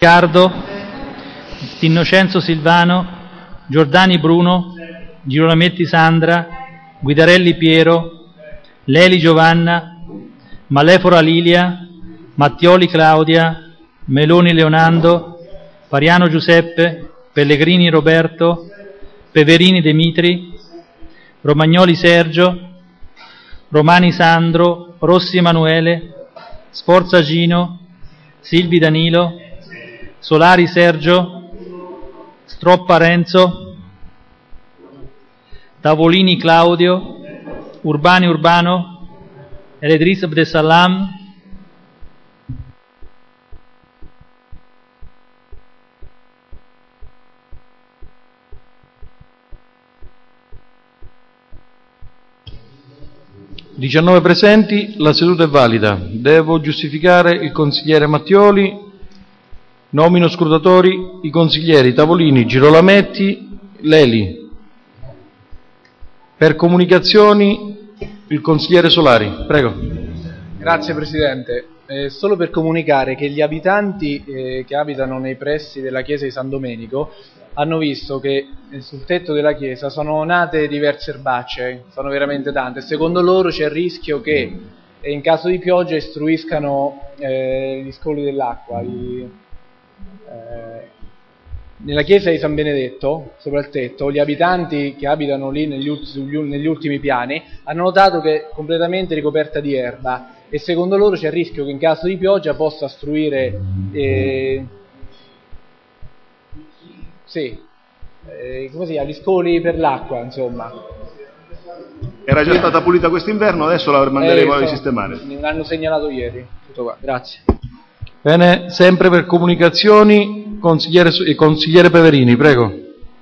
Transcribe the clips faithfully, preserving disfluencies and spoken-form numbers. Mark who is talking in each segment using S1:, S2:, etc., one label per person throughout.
S1: Riccardo, Innocenzo Silvano, Giordani Bruno, Girolametti Sandra, Guidarelli Piero, Leli Giovanna, Malefora Lilia, Mattioli Claudia, Meloni Leonardo, Pariano Giuseppe, Pellegrini Roberto, Peverini Demitri, Romagnoli Sergio, Romani Sandro, Rossi Emanuele, Sforza Gino, Silvi Danilo, Solari Sergio, Stroppa Renzo, Tavolini Claudio, Urbani Urbano, Eledris Abdesalam,
S2: diciannove presenti, la seduta è valida. Devo giustificare il consigliere Mattioli. Nomino scrutatori i consiglieri Tavolini, Girolametti, Leli. Per comunicazioni il consigliere Solari, prego.
S3: Grazie Presidente. Eh, solo per comunicare che gli abitanti eh, che abitano nei pressi della chiesa di San Domenico hanno visto che sul tetto della chiesa sono nate diverse erbacce, sono veramente tante. Secondo loro c'è il rischio che in caso di pioggia istruiscano eh, gli scoli dell'acqua. Eh, nella chiesa di San Benedetto, sopra il tetto, gli abitanti che abitano lì negli, ultimi, negli ultimi piani hanno notato che è completamente ricoperta di erba e secondo loro c'è il rischio che in caso di pioggia possa ostruire eh, Sì, eh, come si chiama? Gli scoli per l'acqua, insomma.
S4: Era già stata pulita quest'inverno, adesso la manderemo
S3: eh,
S4: a sistemare.
S3: Me l'hanno segnalato ieri. Tutto qua. Grazie.
S2: Bene, sempre per comunicazioni, consigliere, consigliere Peverini, prego.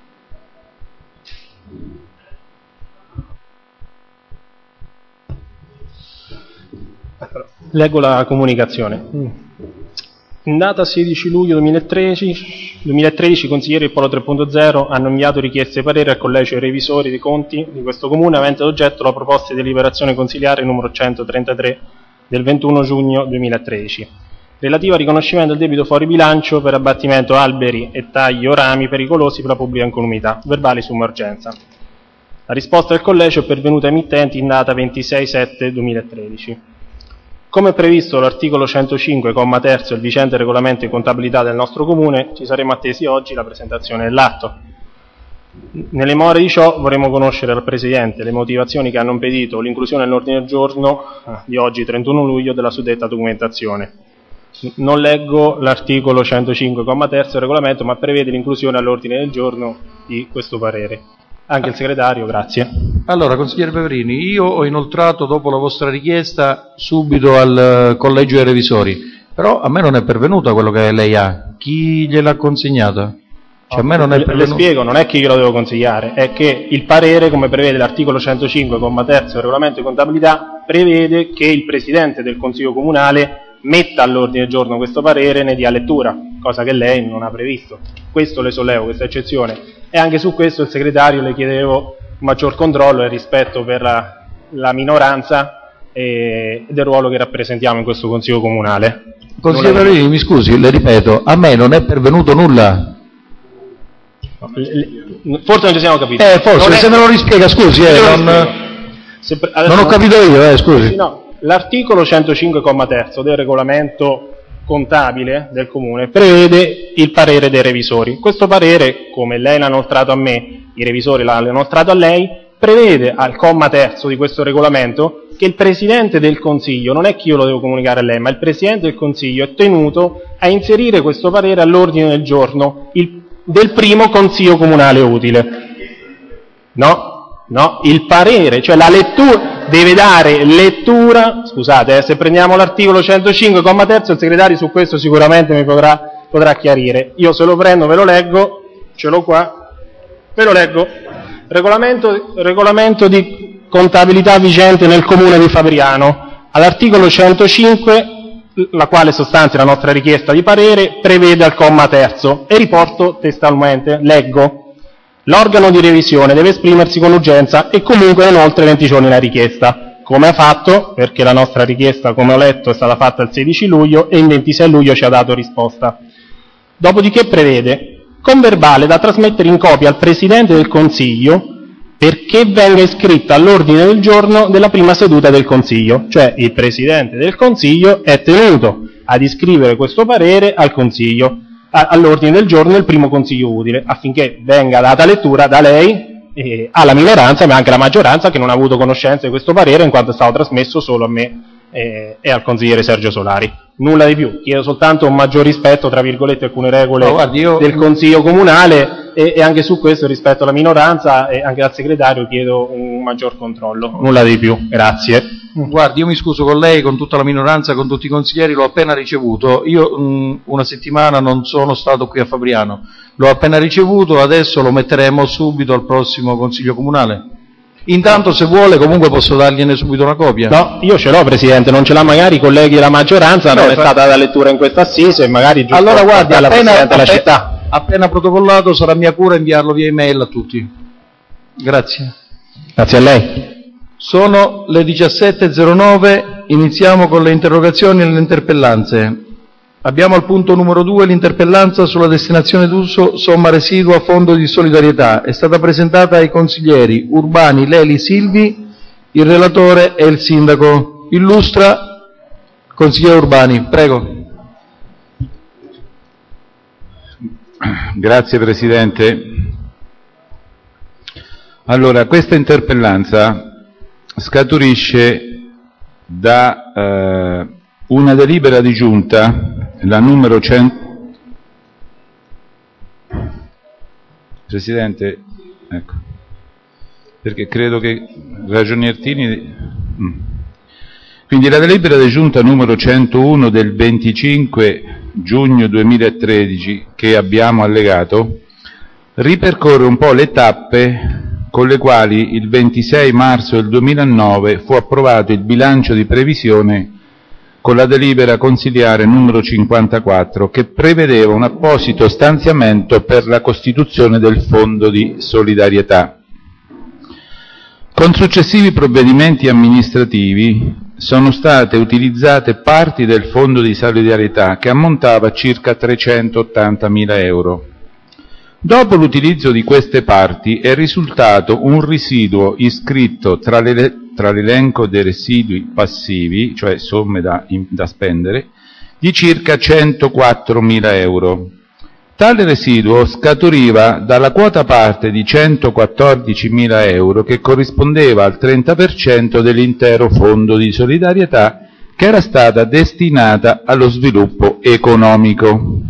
S5: Leggo la comunicazione. In data sedici luglio duemilatredici, duemilatredici i consiglieri del Polo tre punto zero hanno inviato richieste di parere al Collegio dei Revisori dei Conti di questo Comune avente ad oggetto la proposta di deliberazione consiliare numero centotrentatré del ventuno giugno duemilatredici, relativa al riconoscimento del debito fuori bilancio per abbattimento alberi e taglio rami pericolosi per la pubblica incolumità, verbali su emergenza. La risposta del Collegio è pervenuta ai mittenti in data ventisei sette duemilatredici. Come previsto dall'articolo centocinque, comma terzo del vigente regolamento di contabilità del nostro Comune, ci saremmo attesi oggi la presentazione dell'atto. Nelle more di ciò vorremmo conoscere dal Presidente le motivazioni che hanno impedito l'inclusione all'ordine del giorno di oggi, trentuno luglio, della suddetta documentazione. Non leggo l'articolo centocinque, comma terzo del regolamento, ma prevede l'inclusione all'ordine del giorno di questo parere. Anche il segretario, grazie.
S2: Allora, consigliere Peverini, io ho inoltrato dopo la vostra richiesta subito al Collegio dei Revisori, però a me non è pervenuta quello che lei ha. Chi gliel'ha consegnata? Cioè, a me non è pervenuta.
S5: Le spiego, non è che io lo devo consigliare, è che il parere, come prevede l'articolo centocinque, comma terzo del regolamento di contabilità, prevede che il Presidente del Consiglio Comunale metta all'ordine del giorno questo parere e ne dia lettura, cosa che lei non ha previsto. Questo le sollevo, questa eccezione. E anche su questo il segretario le chiedevo maggior controllo e rispetto per la, la minoranza e del ruolo che rappresentiamo in questo Consiglio Comunale.
S2: Consigliere Peverini, mi scusi, le ripeto, a me non è pervenuto nulla.
S5: Forse non ci siamo capiti.
S2: Eh, forse, se me lo rispiega, scusi, eh, non,
S5: se,
S2: non ho capito io, eh, scusi.
S5: No, l'articolo centocinque, comma terzo del regolamento contabile del Comune prevede il parere dei revisori. Questo parere, come lei l'ha inoltrato a me, i revisori l'hanno inoltrato a lei, prevede al comma terzo di questo regolamento che il Presidente del Consiglio, non è che io lo devo comunicare a lei, ma il Presidente del Consiglio è tenuto a inserire questo parere all'ordine del giorno il, del primo Consiglio Comunale utile. No, no, il parere, cioè la lettura, deve dare lettura, scusate, eh, se prendiamo l'articolo centocinque, comma terzo, il segretario su questo sicuramente mi potrà, potrà chiarire. Io se lo prendo, ve lo leggo, ce l'ho qua, ve lo leggo. Regolamento, regolamento di contabilità vigente nel Comune di Fabriano. All'articolo centocinque, la quale sostanzia la nostra richiesta di parere, prevede al comma terzo, e riporto testualmente, leggo. L'organo di revisione deve esprimersi con urgenza e comunque non oltre venti giorni la richiesta, come ha fatto, perché la nostra richiesta, come ho letto, è stata fatta il sedici luglio e il ventisei luglio ci ha dato risposta. Dopodiché prevede con verbale da trasmettere in copia al Presidente del Consiglio perché venga iscritta all'ordine del giorno della prima seduta del Consiglio, cioè il Presidente del Consiglio è tenuto ad iscrivere questo parere al Consiglio, a, all'ordine del giorno del primo Consiglio utile, affinché venga data lettura da lei eh, alla minoranza, ma anche alla maggioranza che non ha avuto conoscenza di questo parere in quanto è stato trasmesso solo a me eh, e al consigliere Sergio Solari. Nulla di più, chiedo soltanto un maggior rispetto, tra virgolette, alcune regole
S2: no, guardi, io...
S5: del Consiglio Comunale e, e anche su questo rispetto alla minoranza e anche al segretario chiedo un maggior controllo, nulla di più, grazie.
S2: Guardi, io mi scuso con lei, con tutta la minoranza, con tutti i consiglieri, l'ho appena ricevuto, io mh, una settimana non sono stato qui a Fabriano, l'ho appena ricevuto, adesso lo metteremo subito al prossimo Consiglio Comunale. Intanto, se vuole, comunque posso dargliene subito una copia.
S5: No, io ce l'ho, Presidente, non ce l'ha magari i colleghi della maggioranza, non
S2: Beh,
S5: è
S2: fa...
S5: stata data lettura in questa assise, magari giusto
S2: allora guardi,
S5: alla
S2: appena,
S5: Presidente della
S2: appena,
S5: città.
S2: appena protocollato sarà mia cura inviarlo via email a tutti. Grazie.
S5: Grazie a lei.
S2: Sono le diciassette e zero nove, iniziamo con le interrogazioni e le interpellanze. Abbiamo al punto numero due l'interpellanza sulla destinazione d'uso somma residua a fondo di solidarietà. È stata presentata ai consiglieri Urbani, Leli, Silvi, il relatore e il sindaco. Illustra consigliere Urbani, prego.
S6: Grazie Presidente. Allora, questa interpellanza scaturisce da eh, una delibera di giunta, la numero cento... Presidente, ecco, perché credo che Ragionier Tini... Mm. Quindi la delibera di giunta numero centouno del venticinque giugno duemilatredici che abbiamo allegato ripercorre un po' le tappe con le quali il ventisei marzo del duemilanove fu approvato il bilancio di previsione con la delibera consiliare numero cinquantaquattro che prevedeva un apposito stanziamento per la costituzione del Fondo di solidarietà. Con successivi provvedimenti amministrativi sono state utilizzate parti del Fondo di solidarietà che ammontava a circa trecentottantamila euro. Dopo l'utilizzo di queste parti è risultato un residuo iscritto tra, le, tra l'elenco dei residui passivi, cioè somme da, in, da spendere, di circa centoquattromila euro. Tale residuo scaturiva dalla quota parte di centoquattordicimila euro che corrispondeva al trenta per cento dell'intero fondo di solidarietà che era stata destinata allo sviluppo economico.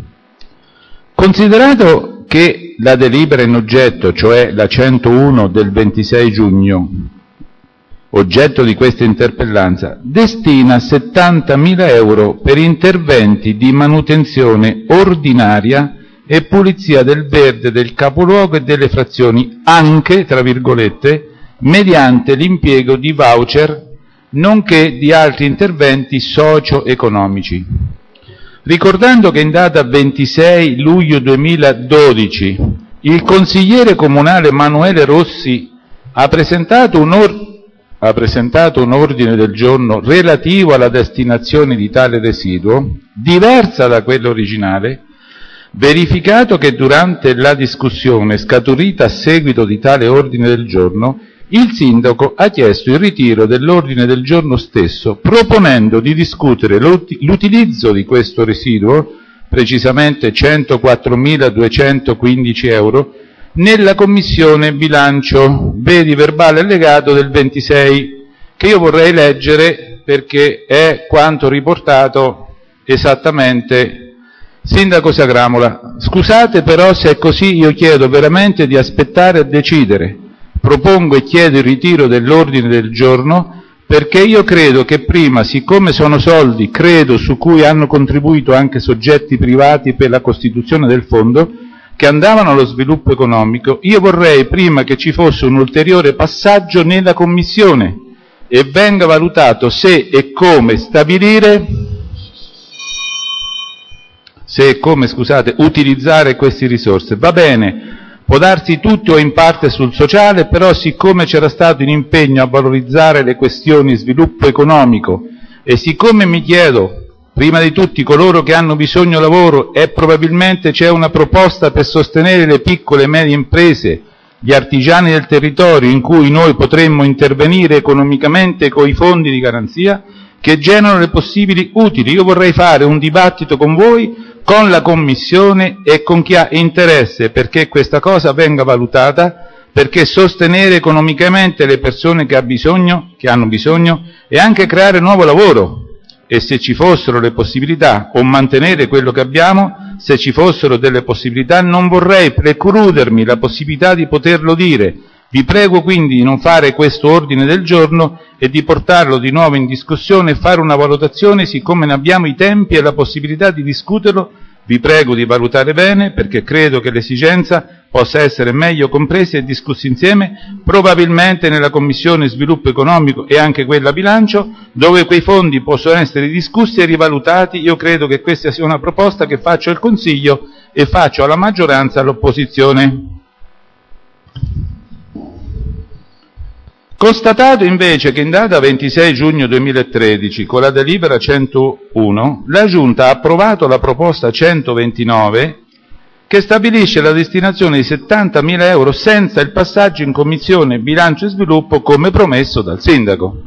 S6: Considerato che la delibera in oggetto, cioè la centouno del ventisei giugno, oggetto di questa interpellanza, destina settantamila euro per interventi di manutenzione ordinaria e pulizia del verde del capoluogo e delle frazioni, anche, tra virgolette, mediante l'impiego di voucher, nonché di altri interventi socio-economici. Ricordando che in data ventisei luglio duemiladodici il consigliere comunale Emanuele Rossi ha presentato un, or- ha presentato un ordine del giorno relativo alla destinazione di tale residuo, diversa da quello originale, verificato che durante la discussione scaturita a seguito di tale ordine del giorno, il sindaco ha chiesto il ritiro dell'ordine del giorno stesso, proponendo di discutere l'utilizzo di questo residuo, precisamente centoquattromiladuecentoquindici euro, nella commissione bilancio, vedi verbale allegato del ventisei, che io vorrei leggere perché è quanto riportato esattamente. Sindaco Sagramola, scusate però se è così, io chiedo veramente di aspettare a decidere. Propongo e chiedo il ritiro dell'ordine del giorno perché io credo che prima, siccome sono soldi, credo, su cui hanno contribuito anche soggetti privati per la costituzione del fondo, che andavano allo sviluppo economico, io vorrei prima che ci fosse un ulteriore passaggio nella Commissione e venga valutato se e come stabilire, se e come, scusate, utilizzare queste risorse. Va bene. Può darsi tutto o in parte sul sociale, però siccome c'era stato un impegno a valorizzare le questioni sviluppo economico e siccome mi chiedo prima di tutti coloro che hanno bisogno di lavoro, e probabilmente c'è una proposta per sostenere le piccole e medie imprese, gli artigiani del territorio, in cui noi potremmo intervenire economicamente con i fondi di garanzia che generano le possibili utili. Io vorrei fare un dibattito con voi, con la Commissione e con chi ha interesse perché questa cosa venga valutata, perché sostenere economicamente le persone che, ha bisogno, che hanno bisogno e anche creare nuovo lavoro. E se ci fossero le possibilità, o mantenere quello che abbiamo, se ci fossero delle possibilità, non vorrei precludermi la possibilità di poterlo dire. Vi prego quindi di non fare questo ordine del giorno e di portarlo di nuovo in discussione e fare una valutazione, siccome ne abbiamo i tempi e la possibilità di discuterlo. Vi prego di valutare bene, perché credo che l'esigenza possa essere meglio compresa e discussa insieme, probabilmente nella Commissione Sviluppo Economico e anche quella Bilancio, dove quei fondi possono essere discussi e rivalutati. Io credo che questa sia una proposta che faccio al Consiglio e faccio alla maggioranza e all'opposizione. Constatato invece che in data ventisei giugno duemilatredici, con la delibera centouno, la Giunta ha approvato la proposta centoventinove che stabilisce la destinazione di settantamila euro senza il passaggio in Commissione Bilancio e Sviluppo come promesso dal Sindaco.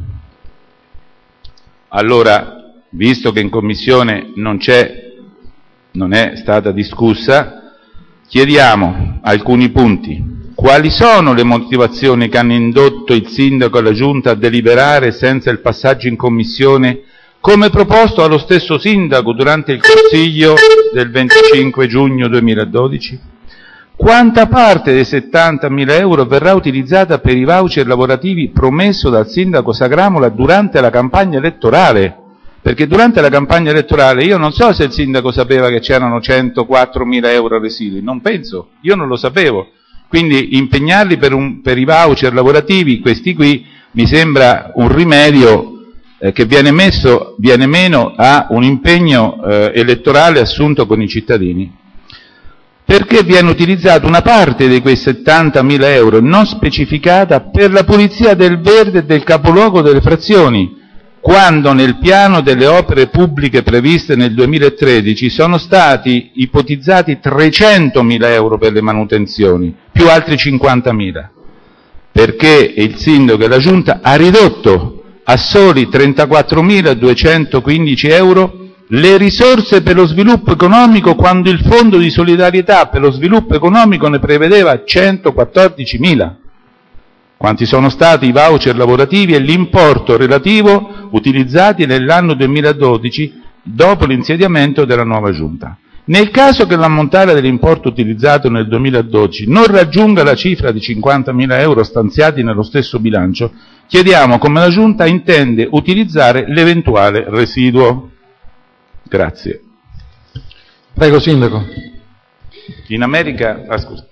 S6: Allora, visto che in Commissione non c'è, non è stata discussa, chiediamo alcuni punti. Quali sono le motivazioni che hanno indotto il Sindaco e la Giunta a deliberare senza il passaggio in Commissione, come proposto allo stesso Sindaco durante il Consiglio del venticinque giugno duemiladodici? Quanta parte dei settantamila euro verrà utilizzata per i voucher lavorativi promesso dal Sindaco Sagramola durante la campagna elettorale? Perché durante la campagna elettorale io non so se il Sindaco sapeva che c'erano centoquattromila euro residui, non penso, io non lo sapevo. Quindi impegnarli per, un, per i voucher lavorativi, questi qui, mi sembra un rimedio eh, che viene messo, viene meno a un impegno eh, elettorale assunto con i cittadini. Perché viene utilizzata una parte di quei settantamila euro non specificata per la pulizia del verde e del capoluogo delle frazioni, quando nel piano delle opere pubbliche previste nel duemilatredici sono stati ipotizzati trecentomila euro per le manutenzioni, più altri cinquantamila, perché il Sindaco e la Giunta ha ridotto a soli trentaquattromiladuecentoquindici euro le risorse per lo sviluppo economico, quando il Fondo di solidarietà per lo sviluppo economico ne prevedeva centoquattordicimila. Quanti sono stati i voucher lavorativi e l'importo relativo utilizzati nell'anno duemiladodici dopo l'insediamento della nuova Giunta. Nel caso che l'ammontare dell'importo utilizzato nel duemiladodici non raggiunga la cifra di cinquantamila euro stanziati nello stesso bilancio, chiediamo come la Giunta intende utilizzare l'eventuale residuo. Grazie.
S2: Prego, Sindaco.
S6: In America... Ah, scusa.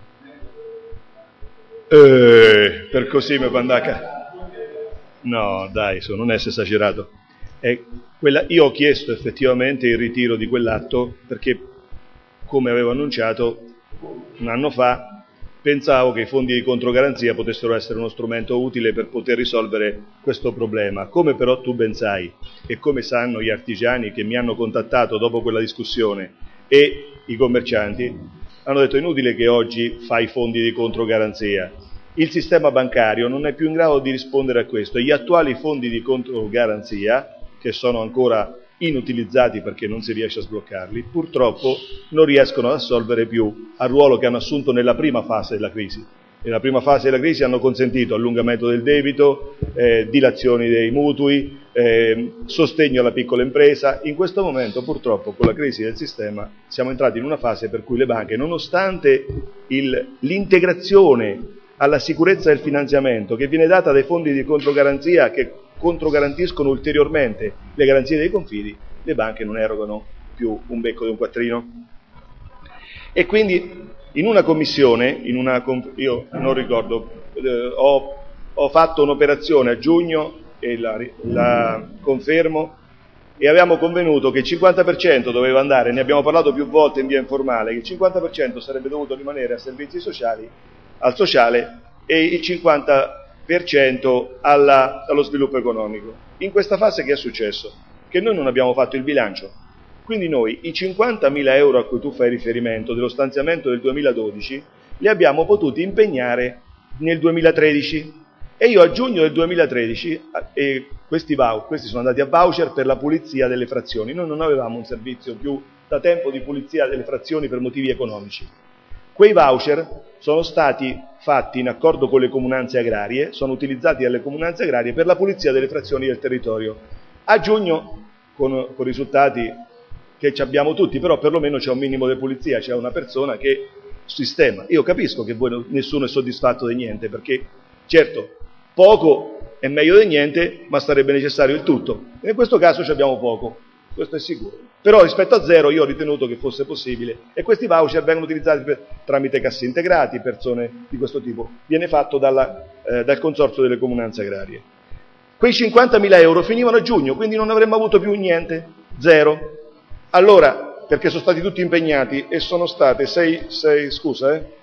S4: Eh, per così mi bandaca. No, dai, su, non è esagerato. È quella, io ho chiesto effettivamente il ritiro di quell'atto perché, come avevo annunciato un anno fa, pensavo che i fondi di controgaranzia potessero essere uno strumento utile per poter risolvere questo problema. Come però tu ben sai, e come sanno gli artigiani che mi hanno contattato dopo quella discussione e i commercianti, hanno detto: è inutile che oggi fai fondi di controgaranzia. Il sistema bancario non è più in grado di rispondere a questo. Gli attuali fondi di controgaranzia, che sono ancora inutilizzati perché non si riesce a sbloccarli, purtroppo non riescono ad assolvere più al ruolo che hanno assunto nella prima fase della crisi. Nella prima fase della crisi hanno consentito allungamento del debito, eh, dilazioni dei mutui, eh, sostegno alla piccola impresa. In questo momento, purtroppo, con la crisi del sistema, siamo entrati in una fase per cui le banche, nonostante il, l'integrazione alla sicurezza del finanziamento che viene data dai fondi di controgaranzia, che controgarantiscono ulteriormente le garanzie dei confidi, le banche non erogano più un becco di un quattrino. E quindi in una commissione, in una, io non ricordo, eh, ho, ho fatto un'operazione a giugno e la, la confermo, e avevamo convenuto che il cinquanta per cento doveva andare, ne abbiamo parlato più volte in via informale, che il cinquanta per cento sarebbe dovuto rimanere a servizi sociali, al sociale, e il cinquanta per cento alla, allo sviluppo economico. In questa fase che è successo? che noi non abbiamo fatto il bilancio. Quindi noi i cinquantamila euro a cui tu fai riferimento dello stanziamento del duemiladodici li abbiamo potuti impegnare nel duemilatredici e io a giugno del duemilatredici e questi, questi sono andati a voucher per la pulizia delle frazioni. Noi non avevamo un servizio più da tempo di pulizia delle frazioni per motivi economici. Quei voucher sono stati fatti in accordo con le comunanze agrarie, sono utilizzati dalle comunanze agrarie per la pulizia delle frazioni del territorio. A giugno, con, con risultati che ci abbiamo tutti, però perlomeno c'è un minimo di pulizia, c'è una persona che sistema. Io capisco che voi, nessuno è soddisfatto di niente, perché certo, poco è meglio di niente, ma sarebbe necessario il tutto. E in questo caso ci abbiamo poco, questo è sicuro. Però rispetto a zero io ho ritenuto che fosse possibile e questi voucher vengono utilizzati per, tramite cassi integrati, persone di questo tipo. Viene fatto dalla, eh, dal consorzio delle comunanze agrarie. Quei cinquantamila euro finivano a giugno, quindi non avremmo avuto più niente, zero. Allora, perché sono stati tutti impegnati e sono state sei, sei scusa, eh,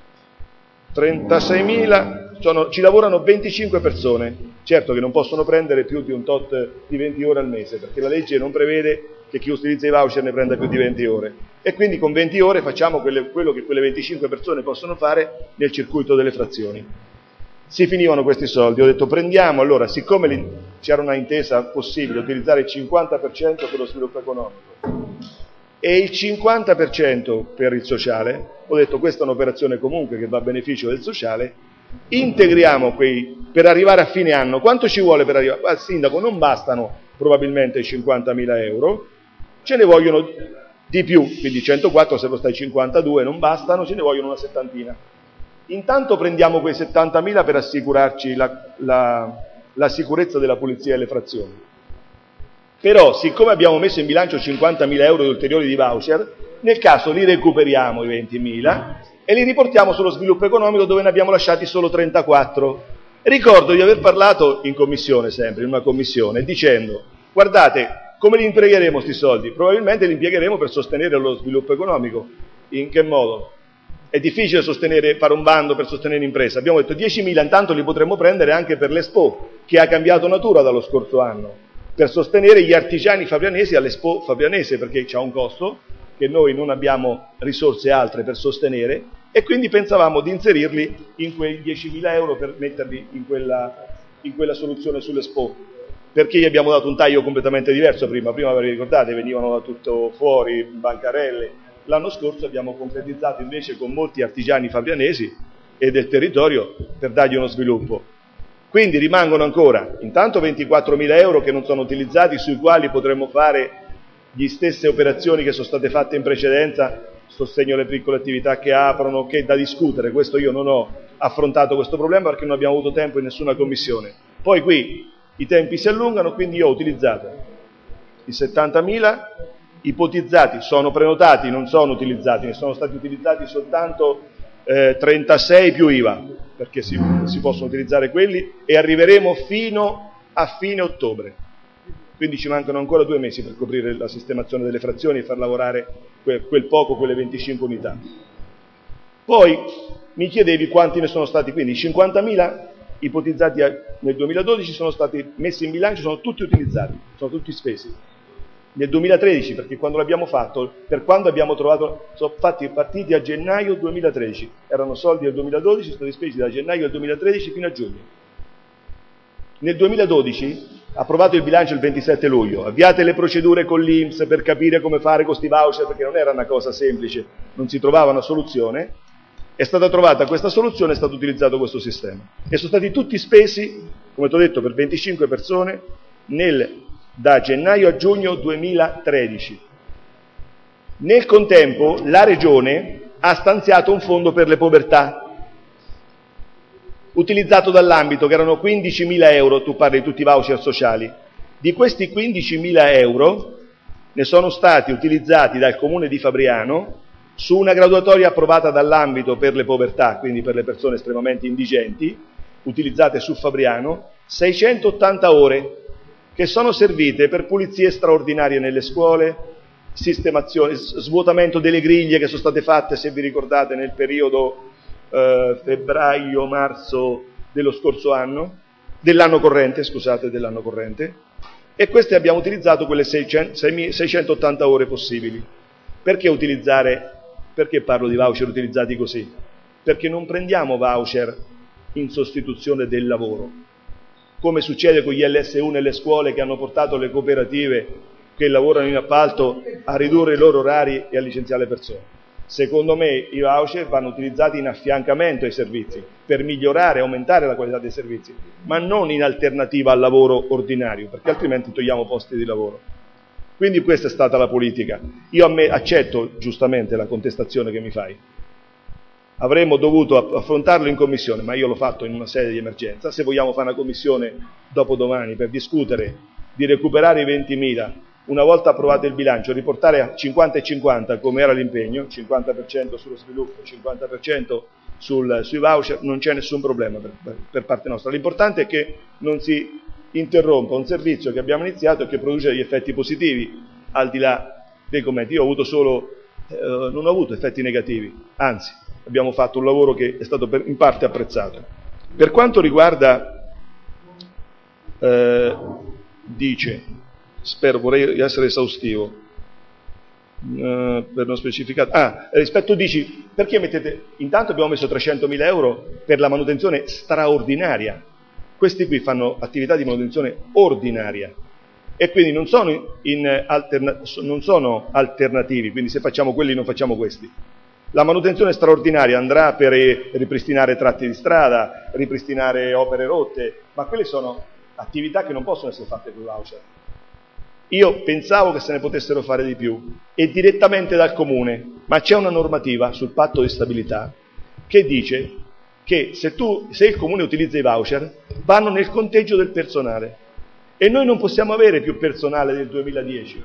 S4: trentaseimila, sono, ci lavorano venticinque persone. Certo che non possono prendere più di un tot di venti ore al mese, perché la legge non prevede che chi utilizza i voucher ne prenda più di venti ore. E quindi con venti ore facciamo quelle, quello che quelle venticinque persone possono fare nel circuito delle frazioni. Si finivano questi soldi, ho detto prendiamo, allora siccome c'era una intesa possibile utilizzare il cinquanta per cento per lo sviluppo economico e il cinquanta per cento per il sociale, ho detto questa è un'operazione comunque che va a beneficio del sociale, integriamo quei, per arrivare a fine anno, quanto ci vuole per arrivare? Al sindaco non bastano probabilmente i cinquantamila euro, ce ne vogliono di più, quindi centoquattro se lo stai cinquantadue non bastano, ce ne vogliono una settantina. Intanto prendiamo quei settantamila per assicurarci la, la, la sicurezza della pulizia delle frazioni. Però, siccome abbiamo messo in bilancio cinquantamila euro di ulteriori di voucher, nel caso li recuperiamo i ventimila e li riportiamo sullo sviluppo economico dove ne abbiamo lasciati solo trentaquattro. Ricordo di aver parlato in commissione, sempre, in una commissione, dicendo, guardate, come li impiegheremo questi soldi? Probabilmente li impiegheremo per sostenere lo sviluppo economico. In che modo? È difficile sostenere, fare un bando per sostenere l'impresa. Abbiamo detto diecimila, intanto li potremmo prendere anche per l'Expo, che ha cambiato natura dallo scorso anno, per sostenere gli artigiani fabrianesi all'Expo fabrianese, perché c'ha un costo che noi non abbiamo risorse altre per sostenere, e quindi pensavamo di inserirli in quei diecimila euro per metterli in quella, in quella soluzione sull'Expo, perché gli abbiamo dato un taglio completamente diverso prima. Prima, vi ricordate, venivano da tutto fuori, bancarelle. L'anno scorso abbiamo concretizzato invece con molti artigiani fabrianesi e del territorio per dargli uno sviluppo. Quindi rimangono ancora intanto ventiquattromila euro che non sono utilizzati, sui quali potremmo fare le stesse operazioni che sono state fatte in precedenza, sostegno alle piccole attività che aprono, che è da discutere. Questo io non ho affrontato questo problema perché non abbiamo avuto tempo in nessuna commissione. Poi qui i tempi si allungano, quindi io ho utilizzato i settantamila ipotizzati, sono prenotati, non sono utilizzati, ne sono stati utilizzati soltanto eh, trentasei più I V A, perché si, si possono utilizzare quelli, e arriveremo fino a fine ottobre. Quindi ci mancano ancora due mesi per coprire la sistemazione delle frazioni e far lavorare quel, quel poco, quelle venticinque unità. Poi mi chiedevi quanti ne sono stati, quindi i cinquantamila ipotizzati nel duemiladodici sono stati messi in bilancio, sono tutti utilizzati, sono tutti spesi. Nel duemilatredici, perché quando l'abbiamo fatto, per quando abbiamo trovato, sono fatti partiti a gennaio duemilatredici, erano soldi del duemiladodici, sono stati spesi da gennaio del duemilatredici fino a giugno. Nel duemiladodici, approvato il bilancio il ventisette luglio, avviate le procedure con l'I N P S per capire come fare con questi voucher, perché non era una cosa semplice, non si trovava una soluzione, è stata trovata questa soluzione, è stato utilizzato questo sistema. E sono stati tutti spesi, come ti ho detto, per venticinque persone nel da gennaio a giugno duemilatredici. Nel contempo la Regione ha stanziato un fondo per le povertà, utilizzato dall'ambito, che erano quindicimila euro, tu parli di tutti i voucher sociali. Di questi quindicimila euro ne sono stati utilizzati dal Comune di Fabriano, su una graduatoria approvata dall'ambito per le povertà, quindi per le persone estremamente indigenti, utilizzate su Fabriano, seicentottanta ore, che sono servite per pulizie straordinarie nelle scuole, sistemazione, svuotamento delle griglie che sono state fatte, se vi ricordate, nel periodo eh, febbraio-marzo dello scorso anno, dell'anno corrente, scusate, dell'anno corrente, e queste abbiamo utilizzato quelle seicentottanta ore possibili. Perché utilizzare, perché parlo di voucher utilizzati così? Perché non prendiamo voucher in sostituzione del lavoro, come succede con gli L S U nelle scuole che hanno portato le cooperative che lavorano in appalto a ridurre i loro orari e a licenziare le persone. Secondo me i voucher vanno utilizzati in affiancamento ai servizi, per migliorare e aumentare la qualità dei servizi, ma non in alternativa al lavoro ordinario, perché altrimenti togliamo posti di lavoro. Quindi questa è stata la politica. Io a me accetto giustamente la contestazione che mi fai. Avremmo dovuto affrontarlo in commissione, ma io l'ho fatto in una sede di emergenza. Se vogliamo fare una commissione dopodomani per discutere di recuperare i ventimila, una volta approvato il bilancio, riportare a cinquanta e cinquanta come era l'impegno, cinquanta per cento sullo sviluppo, cinquanta per cento sul, sui voucher, non c'è nessun problema per, per, per parte nostra. L'importante è che non si interrompa un servizio che abbiamo iniziato e che produce degli effetti positivi, al di là dei commenti. Io ho avuto solo, eh, non ho avuto effetti negativi, anzi, abbiamo fatto un lavoro che è stato per, in parte apprezzato. Per quanto riguarda, eh, dice, spero, vorrei essere esaustivo, uh, per non specificare, ah, rispetto dici, perché mettete, intanto abbiamo messo trecentomila euro per la manutenzione straordinaria, questi qui fanno attività di manutenzione ordinaria, e quindi non sono, in alterna- non sono alternativi, quindi se facciamo quelli non facciamo questi. La manutenzione straordinaria andrà per ripristinare tratti di strada, ripristinare opere rotte, ma quelle sono attività che non possono essere fatte con voucher. Io pensavo che se ne potessero fare di più, e direttamente dal comune, ma c'è una normativa sul patto di stabilità che dice che se, tu, se il comune utilizza i voucher vanno nel conteggio del personale, e noi non possiamo avere più personale del duemiladieci.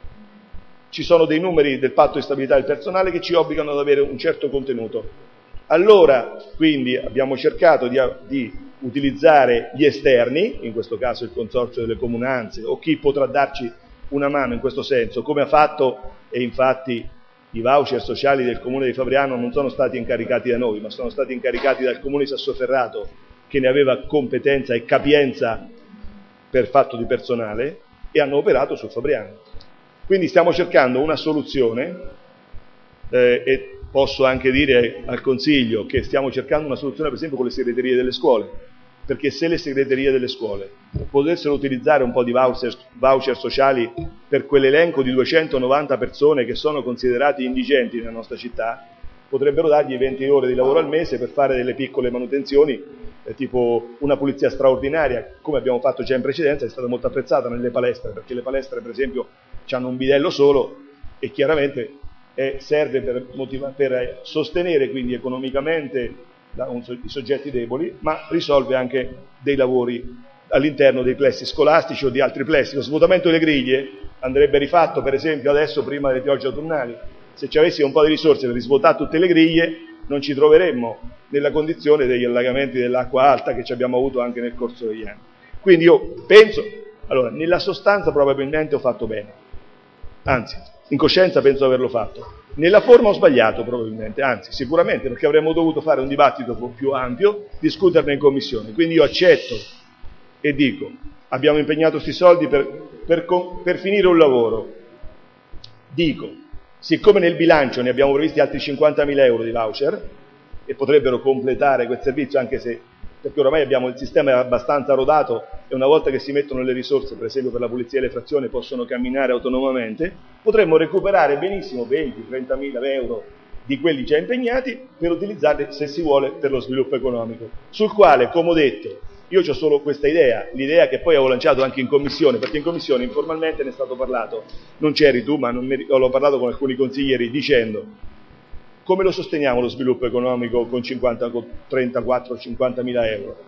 S4: Ci sono dei numeri del patto di stabilità del personale che ci obbligano ad avere un certo contenuto. Allora, quindi, abbiamo cercato di, di utilizzare gli esterni, in questo caso il consorzio delle comunanze o chi potrà darci una mano in questo senso, come ha fatto, e infatti i voucher sociali del comune di Fabriano non sono stati incaricati da noi, ma sono stati incaricati dal comune di Sassoferrato, che ne aveva competenza e capienza per fatto di personale, e hanno operato su Fabriano. Quindi stiamo cercando una soluzione, eh, e posso anche dire al Consiglio che stiamo cercando una soluzione per esempio con le segreterie delle scuole, perché se le segreterie delle scuole potessero utilizzare un po' di voucher, voucher sociali per quell'elenco di duecentonovanta persone che sono considerati indigenti nella nostra città, potrebbero dargli venti ore di lavoro al mese per fare delle piccole manutenzioni, eh, tipo una pulizia straordinaria, come abbiamo fatto già in precedenza, è stata molto apprezzata nelle palestre, perché le palestre per esempio hanno un bidello solo e chiaramente eh, serve per, motiva- per sostenere quindi economicamente la, un, i soggetti deboli, ma risolve anche dei lavori all'interno dei plessi scolastici o di altri plessi. Lo svuotamento delle griglie andrebbe rifatto per esempio adesso prima delle piogge autunnali. Se ci avessimo un po' di risorse per risvuotare tutte le griglie non ci troveremmo nella condizione degli allagamenti dell'acqua alta che ci abbiamo avuto anche nel corso degli anni. Quindi io penso, allora, nella sostanza probabilmente ho fatto bene, anzi, in coscienza penso di averlo fatto. Nella forma ho sbagliato probabilmente, anzi, sicuramente, perché avremmo dovuto fare un dibattito più ampio, discuterne in commissione. Quindi io accetto e dico, abbiamo impegnato questi soldi per, per, per finire un lavoro. Dico, siccome nel bilancio ne abbiamo previsti altri cinquantamila euro di voucher, e potrebbero completare quel servizio, anche se, perché oramai abbiamo il sistema abbastanza rodato e una volta che si mettono le risorse, per esempio per la pulizia e le frazioni, possono camminare autonomamente, potremmo recuperare benissimo venti trentamila euro di quelli già impegnati per utilizzarli, se si vuole, per lo sviluppo economico, sul quale, come ho detto, io ho solo questa idea, l'idea che poi avevo lanciato anche in commissione, perché in commissione informalmente ne è stato parlato, non c'eri tu, ma non mi, l'ho parlato con alcuni consiglieri, dicendo come lo sosteniamo lo sviluppo economico con, cinquanta, con trentaquattro cinquantamila euro?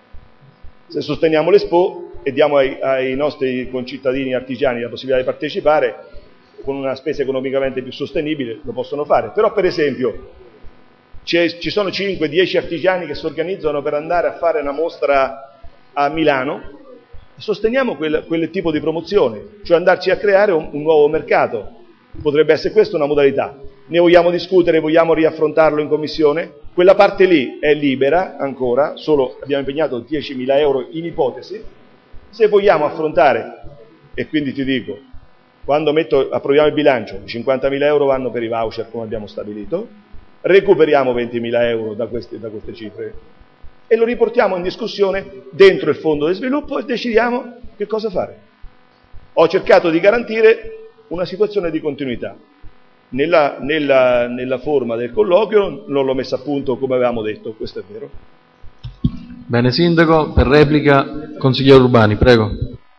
S4: Se sosteniamo l'Expo e diamo ai, ai nostri concittadini artigiani la possibilità di partecipare con una spesa economicamente più sostenibile, lo possono fare. Però per esempio c'è, ci sono cinque dieci artigiani che si organizzano per andare a fare una mostra a Milano, sosteniamo quel, quel tipo di promozione, cioè andarci a creare un, un nuovo mercato. Potrebbe essere questa una modalità. Ne vogliamo discutere, vogliamo riaffrontarlo in commissione? Quella parte lì è libera ancora, solo abbiamo impegnato diecimila euro in ipotesi. Se vogliamo affrontare e quindi ti dico, quando metto, approviamo il bilancio, cinquantamila euro vanno per i voucher come abbiamo stabilito, recuperiamo ventimila euro da queste, da queste cifre e lo riportiamo in discussione dentro il fondo di sviluppo e decidiamo che cosa fare. Ho cercato di garantire una situazione di continuità. Nella, nella, nella forma del colloquio non l'ho messa a punto come avevamo detto, questo è vero.
S2: Bene, Sindaco, per replica, consigliere Urbani, prego.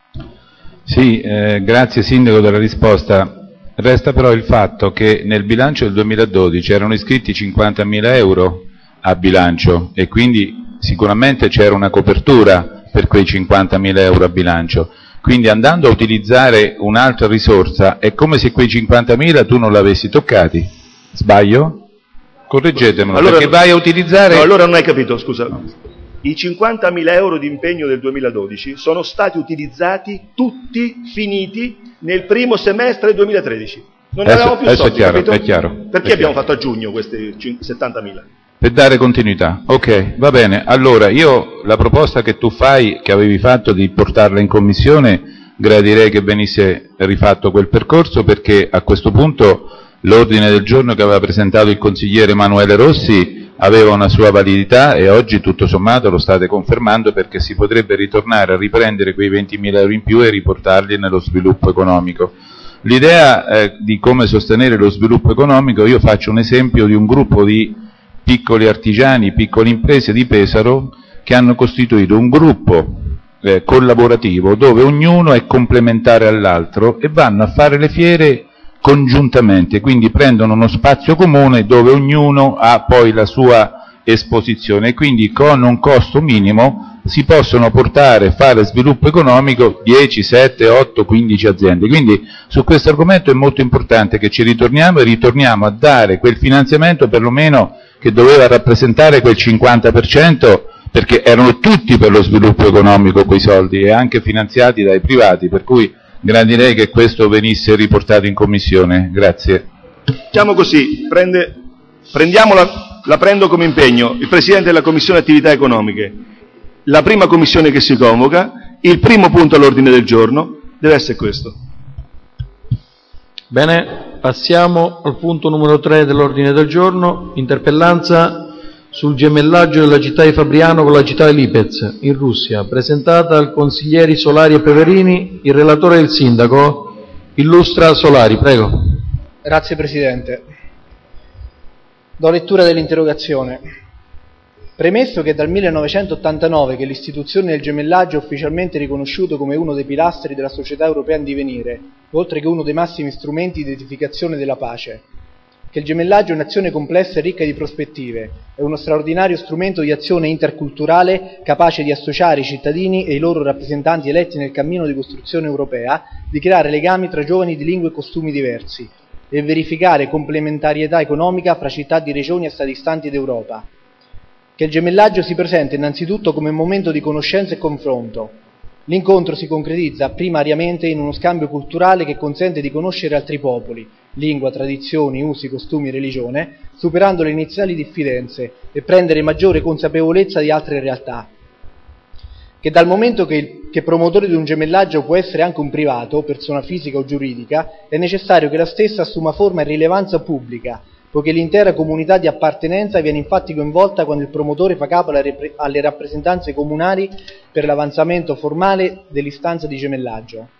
S6: Sì, eh, grazie Sindaco della risposta. Resta però il fatto che nel bilancio del duemiladodici erano iscritti cinquantamila euro a bilancio e quindi sicuramente c'era una copertura per quei cinquantamila euro a bilancio. Quindi andando a utilizzare un'altra risorsa è come se quei cinquantamila tu non l'avessi toccati. Sbaglio? Correggetemelo,
S4: allora,
S6: perché vai a utilizzare...
S4: No, allora non hai capito, scusa. I cinquantamila euro di impegno del duemiladodici sono stati utilizzati tutti, finiti, nel primo semestre del duemilatredici. Non ne avevamo più soldi,
S6: è chiaro,
S4: capito?
S6: È chiaro.
S4: Perché
S6: è
S4: abbiamo
S6: chiaro.
S4: fatto a giugno questi settantamila?
S6: Per dare continuità. Ok, va bene. Allora, io la proposta che tu fai, che avevi fatto di portarla in commissione, gradirei che venisse rifatto quel percorso, perché a questo punto l'ordine del giorno che aveva presentato il consigliere Emanuele Rossi aveva una sua validità e oggi tutto sommato lo state confermando, perché si potrebbe ritornare a riprendere quei ventimila euro in più e riportarli nello sviluppo economico. L'idea eh, di come sostenere lo sviluppo economico, io faccio un esempio di un gruppo di piccoli artigiani, piccole imprese di Pesaro che hanno costituito un gruppo eh, collaborativo dove ognuno è complementare all'altro e vanno a fare le fiere congiuntamente, quindi prendono uno spazio comune dove ognuno ha poi la sua esposizione e quindi con un costo minimo si possono portare, fare sviluppo economico dieci, sette, otto, quindici aziende. Quindi su questo argomento è molto importante che ci ritorniamo e ritorniamo a dare quel finanziamento perlomeno che doveva rappresentare quel cinquanta per cento, perché erano tutti per lo sviluppo economico quei soldi e anche finanziati dai privati, per cui gradirei che questo venisse riportato in commissione. Grazie.
S4: Diciamo così, prende, prendiamola, la prendo come impegno, il Presidente della Commissione Attività Economiche, la prima commissione che si convoca, il primo punto all'ordine del giorno deve essere questo.
S2: Bene, passiamo al punto numero tre dell'ordine del giorno, interpellanza sul gemellaggio della città di Fabriano con la città di Lipetsk, in Russia, presentata dal consiglieri Solari e Peverini. Il relatore e il sindaco illustra Solari, prego.
S3: Grazie Presidente. Do lettura dell'interrogazione. Premesso che dal millenovecentottantanove che l'istituzione del gemellaggio è ufficialmente riconosciuto come uno dei pilastri della società europea in divenire, oltre che uno dei massimi strumenti di edificazione della pace, che il gemellaggio è un'azione complessa e ricca di prospettive, è uno straordinario strumento di azione interculturale capace di associare i cittadini e i loro rappresentanti eletti nel cammino di costruzione europea, di creare legami tra giovani di lingue e costumi diversi e verificare complementarietà economica fra città di regioni assai distanti d'Europa. Che il gemellaggio si presenta innanzitutto come un momento di conoscenza e confronto. L'incontro si concretizza primariamente in uno scambio culturale che consente di conoscere altri popoli, lingua, tradizioni, usi, costumi, religione, superando le iniziali diffidenze e prendere maggiore consapevolezza di altre realtà. Che dal momento che, il, che promotore di un gemellaggio può essere anche un privato, persona fisica o giuridica, è necessario che la stessa assuma forma e rilevanza pubblica, poiché l'intera comunità di appartenenza viene infatti coinvolta quando il promotore fa capo alle rappresentanze comunali per l'avanzamento formale dell'istanza di gemellaggio.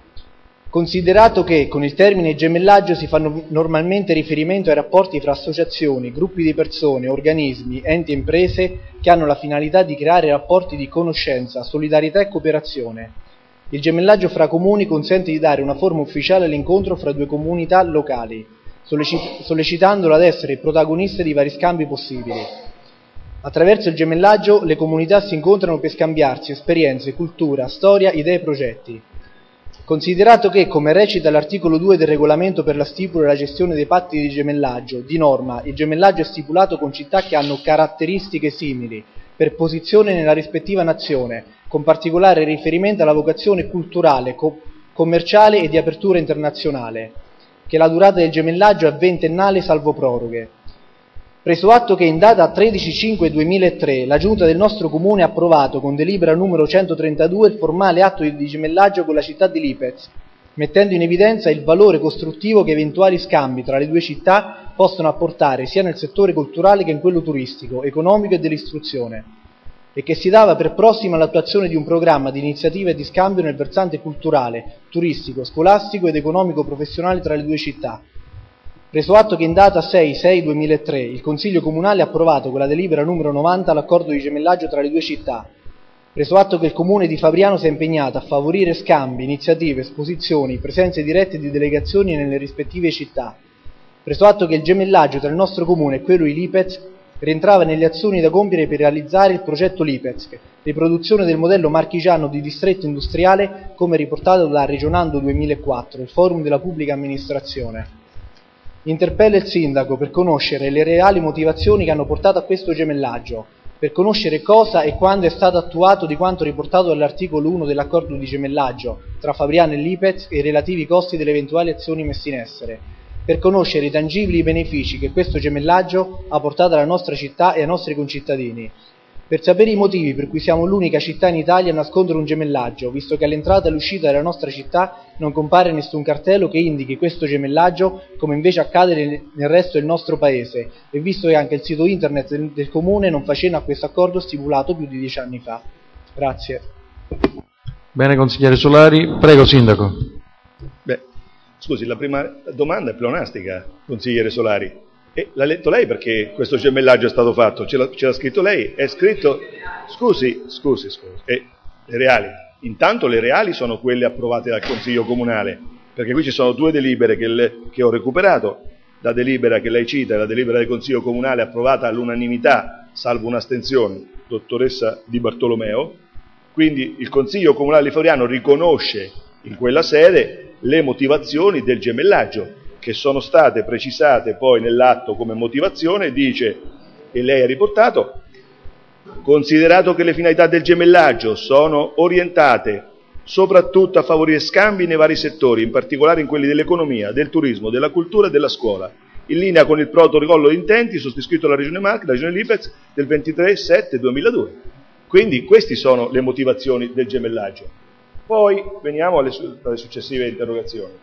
S3: Considerato che con il termine gemellaggio si fa normalmente riferimento ai rapporti fra associazioni, gruppi di persone, organismi, enti e imprese che hanno la finalità di creare rapporti di conoscenza, solidarietà e cooperazione. Il gemellaggio fra comuni consente di dare una forma ufficiale all'incontro fra due comunità locali, sollecitandolo ad essere protagoniste di vari scambi possibili. Attraverso il gemellaggio le comunità si incontrano per scambiarsi esperienze, cultura, storia, idee e progetti. Considerato che, come recita l'articolo due del regolamento per la stipula e la gestione dei patti di gemellaggio, di norma il gemellaggio è stipulato con città che hanno caratteristiche simili per posizione nella rispettiva nazione, con particolare riferimento alla vocazione culturale, co- commerciale e di apertura internazionale, che la durata del gemellaggio è ventennale salvo proroghe. Preso atto che in data tredici maggio duemilatré la Giunta del nostro Comune ha approvato con delibera numero centotrentadue il formale atto di gemellaggio con la città di Lipetsk, mettendo in evidenza il valore costruttivo che eventuali scambi tra le due città possono apportare sia nel settore culturale che in quello turistico, economico e dell'istruzione, e che si dava per prossima l'attuazione di un programma di iniziativa e di scambio nel versante culturale, turistico, scolastico ed economico-professionale tra le due città. Preso atto che in data sei sei duemilatré il Consiglio Comunale ha approvato con la delibera numero novanta l'accordo di gemellaggio tra le due città. Preso atto che il Comune di Fabriano si è impegnato a favorire scambi, iniziative, esposizioni, presenze dirette di delegazioni nelle rispettive città. Preso atto che il gemellaggio tra il nostro Comune e quello di Lipetsk rientrava nelle azioni da compiere per realizzare il progetto Lipetsk, riproduzione del modello marchigiano di distretto industriale come riportato da Regionando duemilaquattro, il Forum della Pubblica Amministrazione. Interpella il Sindaco per conoscere le reali motivazioni che hanno portato a questo gemellaggio, per conoscere cosa e quando è stato attuato di quanto riportato dall'articolo uno dell'accordo di gemellaggio tra Fabriano e Lipetsk e i relativi costi delle eventuali azioni messe in essere, per conoscere i tangibili benefici che questo gemellaggio ha portato alla nostra città e ai nostri concittadini, per sapere i motivi per cui siamo l'unica città in Italia a nascondere un gemellaggio, visto che all'entrata e all'uscita della nostra città non compare nessun cartello che indichi questo gemellaggio, come invece accade nel resto del nostro paese, e visto che anche il sito internet del, del Comune non fa cenno a questo accordo stipulato più di dieci anni fa. Grazie.
S2: Bene, consigliere Solari. Prego, Sindaco.
S4: Beh, scusi, la prima domanda è pleonastica, consigliere Solari. E l'ha letto lei perché questo gemellaggio è stato fatto? Ce l'ha, ce l'ha scritto lei? È scritto... Scusi, scusi, scusi. E le reali. Intanto le reali sono quelle approvate dal Consiglio Comunale, perché qui ci sono due delibere che, le, che ho recuperato, la delibera che lei cita e la delibera del Consiglio Comunale approvata all'unanimità, salvo un'astensione, dottoressa Di Bartolomeo. Quindi il Consiglio Comunale di Fabriano riconosce in quella sede le motivazioni del gemellaggio, che sono state precisate poi nell'atto come motivazione, dice, e lei ha riportato, considerato che le finalità del gemellaggio sono orientate soprattutto a favorire scambi nei vari settori, in particolare in quelli dell'economia, del turismo, della cultura e della scuola, in linea con il protocollo di intenti sottoscritto dalla Regione Marche, dalla Regione Lipetsk, del ventitré sette duemiladue. Quindi queste sono le motivazioni del gemellaggio. Poi veniamo alle, su- alle successive interrogazioni.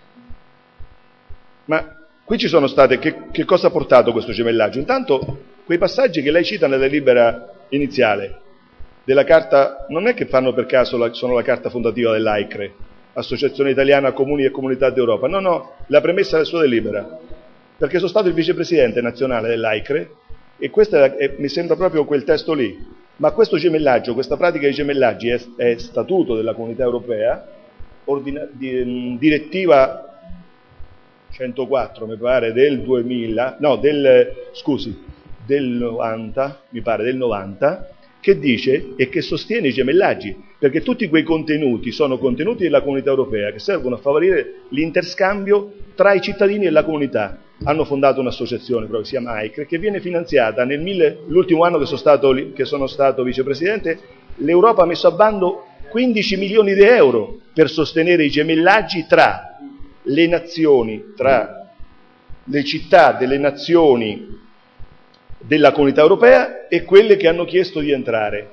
S4: Ma qui ci sono state, che, che cosa ha portato questo gemellaggio? Intanto quei passaggi che lei cita nella delibera iniziale della carta, non è che fanno per caso la, sono la carta fondativa dell'A I C R E, Associazione Italiana Comuni e Comunità d'Europa, no, no, la premessa della sua delibera, perché sono stato il vicepresidente nazionale dell'A I C R E e questo è, è, mi sembra proprio quel testo lì, ma questo gemellaggio, questa pratica di gemellaggi è, è statuto della Comunità Europea, ordina, di, direttiva centoquattro mi pare del duemila, no del, scusi, del novanta, mi pare del novanta, che dice e che sostiene i gemellaggi, perché tutti quei contenuti sono contenuti della Comunità Europea che servono a favorire l'interscambio tra i cittadini e la comunità. Hanno fondato un'associazione proprio che si chiama A I C R E, che viene finanziata nel mille, l'ultimo anno che sono stato, che sono stato vicepresidente, l'Europa ha messo a bando quindici milioni di euro per sostenere i gemellaggi tra le nazioni, tra le città delle nazioni della Comunità Europea e quelle che hanno chiesto di entrare.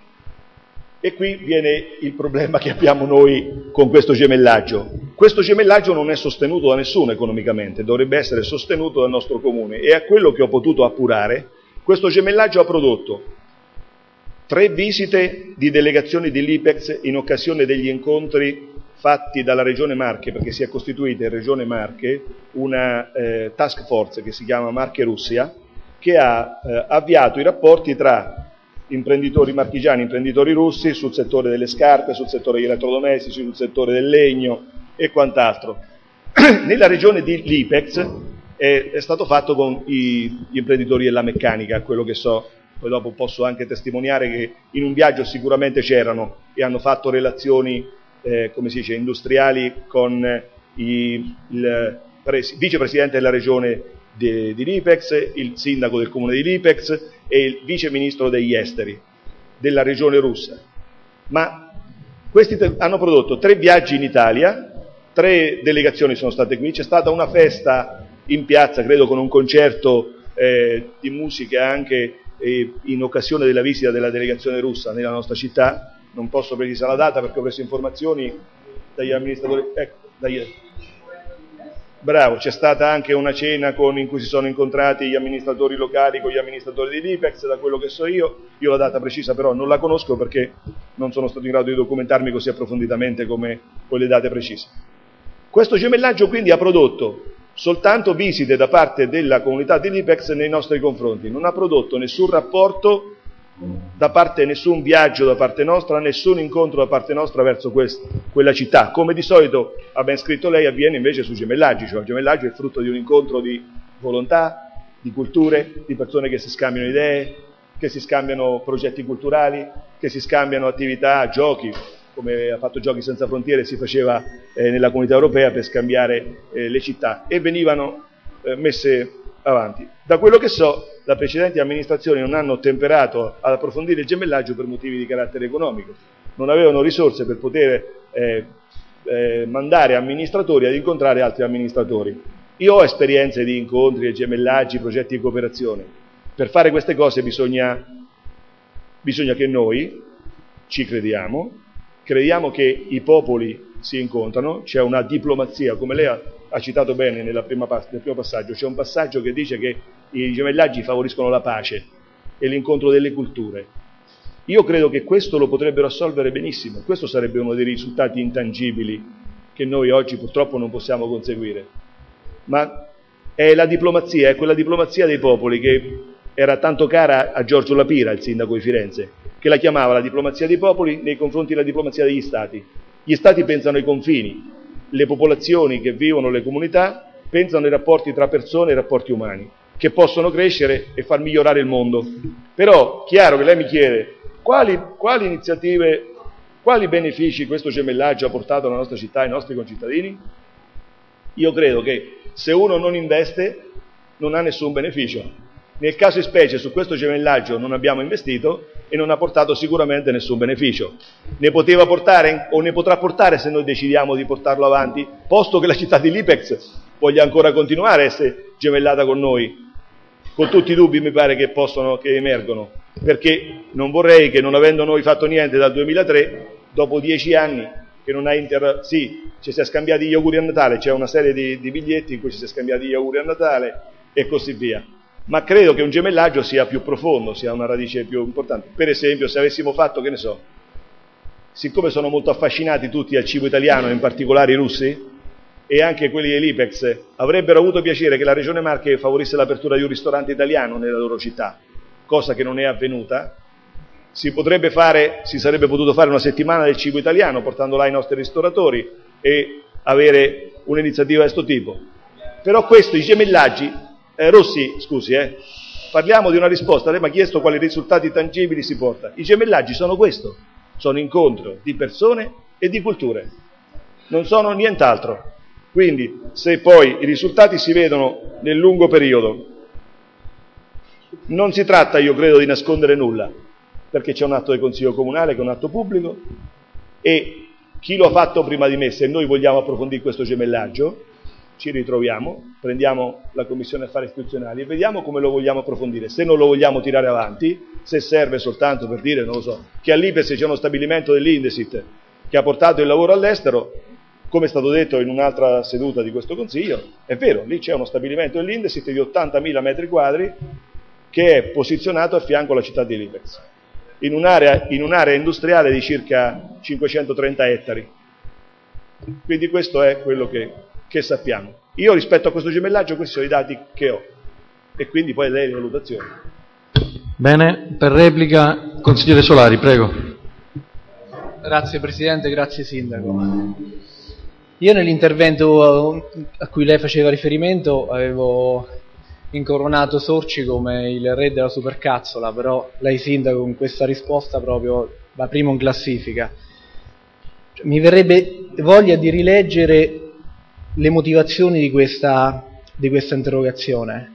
S4: E qui viene il problema che abbiamo noi con questo gemellaggio. Questo gemellaggio non è sostenuto da nessuno economicamente, dovrebbe essere sostenuto dal nostro comune, e a quello che ho potuto appurare, questo gemellaggio ha prodotto tre visite di delegazioni di Lipetsk in occasione degli incontri fatti dalla Regione Marche, perché si è costituita in Regione Marche una eh, task force che si chiama Marche Russia, che ha eh, avviato i rapporti tra imprenditori marchigiani, imprenditori russi sul settore delle scarpe, sul settore degli elettrodomestici, sul settore del legno e quant'altro. Nella regione di Lipetsk è, è stato fatto con i, gli imprenditori della meccanica, quello che so, poi dopo posso anche testimoniare che in un viaggio sicuramente c'erano e hanno fatto relazioni, eh, come si dice, industriali con i, il pres- vicepresidente della regione di, di Lipetsk, il sindaco del comune di Lipetsk e il vice ministro degli esteri della regione russa. Ma questi te- hanno prodotto tre viaggi in Italia, tre delegazioni sono state qui, c'è stata una festa in piazza, credo con un concerto eh, di musica anche eh, in occasione della visita della delegazione russa nella nostra città. Non posso precisare la data perché ho preso informazioni dagli amministratori. Ecco, dagli... Bravo, c'è stata anche una cena con, in cui si sono incontrati gli amministratori locali con gli amministratori di Lipex, da quello che so io. Io la data precisa però non la conosco perché non sono stato in grado di documentarmi così approfonditamente come con le date precise. Questo gemellaggio quindi ha prodotto soltanto visite da parte della comunità di Lipex nei nostri confronti, non ha prodotto nessun rapporto da parte, nessun viaggio da parte nostra, nessun incontro da parte nostra verso questa, quella città, come di solito ha ben scritto lei avviene invece sui gemellaggi, cioè il gemellaggio è il frutto di un incontro di volontà, di culture, di persone che si scambiano idee, che si scambiano progetti culturali, che si scambiano attività, giochi, come ha fatto Giochi Senza Frontiere si faceva eh, nella comunità europea per scambiare eh, le città, e venivano eh, messe avanti. Da quello che so, le precedenti amministrazioni non hanno temperato ad approfondire il gemellaggio per motivi di carattere economico, non avevano risorse per poter eh, eh, mandare amministratori ad incontrare altri amministratori. Io ho esperienze di incontri, gemellaggi, progetti di cooperazione. Per fare queste cose bisogna, bisogna che noi ci crediamo, crediamo che i popoli si incontrano, c'è una diplomazia, come lei ha, ha citato bene nella prima, nel primo passaggio, c'è un passaggio che dice che i gemellaggi favoriscono la pace e l'incontro delle culture. Io credo che questo lo potrebbero assolvere benissimo, questo sarebbe uno dei risultati intangibili che noi oggi purtroppo non possiamo conseguire. Ma è la diplomazia, è quella diplomazia dei popoli che era tanto cara a Giorgio La Pira, il sindaco di Firenze, che la chiamava la diplomazia dei popoli nei confronti della diplomazia degli stati. Gli stati pensano ai confini, le popolazioni che vivono, le comunità, pensano ai rapporti tra persone e rapporti umani, che possono crescere e far migliorare il mondo. Però, chiaro che lei mi chiede, quali, quali iniziative, quali benefici questo gemellaggio ha portato alla nostra città, ai nostri concittadini? Io credo che se uno non investe, non ha nessun beneficio. Nel caso di specie su questo gemellaggio non abbiamo investito e non ha portato sicuramente nessun beneficio. Ne poteva portare o ne potrà portare se noi decidiamo di portarlo avanti, posto che la città di Lipex voglia ancora continuare a essere gemellata con noi, con tutti i dubbi mi pare che possono, che emergono, perché non vorrei che, non avendo noi fatto niente dal duemilatré, dopo dieci anni che non ha inter... sì, ci si è scambiati gli auguri a Natale, c'è una serie di, di biglietti in cui ci si è scambiati gli auguri a Natale e così via. Ma credo che un gemellaggio sia più profondo, sia una radice più importante. Per esempio, se avessimo fatto, che ne so, siccome sono molto affascinati tutti al cibo italiano, in particolare i russi, e anche quelli dell'Ipex, avrebbero avuto piacere che la Regione Marche favorisse l'apertura di un ristorante italiano nella loro città, cosa che non è avvenuta. Si potrebbe fare, si sarebbe potuto fare una settimana del cibo italiano, portando là i nostri ristoratori e avere un'iniziativa di questo tipo. Però questo, i gemellaggi, Eh, Rossi, scusi, eh, parliamo di una risposta, lei mi ha chiesto quali risultati tangibili si porta. I gemellaggi sono questo, sono incontro di persone e di culture, non sono nient'altro. Quindi, se poi i risultati si vedono nel lungo periodo, non si tratta, io credo, di nascondere nulla, perché c'è un atto del Consiglio Comunale che è un atto pubblico, e chi lo ha fatto prima di me, se noi vogliamo approfondire questo gemellaggio, ci ritroviamo, prendiamo la Commissione Affari Istituzionali e vediamo come lo vogliamo approfondire. Se non lo vogliamo tirare avanti, se serve soltanto per dire, non lo so, che all'Ipes c'è uno stabilimento dell'Indesit che ha portato il lavoro all'estero, come è stato detto in un'altra seduta di questo Consiglio, è vero, lì c'è uno stabilimento dell'Indesit di ottantamila metri quadri che è posizionato a fianco alla città di Lipex, in un'area, in un'area industriale di circa cinquecentotrenta ettari. Quindi questo è quello che... che sappiamo. Io rispetto a questo gemellaggio questi sono i dati che ho e quindi poi lei le valutazioni.
S2: Bene, per replica consigliere Solari, prego.
S3: Grazie Presidente, grazie Sindaco. Io nell'intervento a cui lei faceva riferimento avevo incoronato Sorci come il re della supercazzola, però lei Sindaco con questa risposta proprio va primo in classifica. Mi verrebbe voglia di rileggere le motivazioni di questa, di questa interrogazione.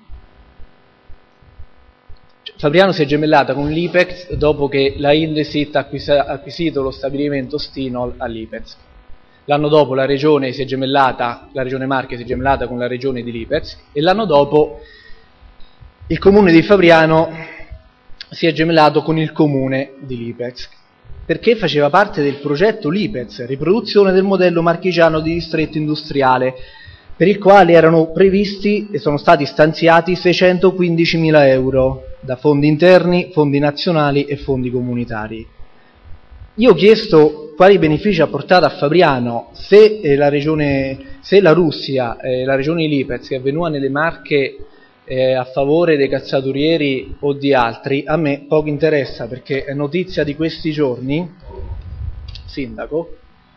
S3: Fabriano si è gemellata con l'Ipex dopo che la Indesit ha acquisito lo stabilimento Stinol all'Ipex. L'anno dopo la regione si è gemellata, la regione Marche si è gemellata con la regione di Lipex, e l'anno dopo il comune di Fabriano si è gemellato con il comune di Lipezk, perché faceva parte del progetto Lipezk, riproduzione del modello marchigiano di distretto industriale, per il quale erano previsti e sono stati stanziati seicentoquindicimila euro da fondi interni, fondi nazionali e fondi comunitari. Io ho chiesto quali benefici ha portato a Fabriano se eh, la regione, se la Russia, eh, la regione di Lipezk è venuta nelle Marche eh, a favore dei cazzaturieri o di altri. A me poco interessa, perché è notizia di questi giorni, sindaco,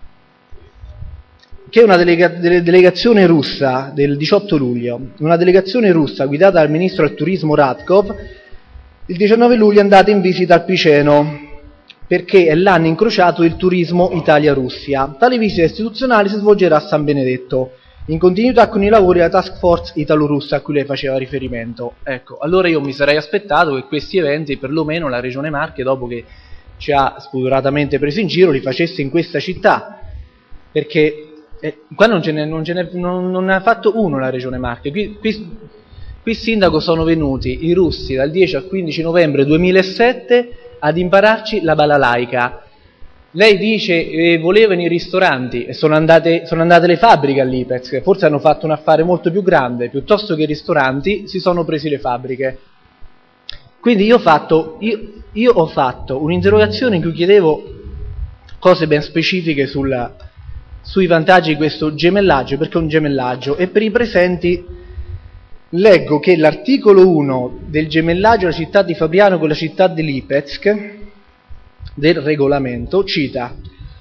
S3: che una delega, dele, delegazione russa del diciotto luglio, una delegazione russa guidata dal ministro del turismo Radkov, il diciannove luglio è andata in visita al Piceno, perché è l'anno incrociato del turismo Italia-Russia. Tale visita istituzionale si svolgerà a San Benedetto, in continuità con i lavori della task force italo-russa a cui lei faceva riferimento. Ecco, allora io mi sarei aspettato che questi eventi, perlomeno la Regione Marche, dopo che ci ha spudoratamente preso in giro, li facesse in questa città, perché eh, qua non, ce n'è, non, ce n'è, non, non ne ha fatto uno la Regione Marche. Qui, qui, qui, sindaco, sono venuti i russi dal dieci al quindici novembre duemilasette ad impararci la balalaica. Lei dice eh, volevano i ristoranti e sono andate, sono andate le fabbriche a Lipezk, forse hanno fatto un affare molto più grande, piuttosto che i ristoranti si sono presi le fabbriche. Quindi io ho fatto, io, io ho fatto un'interrogazione in cui chiedevo cose ben specifiche sulla, sui vantaggi di questo gemellaggio, perché è un gemellaggio, e per i presenti leggo che l'articolo uno del gemellaggio della città di Fabriano con la città di Lipezk del regolamento cita: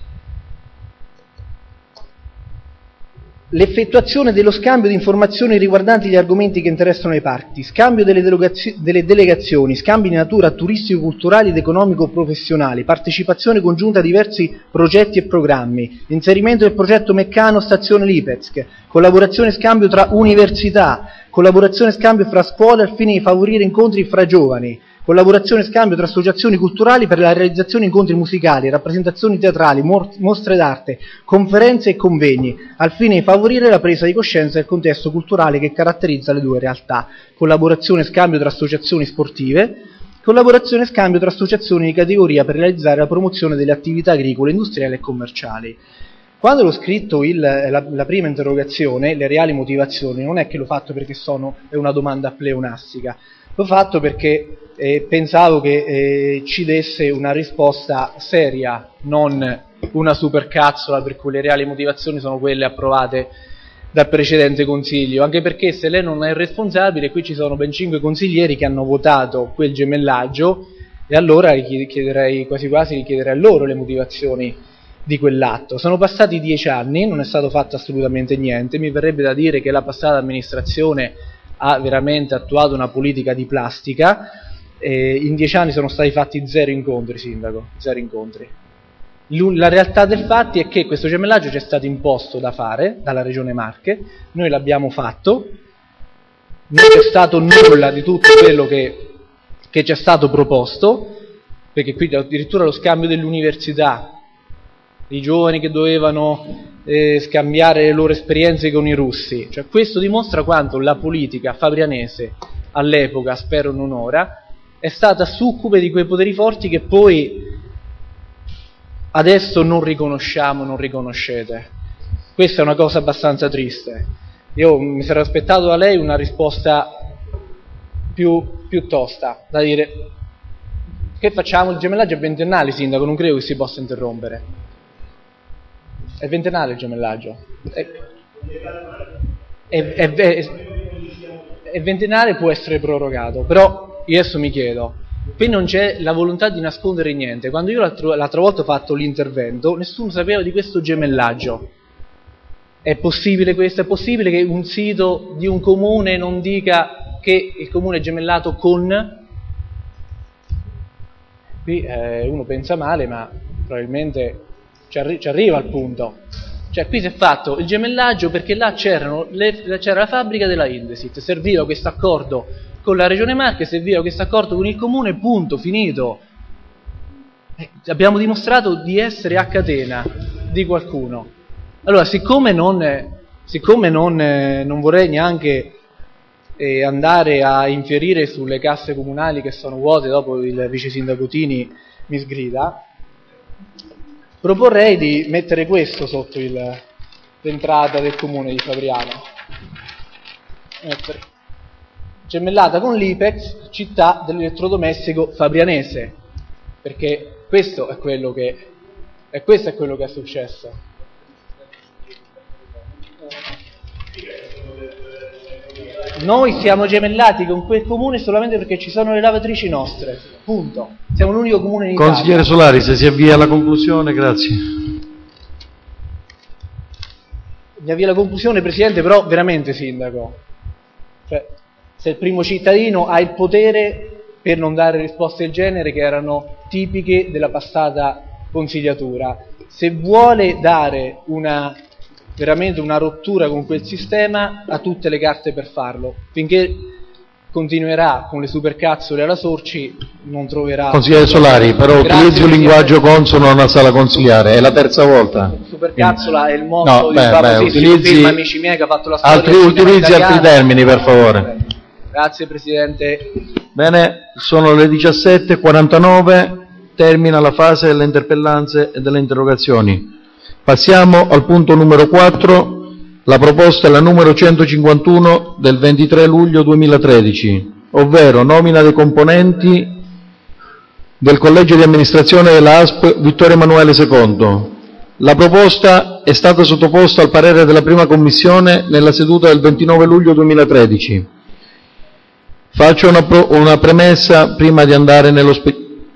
S3: l'effettuazione dello scambio di informazioni riguardanti gli argomenti che interessano le parti, scambio delle, delle delegazioni, scambi di natura turistico-culturali ed economico-professionali, partecipazione congiunta a diversi progetti e programmi, inserimento del progetto Meccano Stazione Lipezk, collaborazione e scambio tra università, collaborazione e scambio fra scuole al fine di favorire incontri fra giovani, collaborazione e scambio tra associazioni culturali per la realizzazione di incontri musicali, rappresentazioni teatrali, mostre d'arte, conferenze e convegni, al fine di favorire la presa di coscienza del contesto culturale che caratterizza le due realtà, collaborazione e scambio tra associazioni sportive, collaborazione e scambio tra associazioni di categoria per realizzare la promozione delle attività agricole, industriali e commerciali. Quando l'ho scritto il, la, la prima interrogazione, le reali motivazioni, non è che l'ho fatto perché sono, è una domanda pleonastica, l'ho fatto perché eh, pensavo che eh, ci desse una risposta seria, non una supercazzola per cui le reali motivazioni sono quelle approvate dal precedente consiglio, anche perché se lei non è responsabile, qui ci sono ben cinque consiglieri che hanno votato quel gemellaggio, e allora chiederei, quasi quasi gli chiederei a loro le motivazioni di quell'atto. Sono passati dieci anni, non è stato fatto assolutamente niente, mi verrebbe da dire che la passata amministrazione ha veramente attuato una politica di plastica, e in dieci anni sono stati fatti zero incontri, sindaco, zero incontri. La realtà dei fatti è che questo gemellaggio ci è stato imposto da fare dalla Regione Marche, noi l'abbiamo fatto, non c'è stato nulla di tutto quello che, che ci è stato proposto, perché qui addirittura lo scambio dell'università, i giovani che dovevano eh, scambiare le loro esperienze con i russi, cioè questo dimostra quanto la politica fabrianese all'epoca, spero non ora, è stata succube di quei poteri forti che poi adesso non riconosciamo, non riconoscete. Questa è una cosa abbastanza triste. Io mi sarei aspettato da lei una risposta più, più tosta, da dire: che facciamo? Il gemellaggio è ventennale, sindaco, non credo che si possa interrompere. È ventennale il gemellaggio. È, è, è, è, è ventennale, può essere prorogato, però io adesso mi chiedo, qui non c'è la volontà di nascondere niente. Quando io l'altro, l'altra volta ho fatto l'intervento, nessuno sapeva di questo gemellaggio. È possibile questo? È possibile che un sito di un comune non dica che il comune è gemellato con... Qui eh, uno pensa male, ma probabilmente ci, arri- ci arriva al punto. Cioè qui si è fatto il gemellaggio perché là c'erano le, c'era la fabbrica della Indesit, serviva questo accordo con la Regione Marche, serviva questo accordo con il comune, punto, finito. Eh, abbiamo dimostrato di essere a catena di qualcuno. Allora, siccome non, siccome non, eh, non vorrei neanche e andare a infierire sulle casse comunali che sono vuote dopo il vice sindaco Tini mi sgrida, proporrei di mettere questo sotto il, l'entrata del comune di Fabriano. Gemellata con l'Ipex, città dell'elettrodomestico fabrianese, perché questo è quello che, e questo è quello che è successo. Noi siamo gemellati con quel comune solamente perché ci sono le lavatrici nostre, punto. Siamo l'unico comune in Italia.
S2: Consigliere Solari, se si avvia alla conclusione, grazie.
S3: Mi avvia alla conclusione, Presidente, però veramente, Sindaco, cioè, se il primo cittadino ha il potere per non dare risposte del genere che erano tipiche della passata consigliatura, se vuole dare una veramente una rottura con quel sistema, ha tutte le carte per farlo. Finché continuerà con le supercazzole alla Sorci non troverà...
S2: Consigliere Solari, però
S3: Grazie,
S2: utilizzi un linguaggio consono a una sala consiliare, è la terza volta.
S3: Supercazzola è il motto
S2: No,
S3: di
S2: beh,
S3: un famosissimo
S2: beh, utilizzi
S3: film, Amici miei, che ha fatto la storia
S2: altri,
S3: del cinema
S2: utilizzi
S3: italiano.
S2: altri termini, per favore.
S3: Grazie Presidente.
S2: Bene, sono le diciassette e quarantanove, termina la fase delle interpellanze e delle interrogazioni. Passiamo al punto numero quattro, la proposta è la numero centocinquantuno del ventitré luglio duemilatredici, ovvero nomina dei componenti del collegio di amministrazione della A S P Vittorio Emanuele secondo. La proposta è stata sottoposta al parere della prima commissione nella seduta del ventinove luglio duemilatredici. Faccio una, pro- una premessa prima di andare nello, spe-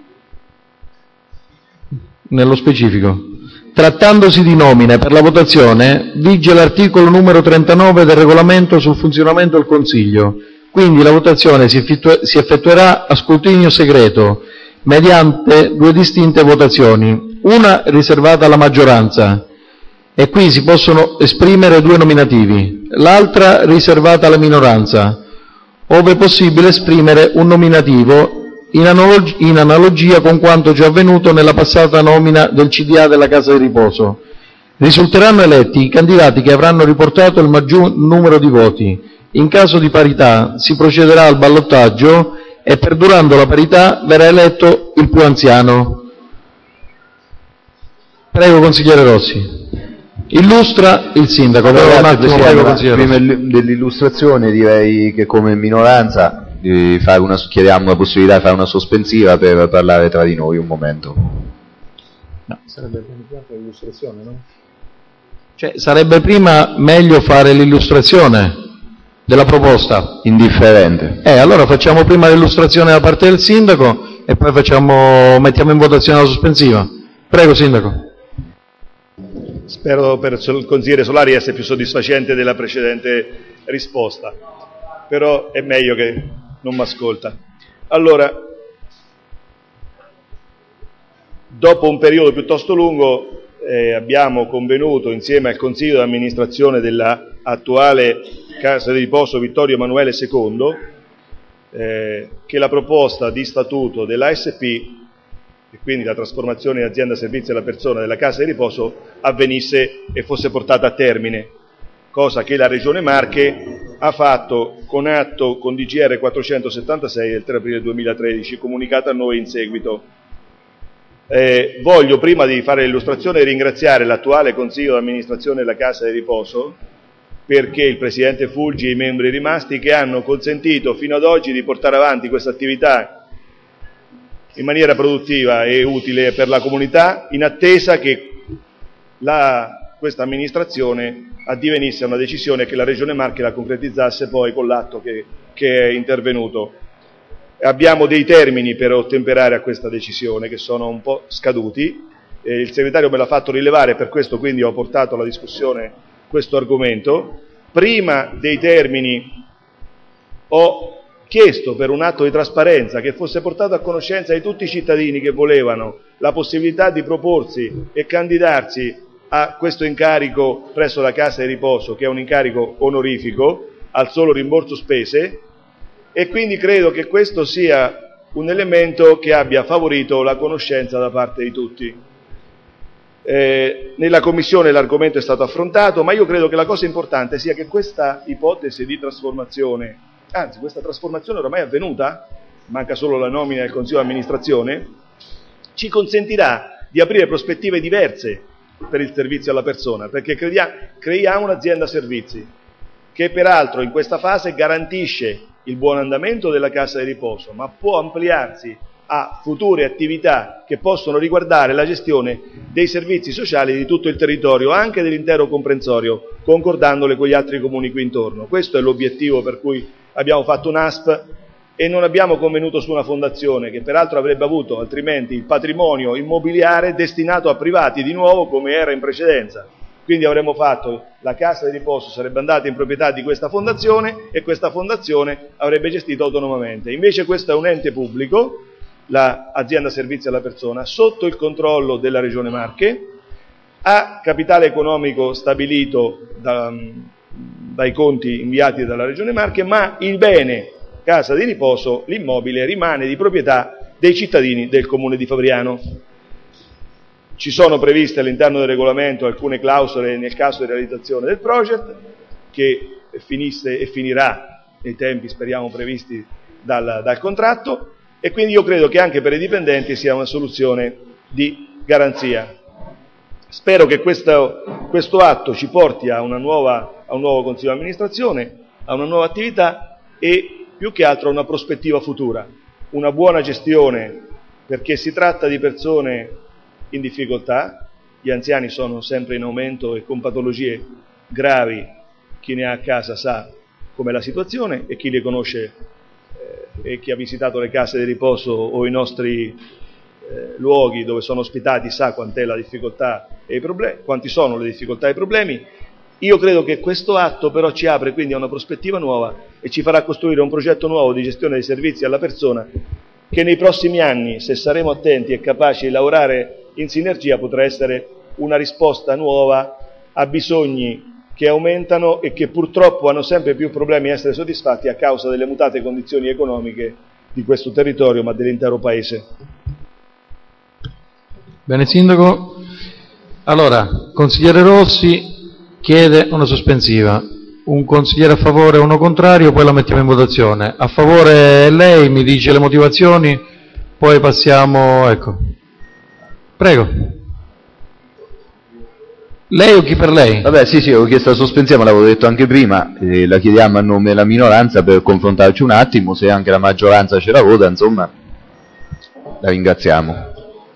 S2: nello specifico. Trattandosi di nomine per la votazione, vige l'articolo numero trentanove del regolamento sul funzionamento del Consiglio, quindi la votazione si, effettu- si effettuerà a scrutinio segreto, mediante due distinte votazioni, una riservata alla maggioranza, e qui si possono esprimere due nominativi, l'altra riservata alla minoranza, ove possibile esprimere un nominativo in, analog- in analogia con quanto già avvenuto nella passata nomina del C D A della Casa di Riposo. Risulteranno eletti i candidati che avranno riportato il maggior numero di voti. In caso di parità si procederà al ballottaggio e, perdurando la parità, verrà eletto il più anziano. Prego, consigliere Rossi. Illustra il sindaco.
S7: Allora,
S2: un attimo, prego, consigliere
S7: prima
S2: Rossi.
S7: dell'illustrazione direi che come minoranza di fare una, chiediamo la possibilità di fare una sospensiva per parlare tra di noi un momento.
S2: No, sarebbe organizzata l'illustrazione, no? Cioè, sarebbe prima meglio fare l'illustrazione della proposta.
S7: Indifferente.
S2: Eh, allora facciamo prima l'illustrazione da parte del sindaco e poi facciamo, mettiamo in votazione la sospensiva. Prego, sindaco.
S4: Spero per il consigliere Solari essere più soddisfacente della precedente risposta, però è meglio che non mi ascolta. Allora, dopo un periodo piuttosto lungo eh, abbiamo convenuto insieme al Consiglio di amministrazione dell'attuale Casa di Riposo Vittorio Emanuele secondo eh, che la proposta di statuto dell'A S P, e quindi la trasformazione in azienda servizi alla persona della Casa di Riposo, avvenisse e fosse portata a termine, cosa che la Regione Marche ha fatto con atto con D G R quattrocentosettantasei del tre aprile duemilatredici, comunicato a noi in seguito. Eh, voglio, prima di fare l'illustrazione, ringraziare l'attuale Consiglio di amministrazione della Casa di Riposo, perché il Presidente Fulgi e i membri rimasti che hanno consentito fino ad oggi di portare avanti questa attività in maniera produttiva e utile per la comunità, in attesa che la, questa amministrazione addivenisse a una decisione che la Regione Marche la concretizzasse poi con l'atto che, che è intervenuto. Abbiamo dei termini per ottemperare a questa decisione che sono un po' scaduti, eh, il segretario me l'ha fatto rilevare, per questo quindi ho portato alla discussione questo argomento. Prima dei termini ho chiesto per un atto di trasparenza che fosse portato a conoscenza di tutti i cittadini che volevano la possibilità di proporsi e candidarsi a questo incarico presso la Casa di Riposo, che è un incarico onorifico al solo rimborso spese, e quindi credo che questo sia un elemento che abbia favorito la conoscenza da parte di tutti. Eh, nella Commissione l'argomento è stato affrontato, ma io credo che la cosa importante sia che questa ipotesi di trasformazione anzi questa trasformazione ormai è avvenuta, manca solo la nomina del Consiglio di amministrazione, ci consentirà di aprire prospettive diverse per il servizio alla persona, perché creiamo un'azienda servizi che peraltro in questa fase garantisce il buon andamento della casa di riposo, ma può ampliarsi a future attività che possono riguardare la gestione dei servizi sociali di tutto il territorio, anche dell'intero comprensorio, concordandole con gli altri comuni qui intorno. Questo è l'obiettivo per cui abbiamo fatto un A S P e non abbiamo convenuto su una fondazione che peraltro avrebbe avuto altrimenti il patrimonio immobiliare destinato a privati di nuovo come era in precedenza. Quindi avremmo fatto, la casa di riposo sarebbe andata in proprietà di questa fondazione e questa fondazione avrebbe gestito autonomamente. Invece questo è un ente pubblico, l'azienda servizi alla persona, sotto il controllo della Regione Marche, ha capitale economico stabilito da, dai conti inviati dalla Regione Marche, ma il bene casa di riposo, l'immobile, rimane di proprietà dei cittadini del comune di Fabriano. Ci sono previste all'interno del regolamento alcune clausole nel caso di realizzazione del project, che finisse e finirà nei tempi, speriamo, previsti dal, dal contratto, e quindi io credo che anche per i dipendenti sia una soluzione di garanzia. Spero che questo, questo atto ci porti a, una nuova, a un nuovo consiglio di amministrazione, a una nuova attività e più che altro a una prospettiva futura, una buona gestione, perché si tratta di persone in difficoltà, gli anziani sono sempre in aumento e con patologie gravi, chi ne ha a casa sa com'è la situazione e chi le conosce eh, e chi ha visitato le case di riposo o i nostri eh, luoghi dove sono ospitati sa quant'è la difficoltà e i problemi, quanti sono le difficoltà e i problemi. Io credo che questo atto però ci apre quindi a una prospettiva nuova e ci farà costruire un progetto nuovo di gestione dei servizi alla persona che nei prossimi anni, se saremo attenti e capaci di lavorare in sinergia, potrà essere una risposta nuova a bisogni che aumentano e che purtroppo hanno sempre più problemi a essere soddisfatti a causa delle mutate condizioni economiche di questo territorio ma dell'intero Paese.
S2: Bene Sindaco, allora consigliere Rossi chiede una sospensiva, un consigliere a favore e uno contrario, poi la mettiamo in votazione. A favore lei, mi dice le motivazioni, poi passiamo, ecco. Prego. Lei o chi per lei?
S7: Vabbè, sì, sì, ho chiesto la sospensiva, ma l'avevo detto anche prima, eh, la chiediamo a nome della minoranza per confrontarci un attimo, se anche la maggioranza ce la vota, insomma, la ringraziamo.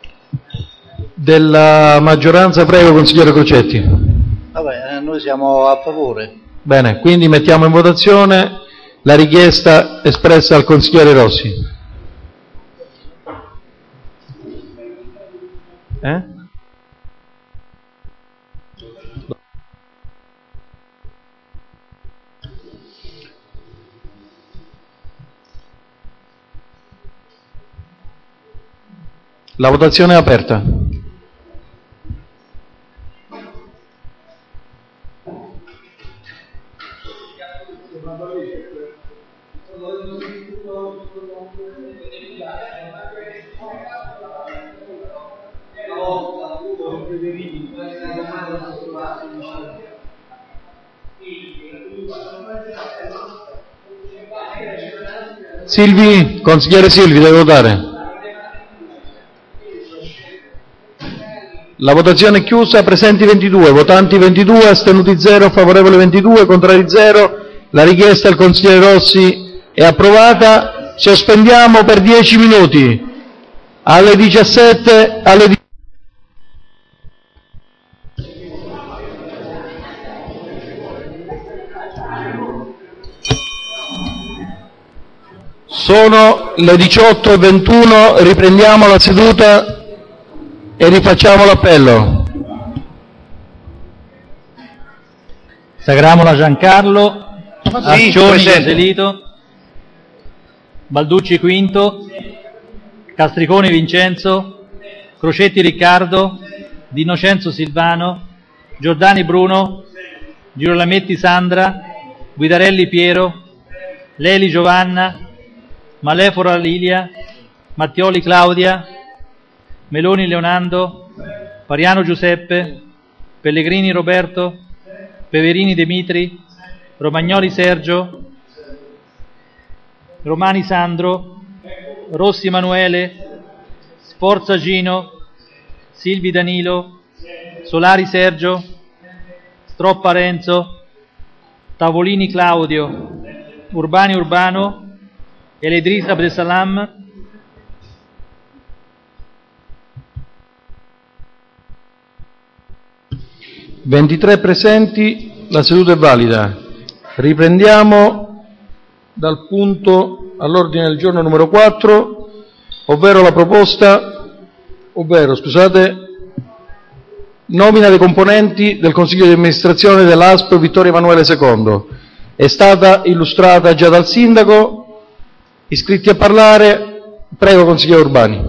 S2: Della maggioranza, prego, consigliere Crocetti.
S8: Vabbè, noi siamo a favore.
S2: Bene, quindi mettiamo in votazione la richiesta espressa al consigliere Rossi. Eh? La votazione è aperta. Silvi, consigliere Silvi, deve votare. La votazione è chiusa, presenti ventidue, votanti ventidue, astenuti zero, favorevoli ventidue, contrari zero. La richiesta del consigliere Rossi è approvata. Sospendiamo per dieci minuti. Alle diciassette, alle Sono le diciotto e ventuno, riprendiamo la seduta e rifacciamo l'appello.
S1: Sagramola Giancarlo,
S4: Sì,
S1: Arcioni
S4: presente.
S1: Caselito, Balducci Quinto, Castriconi Vincenzo, Crocetti Riccardo, D'Innocenzo Silvano, Giordani Bruno, Girolametti Sandra, Guidarelli Piero, Leli Giovanna, Malefora Lilia, Mattioli Claudia, Meloni Leonardo, Pariano Giuseppe, Pellegrini Roberto, Peverini Dimitri, Romagnoli Sergio, Romani Sandro, Rossi Emanuele, Sforza Gino, Silvi Danilo, Solari Sergio, Stroppa Renzo, Tavolini Claudio, Urbani Urbano, Eledris Abdesalam,
S2: ventitré presenti, la seduta è valida. Riprendiamo dal punto all'ordine del giorno numero quattro, ovvero la proposta, ovvero, scusate, nomina dei componenti del Consiglio di amministrazione dell'A S P Vittorio Emanuele secondo. È stata illustrata già dal Sindaco. Iscritti a parlare, prego consigliere Urbani.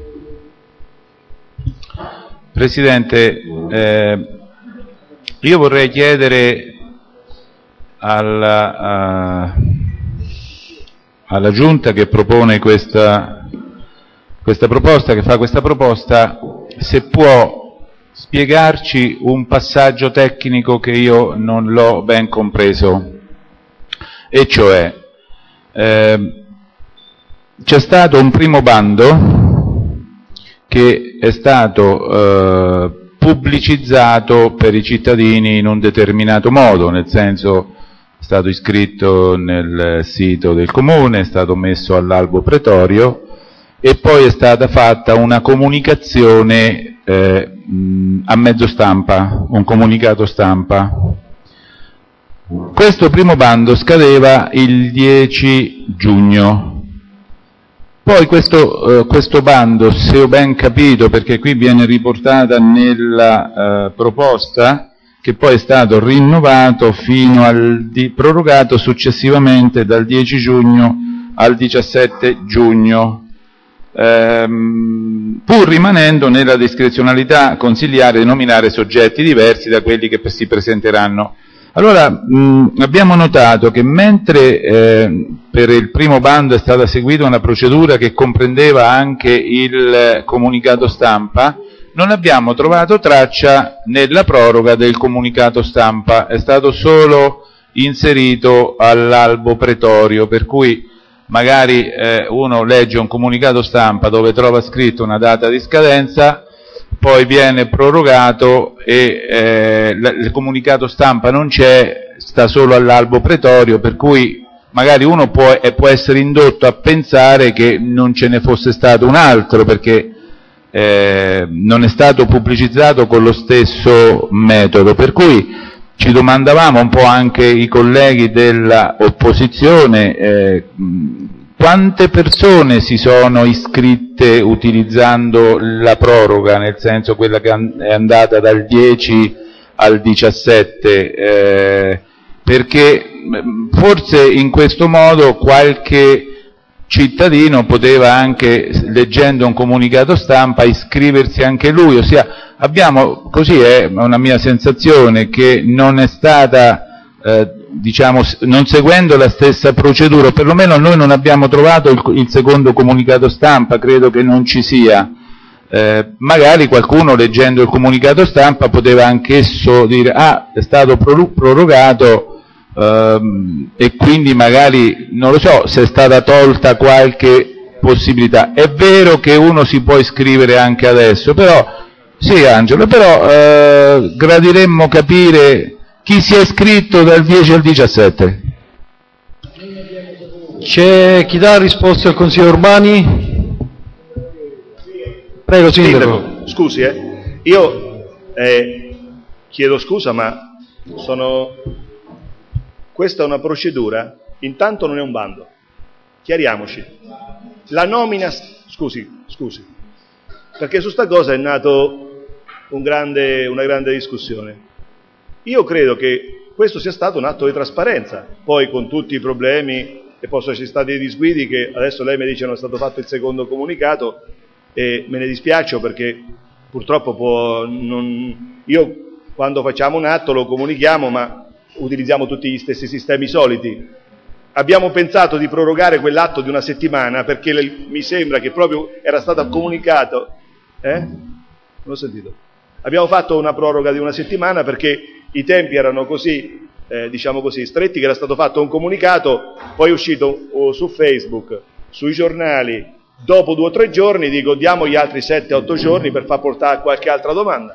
S6: Presidente, eh, io vorrei chiedere alla, uh, alla Giunta che propone questa, questa proposta, che fa questa proposta, se può spiegarci un passaggio tecnico che io non l'ho ben compreso, e cioè eh, c'è stato un primo bando che è stato eh, pubblicizzato per i cittadini in un determinato modo, nel senso è stato iscritto nel sito del comune, è stato messo all'albo pretorio e poi è stata fatta una comunicazione eh, a mezzo stampa, un comunicato stampa. Questo primo bando scadeva il dieci giugno. Poi questo, eh, questo bando, se ho ben capito, perché qui viene riportata nella eh, proposta, che poi è stato rinnovato fino al di, prorogato successivamente dal dieci giugno al diciassette giugno, ehm, pur rimanendo nella discrezionalità consigliare di nominare soggetti diversi da quelli che si presenteranno. Allora, mh, abbiamo notato che mentre eh, per il primo bando è stata seguita una procedura che comprendeva anche il comunicato stampa, non abbiamo trovato traccia nella proroga del comunicato stampa, è stato solo inserito all'albo pretorio, per cui magari eh, uno legge un comunicato stampa dove trova scritto una data di scadenza, poi viene prorogato e eh, il comunicato stampa non c'è, sta solo all'albo pretorio, per cui magari uno può, eh, può essere indotto a pensare che non ce ne fosse stato un altro, perché eh, non è stato pubblicizzato con lo stesso metodo, per cui ci domandavamo un po' anche i colleghi dell'opposizione eh, quante persone si sono iscritte utilizzando la proroga, nel senso quella che è andata dal dieci al diciassette, eh, perché forse in questo modo qualche cittadino poteva anche, leggendo un comunicato stampa, iscriversi anche lui, ossia abbiamo, così è una mia sensazione, che non è stata eh, diciamo, non seguendo la stessa procedura, perlomeno noi non abbiamo trovato il, il secondo comunicato stampa, credo che non ci sia. Eh, magari qualcuno leggendo il comunicato stampa poteva anch'esso dire ah, è stato prorogato ehm, e quindi magari, non lo so, se è stata tolta qualche possibilità. È vero che uno si può iscrivere anche adesso, però, sì Angelo, però eh, gradiremmo capire chi si è iscritto dal dieci al diciassette.
S2: C'è chi dà risposta al consigliere Urbani? Prego, Sindaco.
S4: Sindaco, scusi, eh. io eh, chiedo scusa, ma sono... questa è una procedura, intanto non è un bando, chiariamoci. La nomina, scusi, scusi, perché su sta cosa è nato un grande, una grande discussione. Io credo che questo sia stato un atto di trasparenza, poi con tutti i problemi, e possono esserci stati dei disguidi che adesso lei mi dice non è stato fatto il secondo comunicato, e me ne dispiaccio perché purtroppo può, non, io quando facciamo un atto lo comunichiamo, ma utilizziamo tutti gli stessi sistemi soliti. Abbiamo pensato di prorogare quell'atto di una settimana perché le, mi sembra che proprio era stato comunicato, eh? Non l'ho sentito. Abbiamo fatto una proroga di una settimana perché i tempi erano così eh, diciamo così, stretti, che era stato fatto un comunicato, poi è uscito oh, su Facebook, sui giornali, dopo due o tre giorni dico diamo gli altri sette otto giorni per far portare qualche altra domanda.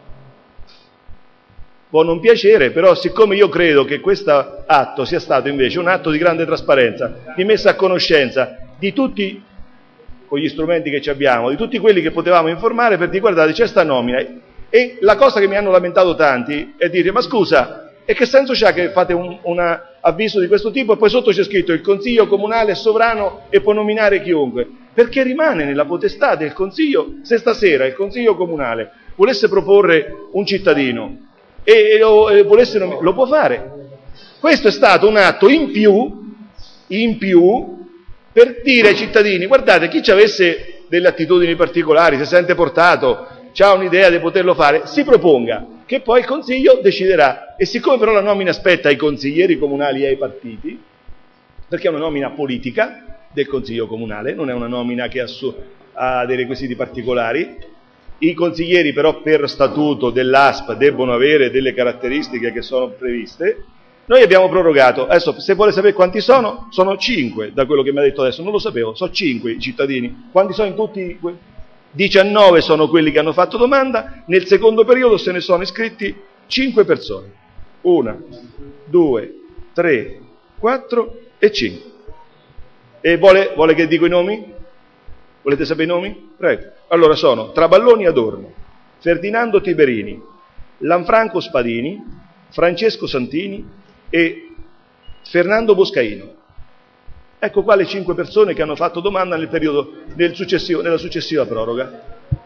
S4: Può non piacere, però siccome io credo che questo atto sia stato invece un atto di grande trasparenza, di messa a conoscenza di tutti, con gli strumenti che ci abbiamo, di tutti quelli che potevamo informare, per dire guardate c'è sta nomina, e la cosa che mi hanno lamentato tanti è dire ma scusa, e che senso c'ha che fate un, un avviso di questo tipo e poi sotto c'è scritto il Consiglio Comunale è sovrano e può nominare chiunque? Perché rimane nella potestà del Consiglio, se stasera il Consiglio Comunale volesse proporre un cittadino e lo, e volesse nom- lo può fare. Questo è stato un atto in più, in più per dire ai cittadini guardate, chi ci avesse delle attitudini particolari, si sente portato, ha un'idea di poterlo fare, si proponga, che poi il Consiglio deciderà. E siccome però la nomina spetta ai consiglieri comunali e ai partiti, perché è una nomina politica del Consiglio Comunale, non è una nomina che ha, su- ha dei requisiti particolari, i consiglieri però per statuto dell'A S P debbono avere delle caratteristiche che sono previste. Noi abbiamo prorogato, adesso se vuole sapere quanti sono, sono cinque, da quello che mi ha detto adesso, non lo sapevo, sono cinque i cittadini. Quanti sono in tutti? diciannove sono quelli che hanno fatto domanda, nel secondo periodo se ne sono iscritti cinque persone. Una, due, tre, quattro e cinque. E vuole, vuole che dico i nomi? Volete sapere i nomi? Prego. Allora sono Traballoni Adorno, Ferdinando Tiberini, Lanfranco Spadini, Francesco Santini e Fernando Boscaino. Ecco qua le cinque persone che hanno fatto domanda nel periodo del successivo, nella successiva proroga.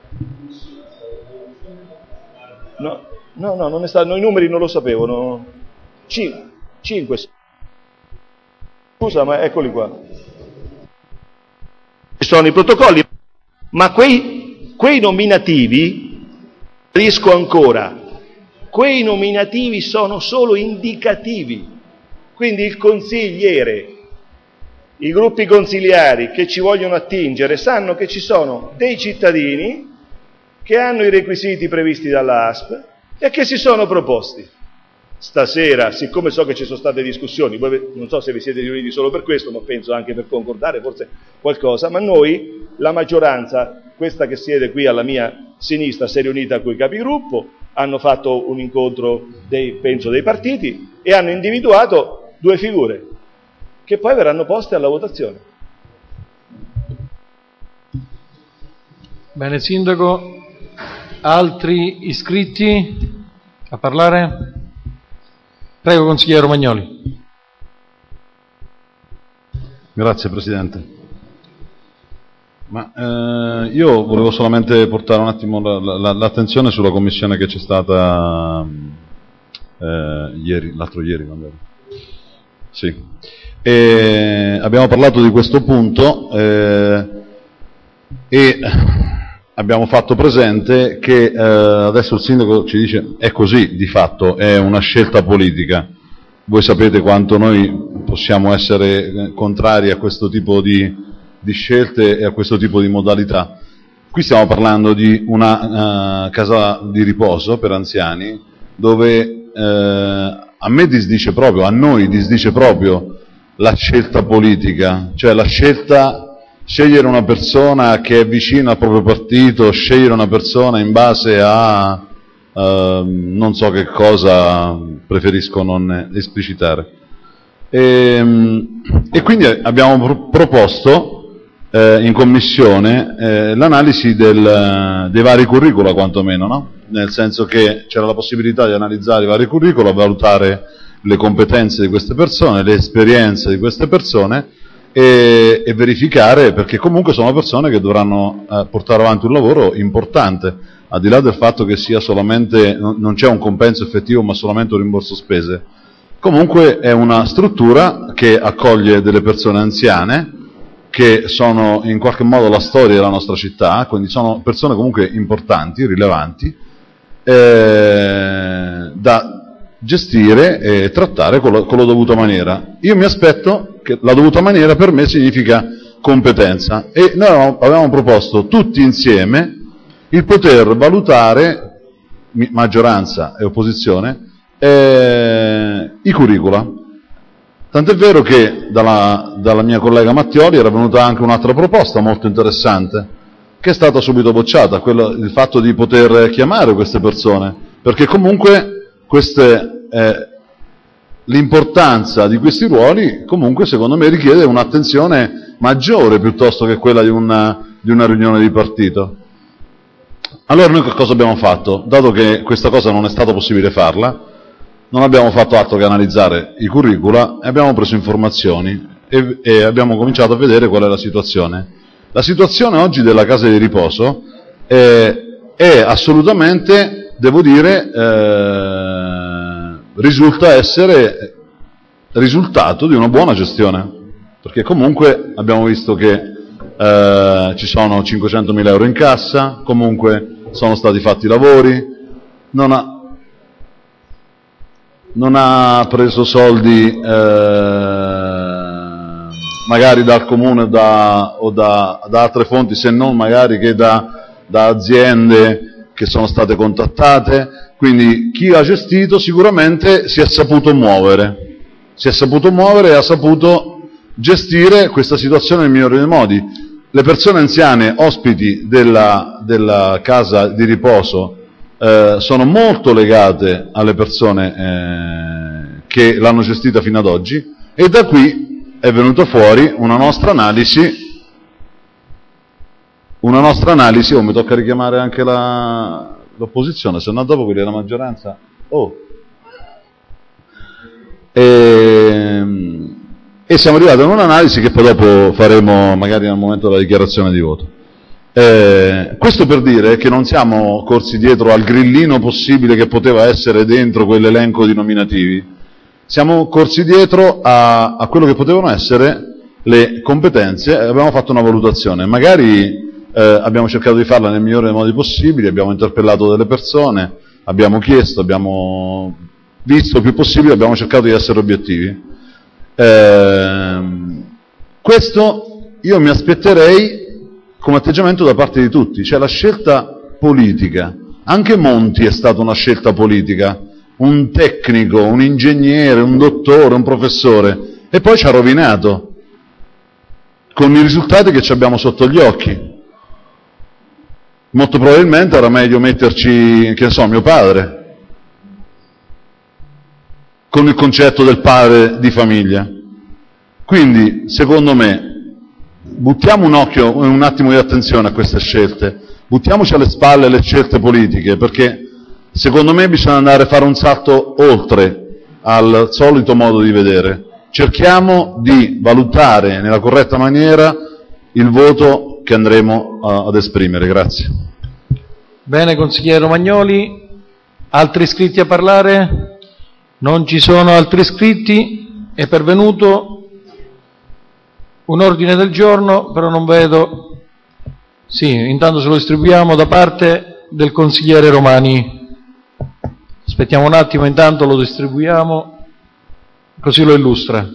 S4: No, no, no, non è stato, no, i numeri non lo sapevo. No. Cin- cinque. Scusa, ma eccoli qua. Ci sono i protocolli, ma quei, quei nominativi, riesco ancora, quei nominativi sono solo indicativi. Quindi il consigliere, i gruppi consiliari che ci vogliono attingere sanno che ci sono dei cittadini che hanno i requisiti previsti dalla A S P e che si sono proposti. Stasera, siccome so che ci sono state discussioni, voi non so se vi siete riuniti solo per questo, ma penso anche per concordare forse qualcosa, ma noi, la maggioranza, questa che siede qui alla mia sinistra, si è riunita con i capigruppo, hanno fatto un incontro, dei, penso, dei partiti e hanno individuato due figure che poi verranno poste alla votazione.
S2: Bene, Sindaco, altri iscritti a parlare? Prego, consigliere Romagnoli.
S9: Grazie Presidente. Ma eh, io volevo solamente portare un attimo la, la, l'attenzione sulla commissione che c'è stata eh, ieri, l'altro ieri, quando era? Sì. E abbiamo parlato di questo punto eh, e abbiamo fatto presente che eh, adesso il sindaco ci dice è così, di fatto è una scelta politica. Voi sapete quanto noi possiamo essere contrari a questo tipo di, di scelte e a questo tipo di modalità. Qui stiamo parlando di una uh, casa di riposo per anziani dove uh, a me disdice proprio, a noi disdice proprio la scelta politica, cioè la scelta, scegliere una persona che è vicina al proprio partito, scegliere una persona in base a uh, non so che cosa, preferisco non esplicitare. E, e quindi abbiamo pro- proposto eh, in commissione eh, l'analisi del, dei vari curricula, quantomeno, no? Nel senso che c'era la possibilità di analizzare i vari curricula, valutare le competenze di queste persone, le esperienze di queste persone e, e verificare, perché comunque sono persone che dovranno eh, portare avanti un lavoro importante, al di là del fatto che sia solamente, non c'è un compenso effettivo ma solamente un rimborso spese. Comunque è una struttura che accoglie delle persone anziane che sono in qualche modo la storia della nostra città, quindi sono persone comunque importanti, rilevanti, eh, da gestire e trattare con la, con la dovuta maniera. Io mi aspetto che la dovuta maniera per me significa competenza e noi avevamo, avevamo proposto tutti insieme il poter valutare, maggioranza e opposizione, eh, i curricula. Tant'è vero che dalla, dalla mia collega Mattioli era venuta anche un'altra proposta molto interessante, che è stata subito bocciata, quello, il fatto di poter chiamare queste persone, perché comunque queste, eh, l'importanza di questi ruoli comunque secondo me richiede un'attenzione maggiore piuttosto che quella di una, di una riunione di partito. Allora noi che cosa abbiamo fatto? Dato che questa cosa non è stato possibile farla, non abbiamo fatto altro che analizzare i curricula e abbiamo preso informazioni e, e abbiamo cominciato a vedere qual è la situazione. La situazione oggi della casa di riposo è, è assolutamente, devo dire, eh, risulta essere risultato di una buona gestione, perché comunque abbiamo visto che eh, ci sono cinquecentomila euro in cassa, comunque sono stati fatti i lavori, non ha, non ha preso soldi eh, magari dal comune o, da, o da, da altre fonti, se non magari che da, da aziende che sono state contattate, quindi chi ha gestito sicuramente si è saputo muovere, si è saputo muovere e ha saputo gestire questa situazione nel migliore dei modi. Le persone anziane ospiti della, della casa di riposo Eh, sono molto legate alle persone eh, che l'hanno gestita fino ad oggi e da qui è venuta fuori una nostra analisi, una nostra analisi, oh mi tocca richiamare anche la, l'opposizione, se no dopo quelli della maggioranza, oh. E, e siamo arrivati a un'analisi che poi dopo faremo magari nel momento della dichiarazione di voto. Eh, questo per dire che non siamo corsi dietro al grillino possibile che poteva essere dentro quell'elenco di nominativi, siamo corsi dietro a, a quello che potevano essere le competenze e abbiamo fatto una valutazione. Magari eh, abbiamo cercato di farla nel migliore dei modi possibili, abbiamo interpellato delle persone, abbiamo chiesto, abbiamo visto il più possibile, abbiamo cercato di essere obiettivi. Eh, questo io mi aspetterei come atteggiamento da parte di tutti, cioè la scelta politica. Anche Monti è stata una scelta politica, un tecnico, un ingegnere, un dottore, un professore, e poi ci ha rovinato, con i risultati che ci abbiamo sotto gli occhi. Molto probabilmente era meglio metterci, che ne so, mio padre, con il concetto del padre di famiglia. Quindi, secondo me, buttiamo un occhio, un attimo di attenzione a queste scelte, buttiamoci alle spalle le scelte politiche, perché secondo me bisogna andare a fare un salto oltre al solito modo di vedere. Cerchiamo di valutare nella corretta maniera il voto che andremo uh, ad esprimere. Grazie.
S2: Bene, consigliere Romagnoli. Altri iscritti a parlare? Non ci sono altri iscritti. È pervenuto un ordine del giorno, però non vedo. Sì, intanto se lo distribuiamo da parte del consigliere Romani. Aspettiamo un attimo, intanto lo distribuiamo, così lo illustra.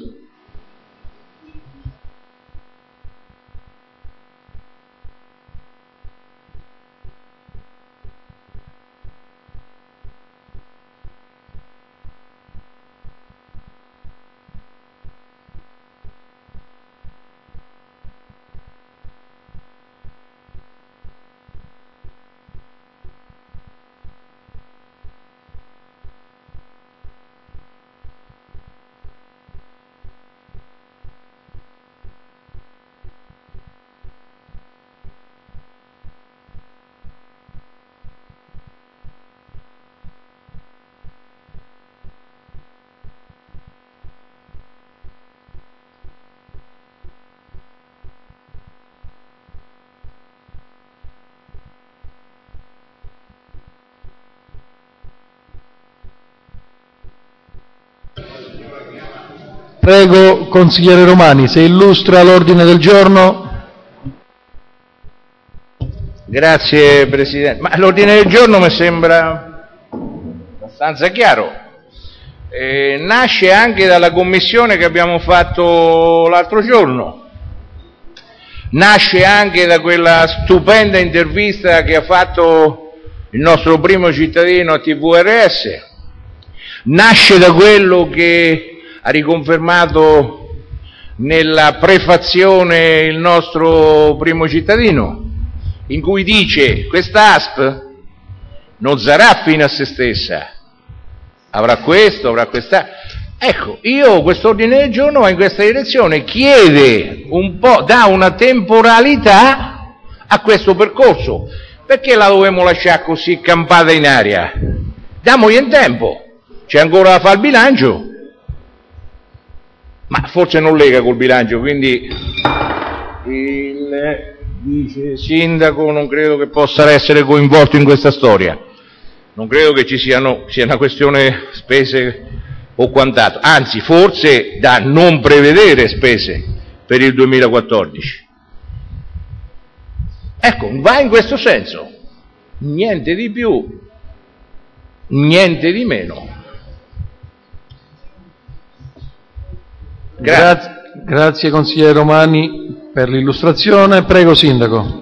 S2: Prego, consigliere Romani, se illustra l'ordine del giorno.
S10: Grazie Presidente. Ma l'ordine del giorno mi sembra abbastanza chiaro. Eh, nasce anche dalla commissione che abbiamo fatto l'altro giorno. Nasce anche da quella stupenda intervista che ha fatto il nostro primo cittadino a T V R S. nasce da quello che ha riconfermato nella prefazione il nostro primo cittadino, in cui dice: questa A S P non sarà fine a se stessa, avrà questo, avrà questa. Ecco, io quest'ordine del giorno va in questa direzione, chiede un po', dà una temporalità a questo percorso. Perché la dovremmo lasciare così campata in aria? Diamogli in tempo, c'è ancora da fare il bilancio, ma forse non lega col bilancio, quindi il vice sindaco non credo che possa essere coinvolto in questa storia. Non credo che ci siano, sia una questione spese o quant'altro, anzi forse da non prevedere spese per il duemilaquattordici. Ecco, va in questo senso, niente di più, niente di meno.
S2: Grazie, grazie, grazie consigliere Romani per l'illustrazione. Prego sindaco.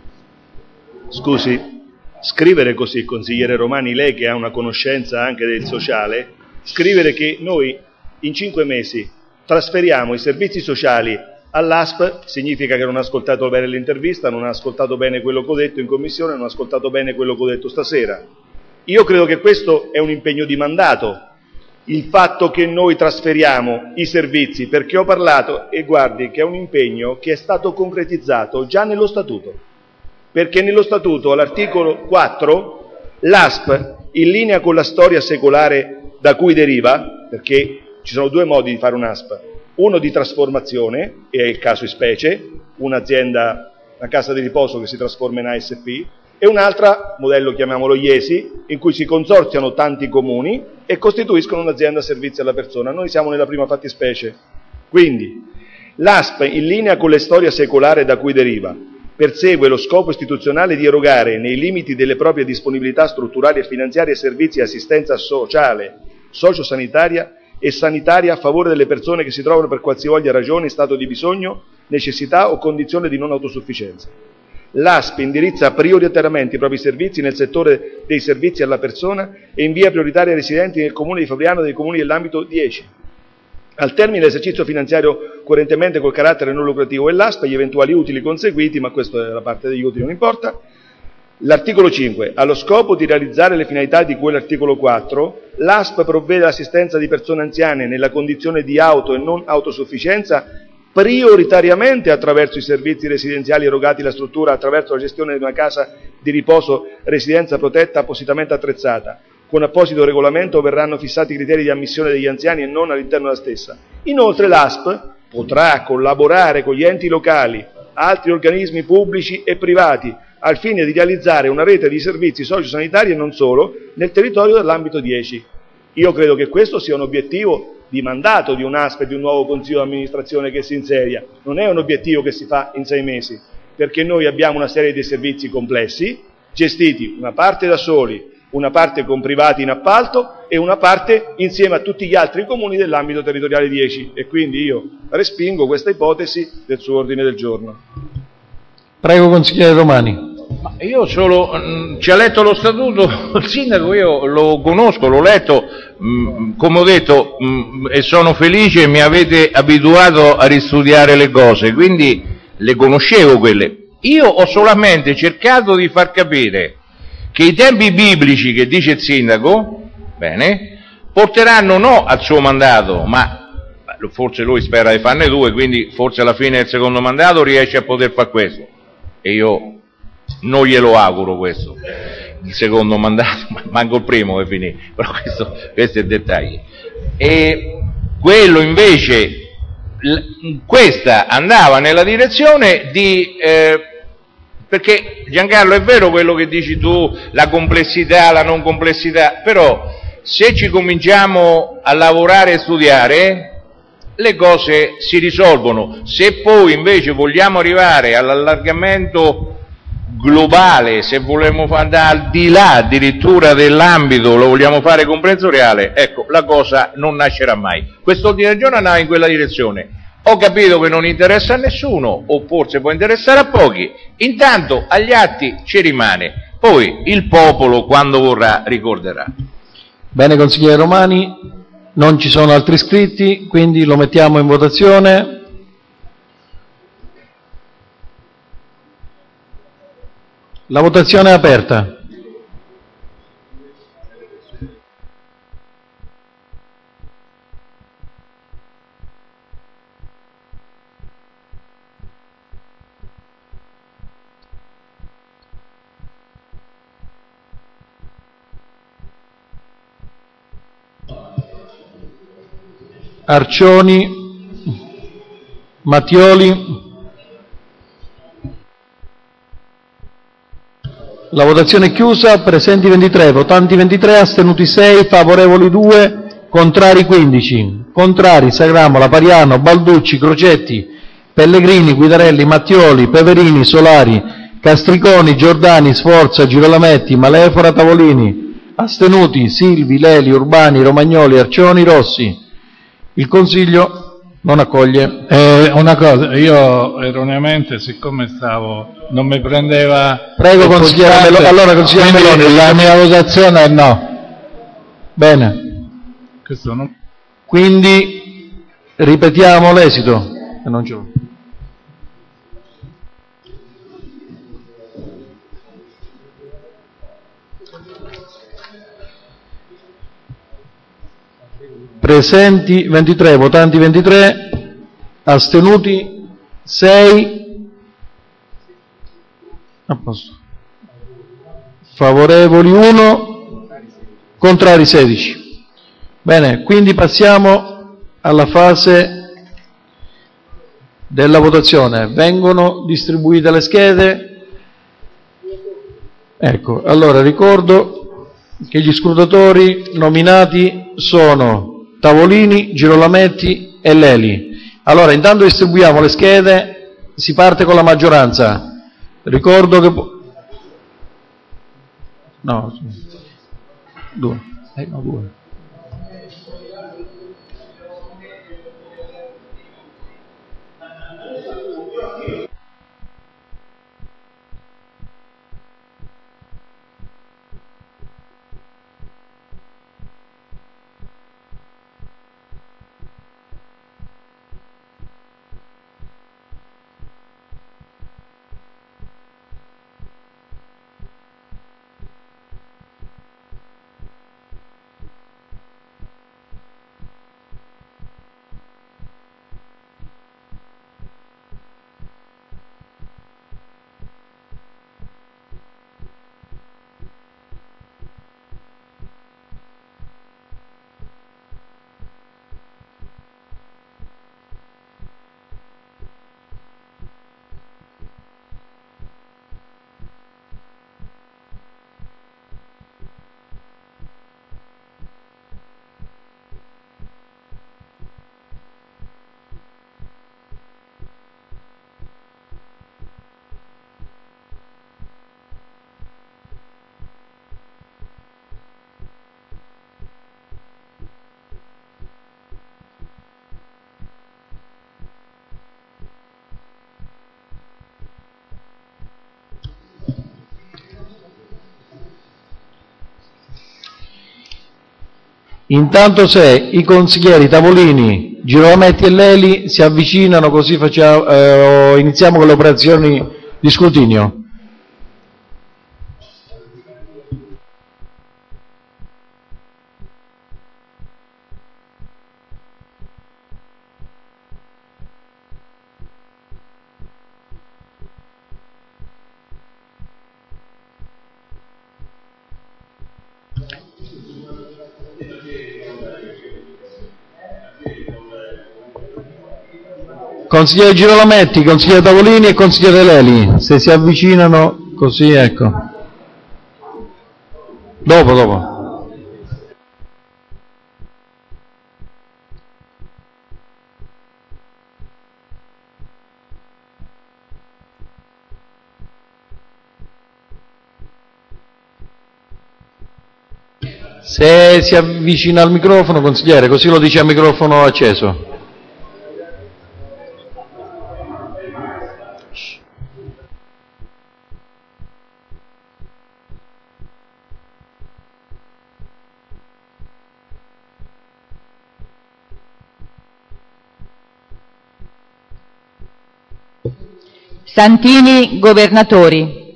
S4: Scusi, scrivere così, consigliere Romani, lei che ha una conoscenza anche del sociale, scrivere che noi in cinque mesi trasferiamo i servizi sociali all'A S P significa che non ha ascoltato bene l'intervista, non ha ascoltato bene quello che ho detto in commissione, non ha ascoltato bene quello che ho detto stasera. Io credo che questo è un impegno di mandato, il fatto che noi trasferiamo i servizi, perché ho parlato, e guardi che è un impegno che è stato concretizzato già nello statuto, perché nello statuto all'articolo quattro l'A S P, in linea con la storia secolare da cui deriva, perché ci sono due modi di fare un'A S P, uno di trasformazione, e è il caso in specie, un'azienda, una casa di riposo che si trasforma in A S P, e un'altra, modello chiamiamolo I E S I, in cui si consorziano tanti comuni e costituiscono un'azienda servizi alla persona. Noi siamo nella prima fattispecie. Quindi l'A S P, in linea con la storia secolare da cui deriva, persegue lo scopo istituzionale di erogare, nei limiti delle proprie disponibilità strutturali e finanziarie, servizi di assistenza sociale, sociosanitaria e sanitaria a favore delle persone che si trovano per qualsivoglia ragione in stato di bisogno, necessità o condizione di non autosufficienza. L'A S P indirizza prioritariamente i propri servizi nel settore dei servizi alla persona e invia prioritaria ai residenti nel comune di Fabriano e dei comuni dell'ambito dieci. Al termine dell'esercizio finanziario coerentemente col carattere non lucrativo dell'A S P e gli eventuali utili conseguiti, ma questa è la parte degli utili, non importa. L'articolo cinque. Allo scopo di realizzare le finalità di cui l'articolo quattro, l'A S P provvede all'assistenza di persone anziane nella condizione di auto e non autosufficienza prioritariamente attraverso i servizi residenziali erogati alla struttura attraverso la gestione di una casa di riposo residenza protetta appositamente attrezzata. Con apposito regolamento verranno fissati i criteri di ammissione degli anziani e non all'interno della stessa. Inoltre l'A S P potrà collaborare con gli enti locali, altri organismi pubblici e privati al fine di realizzare una rete di servizi sociosanitari e non solo nel territorio dell'ambito dieci. Io credo che questo sia un obiettivo di mandato di un A S P e di un nuovo consiglio di amministrazione che si inseria, non è un obiettivo che si fa in sei mesi, perché noi abbiamo una serie di servizi complessi, gestiti una parte da soli, una parte con privati in appalto e una parte insieme a tutti gli altri comuni dell'ambito territoriale dieci, e quindi io respingo questa ipotesi del suo ordine del giorno.
S2: Prego consigliere Romani.
S10: Ma io solo, mh, ci ha letto lo statuto, il sindaco io lo conosco, l'ho letto, mh, come ho detto, mh, e sono felice, mi avete abituato a ristudiare le cose, quindi le conoscevo quelle. Io ho solamente cercato di far capire che i tempi biblici che dice il sindaco, bene, porteranno no al suo mandato, ma forse lui spera di farne due, quindi forse alla fine del secondo mandato riesce a poter fare questo, e io non glielo auguro questo, il secondo mandato, manco il primo che finì, però questo, questo è il dettaglio. E quello invece, questa andava nella direzione di, eh, perché Giancarlo è vero quello che dici tu, la complessità, la non complessità, però se ci cominciamo a lavorare e studiare, le cose si risolvono. Se poi invece vogliamo arrivare all'allargamento globale, se vogliamo andare al di là addirittura dell'ambito, lo vogliamo fare comprensoriale, ecco, la cosa non nascerà mai. Questo ordine del giorno andava in quella direzione. Ho capito che non interessa a nessuno, o forse può interessare a pochi, intanto agli atti ci rimane, poi il popolo quando vorrà ricorderà.
S2: Bene, consigliere Romani, non ci sono altri iscritti, quindi lo mettiamo in votazione. La votazione è aperta. Arcioni, Mattioli. La votazione è chiusa, presenti ventitré, votanti ventitré, astenuti sei, favorevoli due, contrari quindici. Contrari Sagramola, Pariano, Balducci, Crocetti, Pellegrini, Guidarelli, Mattioli, Peverini, Solari, Castriconi, Giordani, Sforza, Girolametti, Malefora, Tavolini. Astenuti Silvi, Leli, Urbani, Romagnoli, Arcioni, Rossi. Il Consiglio non accoglie.
S6: Eh, una cosa, io erroneamente, siccome stavo, non mi prendeva...
S2: Prego consigliere Meloni, allora consigliere Meloni,
S6: la mia votazione è no.
S2: Bene.
S6: Questo non...
S2: Quindi ripetiamo l'esito. Non ce l'ho. Presenti ventitré, votanti ventitré, astenuti sei, a posto. Favorevoli uno, contrari sedici. Bene, quindi passiamo alla fase della votazione. Vengono distribuite le schede. Ecco, allora ricordo che gli scrutatori nominati sono Tavolini, Girolametti e Leli. Allora, intanto distribuiamo le schede, si parte con la maggioranza. Ricordo che... No, due. Eh, no, due. Intanto se i consiglieri Tavolini, Girolametti e Leli si avvicinano, così facciamo, eh, iniziamo con le operazioni di scrutinio. Consigliere Girolametti, consigliere Tavolini e consigliere Leli, se si avvicinano così, ecco. Dopo, dopo. Se si avvicina al microfono, consigliere, così lo dice a microfono acceso.
S11: Santini Governatori.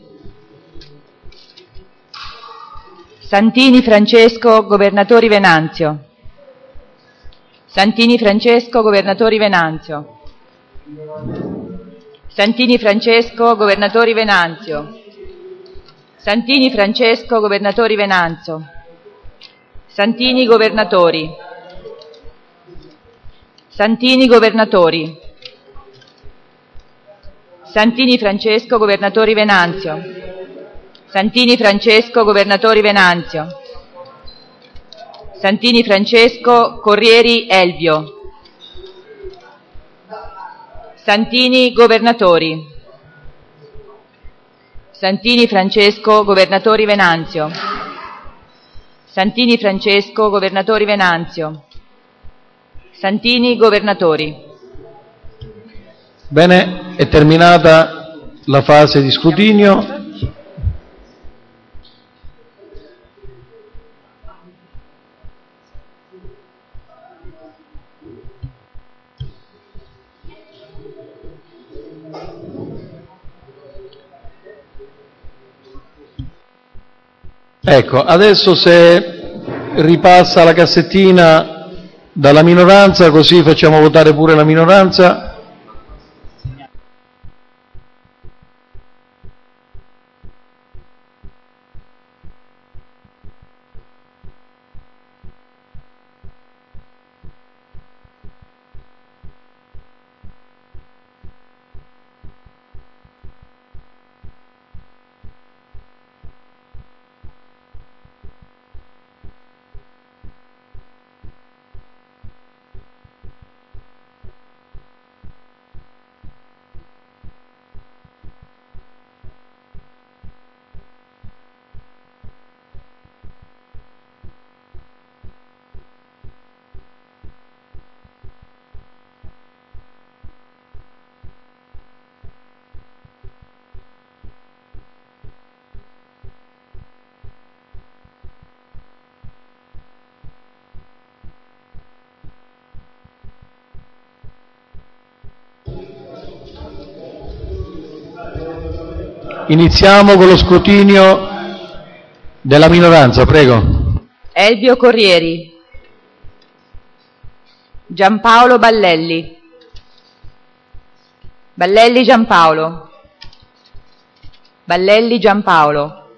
S11: Santini Francesco Governatori Venanzio. Santini Francesco Governatori Venanzio. Santini Francesco Governatori Venanzio. Santini Francesco Governatori Venanzio. Santini Governatori. Santini Governatori. Santini Francesco Governatori Venanzio. Santini Francesco Governatori Venanzio. Santini Francesco Corrieri Elvio. Santini Governatori. Santini Francesco Governatori Venanzio. Santini Francesco Governatori Venanzio. Santini Governatori.
S2: Bene, è terminata la fase di scrutinio. Ecco, adesso se ripassa la cassettina dalla minoranza, così facciamo votare pure la minoranza. Iniziamo con lo scrutinio della minoranza, prego.
S11: Elvio Corrieri. Giampaolo Ballelli. Ballelli Giampaolo. Ballelli Giampaolo.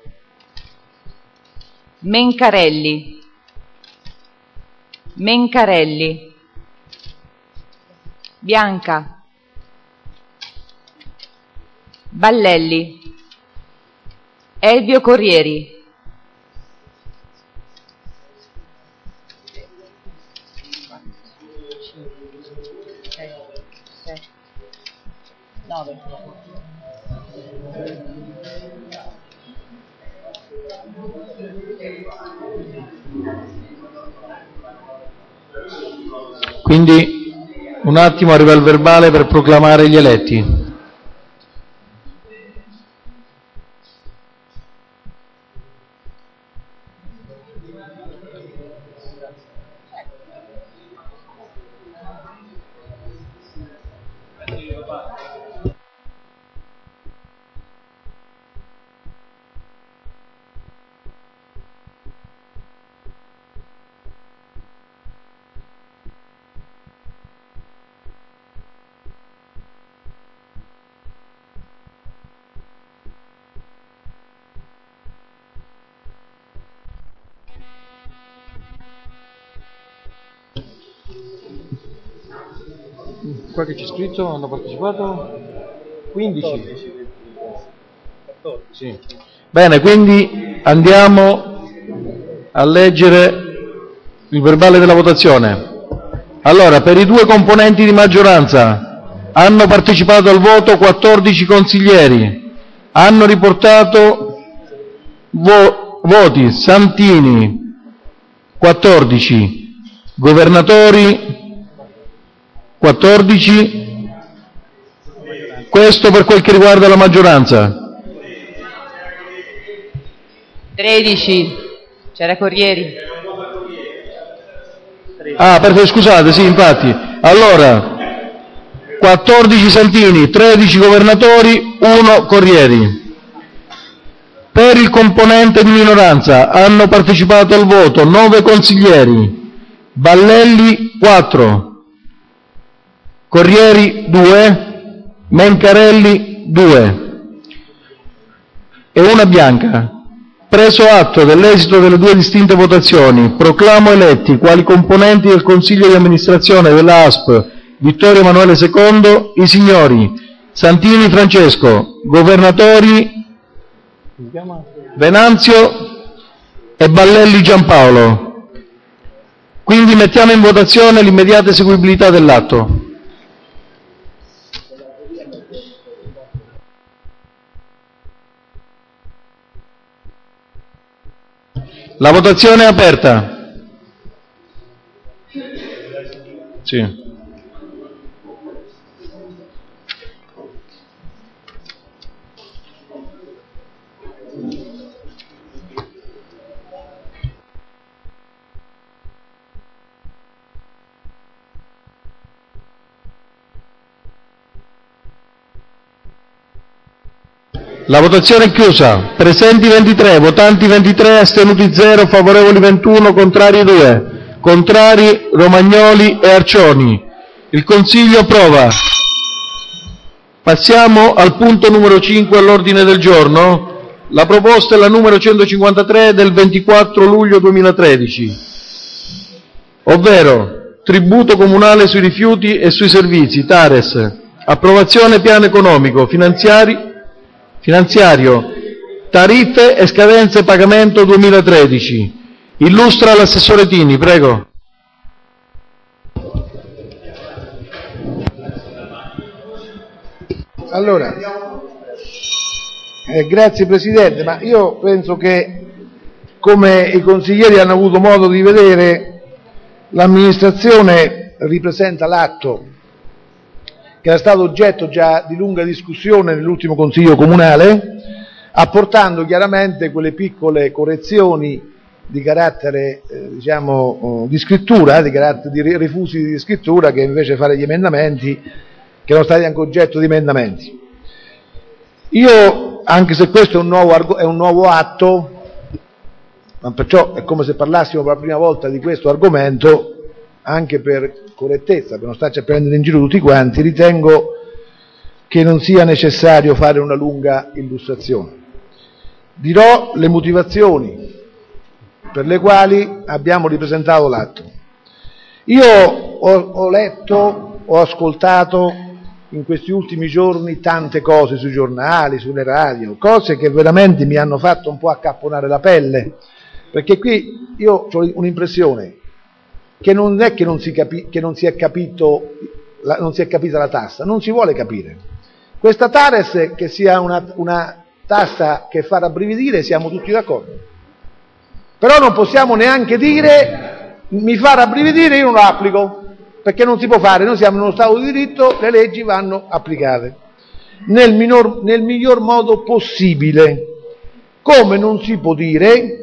S11: Mencarelli. Mencarelli. Bianca. Ballelli. Elvio Corrieri. nove.
S2: Quindi un attimo, arriva il verbale per proclamare gli eletti. Qua che c'è scritto hanno partecipato quindici. Sì. Bene, quindi andiamo a leggere il verbale della votazione. Allora, per i due componenti di maggioranza hanno partecipato al voto quattordici consiglieri, hanno riportato vo- voti Santini quattordici, governatori quattordici, questo per quel che riguarda la maggioranza.
S11: tredici, c'era Corrieri.
S2: Ah, perché scusate, sì, infatti. Allora, quattordici Santini, tredici Governatori, uno Corrieri. Per il componente di minoranza hanno partecipato al voto nove consiglieri, Ballelli quattro, Corrieri due, Mencarelli due e una bianca. Preso atto dell'esito delle due distinte votazioni, proclamo eletti quali componenti del Consiglio di amministrazione della A S P Vittorio Emanuele secondo i signori Santini Francesco, Governatori Venanzio e Ballelli Giampaolo. Quindi mettiamo in votazione l'immediata eseguibilità dell'atto. La votazione è aperta. Sì. La votazione è chiusa. Presenti ventitré, votanti ventitré, astenuti zero, favorevoli ventuno, contrari due. Contrari Romagnoli e Arcioni. Il Consiglio approva. Passiamo al punto numero cinque all'ordine del giorno. La proposta è la numero centocinquantatré del ventiquattro luglio duemilatredici, ovvero tributo comunale sui rifiuti e sui servizi, TARES, approvazione piano economico, finanziari Finanziario, tariffe e scadenze pagamento duemilatredici. Illustra l'assessore Tini, prego.
S12: Allora, eh, grazie Presidente, ma io penso che, come i consiglieri hanno avuto modo di vedere, l'amministrazione ripresenta l'atto che era stato oggetto già di lunga discussione nell'ultimo Consiglio Comunale, apportando chiaramente quelle piccole correzioni di carattere, eh, diciamo, di scrittura, di, carattere, di refusi di scrittura, che invece fare gli emendamenti, che erano stati anche oggetto di emendamenti. Io, anche se questo è un nuovo, è un nuovo atto, ma perciò è come se parlassimo per la prima volta di questo argomento, anche per correttezza, per non starci a prendere in giro tutti quanti, ritengo che non sia necessario fare una lunga illustrazione. Dirò le motivazioni per le quali abbiamo ripresentato l'atto. Io ho, ho letto, ho ascoltato in questi ultimi giorni tante cose sui giornali, sulle radio, cose che veramente mi hanno fatto un po' accapponare la pelle, perché qui io ho un'impressione che non è che non si, capi, che non si è capito, la, non si è capita la tassa, non si vuole capire. Questa TARES, che sia una, una tassa che fa rabbrividire, siamo tutti d'accordo. Però non possiamo neanche dire mi fa rabbrividire, io non lo applico, perché non si può fare, noi siamo in uno Stato di diritto, le leggi vanno applicate nel, minor, nel miglior modo possibile, come non si può dire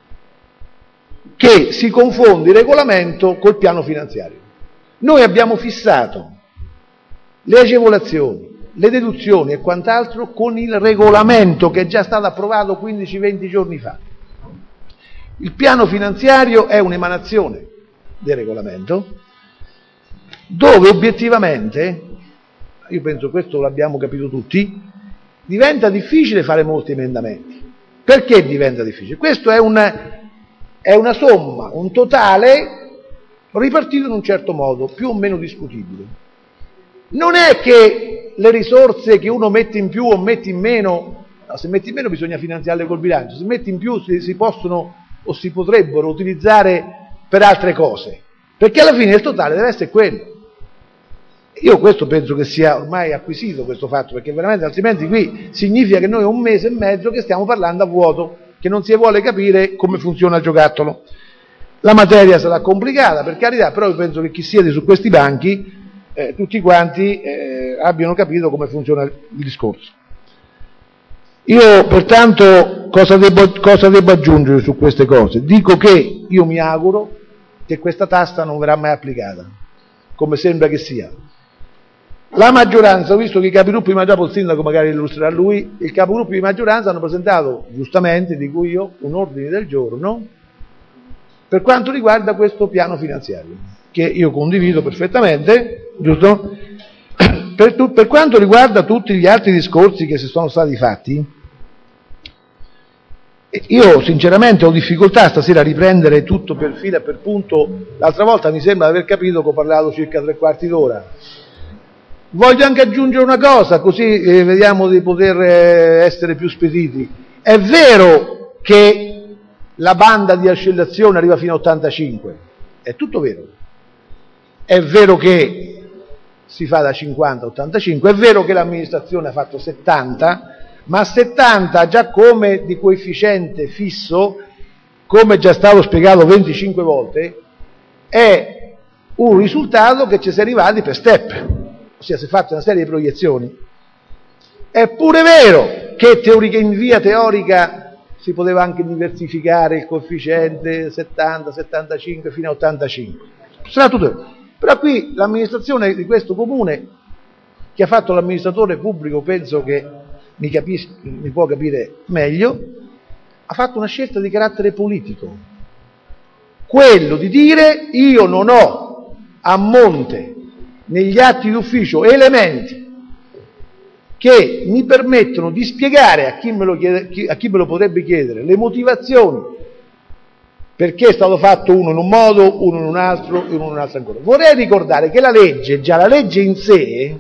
S12: che si confonde il regolamento col piano finanziario. Noi abbiamo fissato le agevolazioni, le deduzioni e quant'altro con il regolamento che è già stato approvato quindici venti giorni fa. Il piano finanziario è un'emanazione del regolamento dove obiettivamente, io penso questo l'abbiamo capito tutti, diventa difficile fare molti emendamenti. Perché diventa difficile? Questo è una... è una somma, un totale ripartito in un certo modo, più o meno discutibile. Non è che le risorse che uno mette in più o mette in meno, no, se metti in meno bisogna finanziarle col bilancio, se metti in più si, si possono o si potrebbero utilizzare per altre cose, perché alla fine il totale deve essere quello. Io questo penso che sia ormai acquisito questo fatto, perché veramente altrimenti qui significa che noi è un mese e mezzo che stiamo parlando a vuoto, che non si vuole capire come funziona il giocattolo. La materia sarà complicata, per carità, però io penso che chi siede su questi banchi, eh, tutti quanti eh, abbiano capito come funziona il discorso. Io pertanto cosa devo, cosa devo aggiungere su queste cose? Dico che io mi auguro che questa tassa non verrà mai applicata, come sembra che sia. La maggioranza, ho visto che i capigruppo di maggioranza, il sindaco magari illustrerà lui, il capogruppo di maggioranza hanno presentato, giustamente, dico io, un ordine del giorno per quanto riguarda questo piano finanziario, che io condivido perfettamente, giusto? Per, tu, per quanto riguarda tutti gli altri discorsi che si sono stati fatti, io sinceramente ho difficoltà stasera a riprendere tutto per filo e per punto. L'altra volta mi sembra di aver capito che ho parlato circa tre quarti d'ora. Voglio anche aggiungere una cosa, così eh, vediamo di poter eh, essere più spediti. È vero che la banda di ascellazione arriva fino a ottantacinque, è tutto vero. È vero che si fa da cinquanta a ottantacinque, è vero che l'amministrazione ha fatto settanta, ma settanta già come di coefficiente fisso, come è già stato spiegato venticinque volte, è un risultato che ci si è arrivati per step, ossia si è fatta una serie di proiezioni. È pure vero che teorica, in via teorica si poteva anche diversificare il coefficiente settanta, settantacinque fino a ottantacinque. Sarà tutto vero. Però qui l'amministrazione di questo comune, che ha fatto l'amministratore pubblico, penso che mi, capisco, mi può capire meglio, ha fatto una scelta di carattere politico, quello di dire: io non ho a monte negli atti d'ufficio elementi che mi permettono di spiegare a chi me lo, chiede, a chi me lo potrebbe chiedere le motivazioni perché è stato fatto uno in un modo, uno in un altro e uno in un altro ancora. Vorrei ricordare che la legge, già la legge in sé,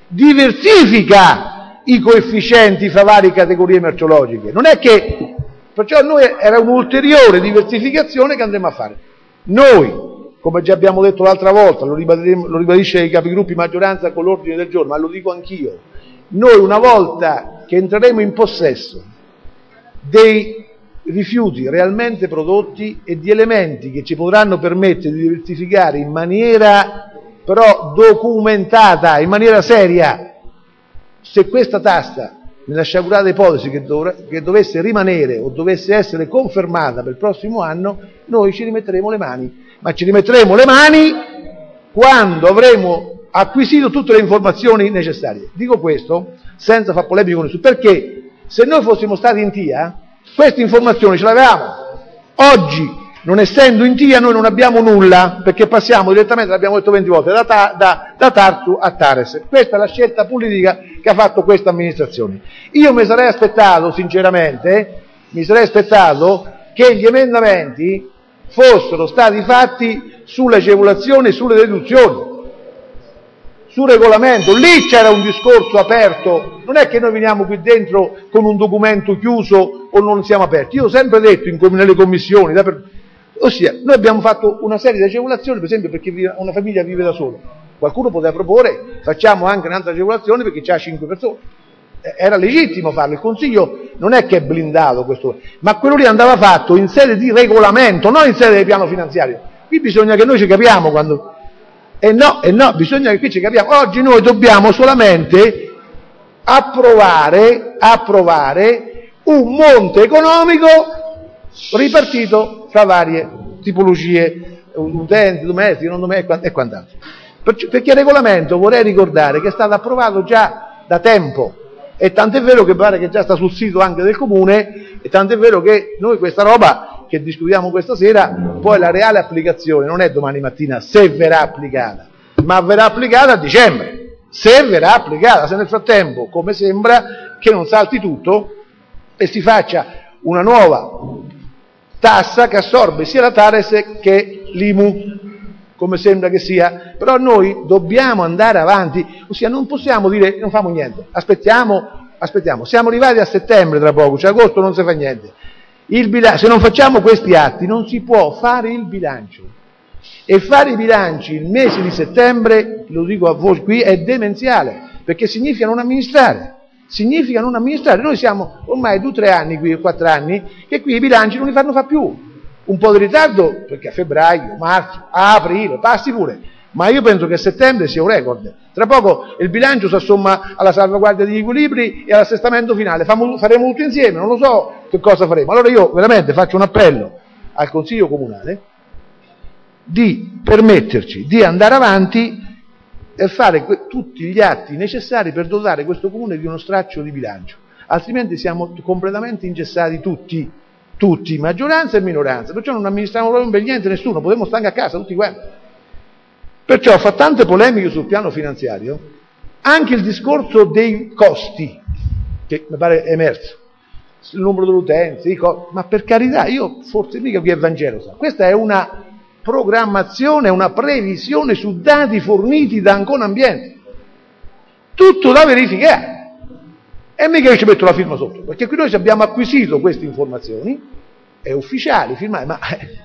S12: diversifica i coefficienti fra varie categorie merceologiche. Non è che, perciò noi era un'ulteriore diversificazione che andremo a fare. Noi, come già abbiamo detto l'altra volta, lo, lo ribadisce i capigruppi maggioranza con l'ordine del giorno, ma lo dico anch'io, noi una volta che entreremo in possesso dei rifiuti realmente prodotti e di elementi che ci potranno permettere di diversificare in maniera però documentata, in maniera seria, se questa tassa, nella sciagurata ipotesi che, dov- che dovesse rimanere o dovesse essere confermata per il prossimo anno, noi ci rimetteremo le mani, ma ci rimetteremo le mani quando avremo acquisito tutte le informazioni necessarie. Dico questo senza far polemico con nessuno, perché se noi fossimo stati in T I A, queste informazioni ce l'avevamo. Oggi, non essendo in T I A, noi non abbiamo nulla, perché passiamo direttamente, l'abbiamo detto venti volte, da, ta- da, da Tartu a Tares. Questa è la scelta politica che ha fatto questa amministrazione. Io mi sarei aspettato, sinceramente, mi sarei aspettato che gli emendamenti fossero stati fatti sulle agevolazioni e sulle deduzioni, sul regolamento. Lì c'era un discorso aperto, non è che noi veniamo qui dentro con un documento chiuso o non siamo aperti. Io ho sempre detto in, nelle commissioni, da per, ossia, noi abbiamo fatto una serie di agevolazioni, per esempio perché una famiglia vive da sola. Qualcuno poteva proporre, facciamo anche un'altra agevolazione perché c'ha cinque persone. Era legittimo farlo, il Consiglio non è che è blindato questo, ma quello lì andava fatto in sede di regolamento, non in sede di piano finanziario. Qui bisogna che noi ci capiamo quando... E no, e no, bisogna che qui ci capiamo. Oggi noi dobbiamo solamente approvare, approvare un monte economico ripartito fra varie tipologie, utenti, domestici, non domestici e quant'altro. Perché il regolamento, vorrei ricordare, che è stato approvato già da tempo, e tant'è vero che pare che già sta sul sito anche del Comune, e tant'è vero che noi questa roba che discutiamo questa sera, poi la reale applicazione non è domani mattina, se verrà applicata, ma verrà applicata a dicembre, se verrà applicata, se nel frattempo, come sembra, che non salti tutto e si faccia una nuova tassa che assorbe sia la Tares che l'I M U, come sembra che sia. Però noi dobbiamo andare avanti, ossia non possiamo dire non facciamo niente, aspettiamo, aspettiamo, siamo arrivati a settembre tra poco, cioè agosto non si fa niente. Il bilancio, se non facciamo questi atti non si può fare il bilancio, e fare i bilanci il mese di settembre, lo dico a voi qui, è demenziale, perché significa non amministrare, significa non amministrare. Noi siamo ormai due o tre anni qui, quattro anni, che qui i bilanci non li fanno fa più, un po' di ritardo perché a febbraio, marzo, a aprile, passi pure, ma io penso che a settembre sia un record. Tra poco il bilancio si assomma alla salvaguardia degli equilibri e all'assestamento finale, Famo, faremo tutto insieme, non lo so che cosa faremo. Allora io veramente faccio un appello al Consiglio Comunale di permetterci di andare avanti e fare que- tutti gli atti necessari per dotare questo comune di uno straccio di bilancio, altrimenti siamo completamente ingessati tutti, tutti, maggioranza e minoranza, perciò non amministriamo proprio per niente nessuno, potremmo stare a casa tutti quanti. Perciò fa tante polemiche sul piano finanziario, anche il discorso dei costi, che mi pare emerso, il numero delle utenze, i costi, ma per carità, io forse mica qui è Vangelo, sa. Questa è una programmazione, una previsione su dati forniti da Ancona Ambiente, tutto da verificare, e mica io ci metto la firma sotto, perché qui noi abbiamo acquisito queste informazioni, è ufficiale, firmate, ma eh,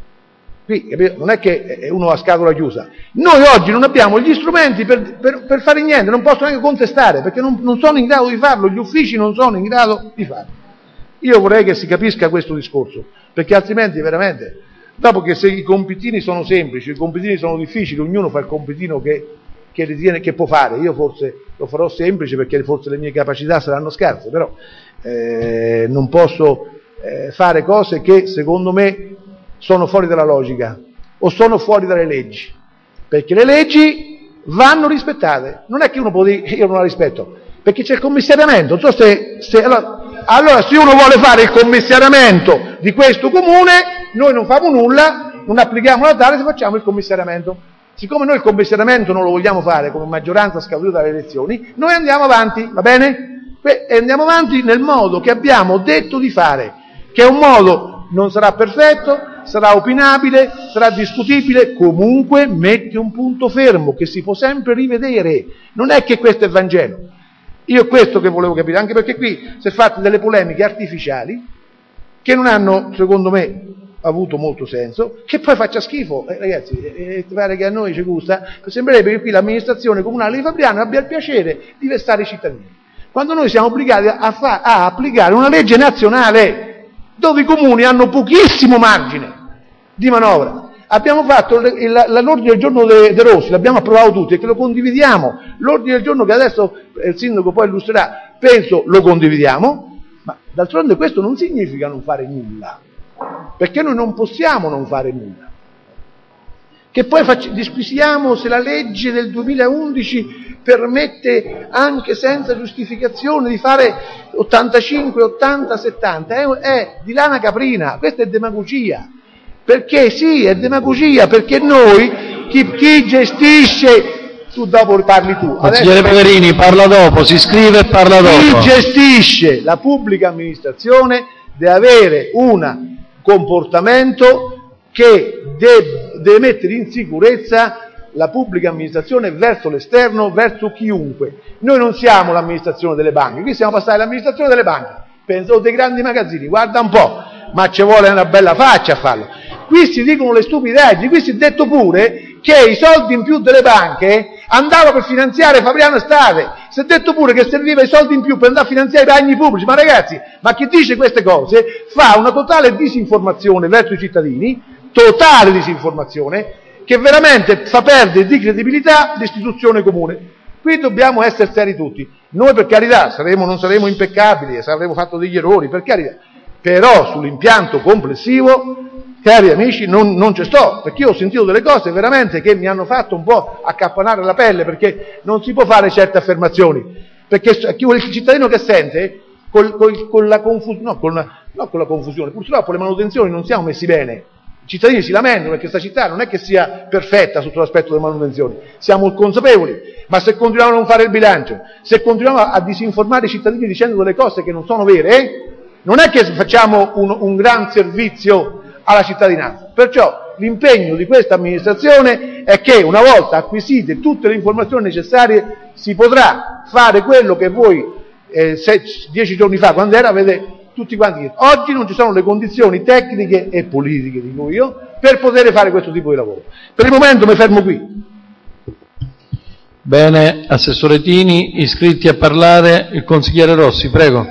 S12: qui capito? Non è che è uno a scatola chiusa, noi oggi non abbiamo gli strumenti per, per, per fare niente, non posso neanche contestare, perché non, non sono in grado di farlo, gli uffici non sono in grado di farlo. Io vorrei che si capisca questo discorso, perché altrimenti veramente, dopo che se i compitini sono semplici, i compitini sono difficili, ognuno fa il compitino che, che ritiene che può fare, io forse lo farò semplice perché forse le mie capacità saranno scarse, però eh, non posso eh, fare cose che secondo me sono fuori dalla logica o sono fuori dalle leggi, perché le leggi vanno rispettate, non è che uno può dire io non la rispetto, perché c'è il commissariamento, non so se, se allora, allora se uno vuole fare il commissariamento di questo comune, noi non facciamo nulla, non applichiamo la tale se facciamo il commissariamento. Siccome noi il commissariamento non lo vogliamo fare come maggioranza scaduta dalle elezioni, noi andiamo avanti, va bene? E andiamo avanti nel modo che abbiamo detto di fare, che è un modo, non sarà perfetto, sarà opinabile, sarà discutibile, comunque mette un punto fermo che si può sempre rivedere, non è che questo è Vangelo. Io è questo che volevo capire, anche perché qui si è fatte delle polemiche artificiali che non hanno, secondo me, avuto molto senso, che poi faccia schifo, eh, ragazzi, eh, pare che a noi ci gusta, sembrerebbe che qui l'amministrazione comunale di Fabriano abbia il piacere di vessare i cittadini, quando noi siamo obbligati a, fa- a applicare una legge nazionale dove i comuni hanno pochissimo margine di manovra. Abbiamo fatto l- il- l'ordine del giorno De, De Rossi, l'abbiamo approvato tutti e che lo condividiamo, l'ordine del giorno che adesso il sindaco poi illustrerà, penso lo condividiamo, ma d'altronde questo non significa non fare nulla, perché noi non possiamo non fare nulla. Che poi facci- disquisiamo se la legge del duemilaundici permette anche senza giustificazione di fare ottantacinque, ottanta, settanta, è, è di lana caprina, questa è demagogia, perché sì, è demagogia, perché noi, chi, chi gestisce, tu dopo parli tu.
S2: Consigliere Poverini, parla dopo, si scrive e parla dopo.
S12: Chi gestisce la pubblica amministrazione deve avere un comportamento che deve, deve mettere in sicurezza la pubblica amministrazione verso l'esterno, verso chiunque. Noi non siamo l'amministrazione delle banche, qui siamo passati all'amministrazione delle banche, penso dei grandi magazzini, guarda un po', ma ci vuole una bella faccia a farlo. Qui si dicono le stupidaggini, qui si è detto pure che i soldi in più delle banche andavano per finanziare Fabriano Estate, si è detto pure che serviva i soldi in più per andare a finanziare i bagni pubblici, ma ragazzi, ma chi dice queste cose fa una totale disinformazione verso i cittadini, totale disinformazione, che veramente fa perdere di credibilità l'istituzione comune. Qui dobbiamo essere seri tutti, noi per carità saremo, non saremo impeccabili, avremo fatto degli errori, per carità, però sull'impianto complessivo, cari amici, non, non ci sto, perché io ho sentito delle cose veramente che mi hanno fatto un po' accapponare la pelle, perché non si può fare certe affermazioni, perché il cittadino che sente, col, col, con, la confu- no, con, la, no, con la confusione, purtroppo le manutenzioni non siamo messi bene, i cittadini si lamentano perché questa città non è che sia perfetta sotto l'aspetto delle manutenzioni, siamo consapevoli, ma se continuiamo a non fare il bilancio, se continuiamo a disinformare i cittadini dicendo delle cose che non sono vere, eh, non è che facciamo un, un gran servizio alla cittadinanza. Perciò l'impegno di questa amministrazione è che una volta acquisite tutte le informazioni necessarie si potrà fare quello che voi eh, se, dieci giorni fa, quando era, avete tutti quanti. Oggi non ci sono le condizioni tecniche e politiche, dico io, per poter fare questo tipo di lavoro. Per il momento mi fermo qui.
S2: Bene, Assessore Tini, iscritti a parlare il consigliere Rossi, prego.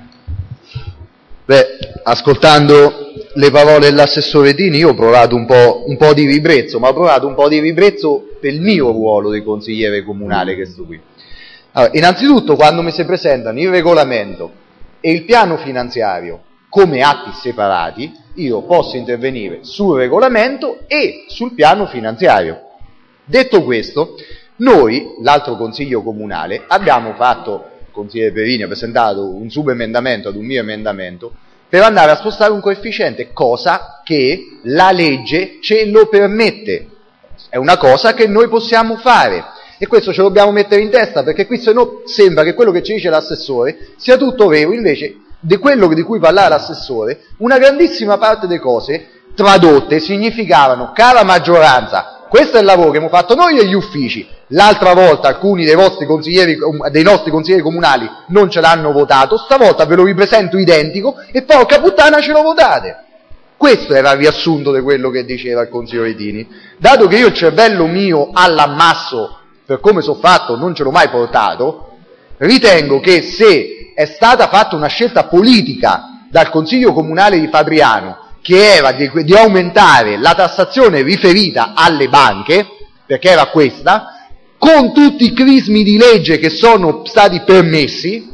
S7: Beh, ascoltando le parole dell'assessore Tini io ho provato un po', un po' di ribrezzo, ma ho provato un po' di ribrezzo per il mio ruolo di consigliere comunale che sto qui. Allora, innanzitutto quando mi si presentano il regolamento e il piano finanziario come atti separati, io posso intervenire sul regolamento e sul piano finanziario. Detto questo, Noi, l'altro consiglio comunale, abbiamo fatto, il consigliere Perini ha presentato un subemendamento ad un mio emendamento per andare a spostare un coefficiente, cosa che la legge ce lo permette, è una cosa che noi possiamo fare e questo ce lo dobbiamo mettere in testa, perché qui se no sembra che quello che ci dice l'assessore sia tutto vero, invece di quello di cui parlava l'assessore, una grandissima parte delle cose tradotte significavano: cara maggioranza, questo è il lavoro che abbiamo fatto noi e gli uffici, l'altra volta alcuni dei vostri consiglieri, dei nostri consiglieri comunali non ce l'hanno votato, stavolta ve lo ripresento identico e porca puttana ce lo votate. Questo era il riassunto di quello che diceva il consigliere Tini. Dato che io il cervello mio all'ammasso, per come sono fatto, non ce l'ho mai portato, ritengo che se è stata fatta una scelta politica dal Consiglio Comunale di Fabriano, che era di, di aumentare la tassazione riferita alle banche, perché era questa, con tutti i crismi di legge che sono stati permessi,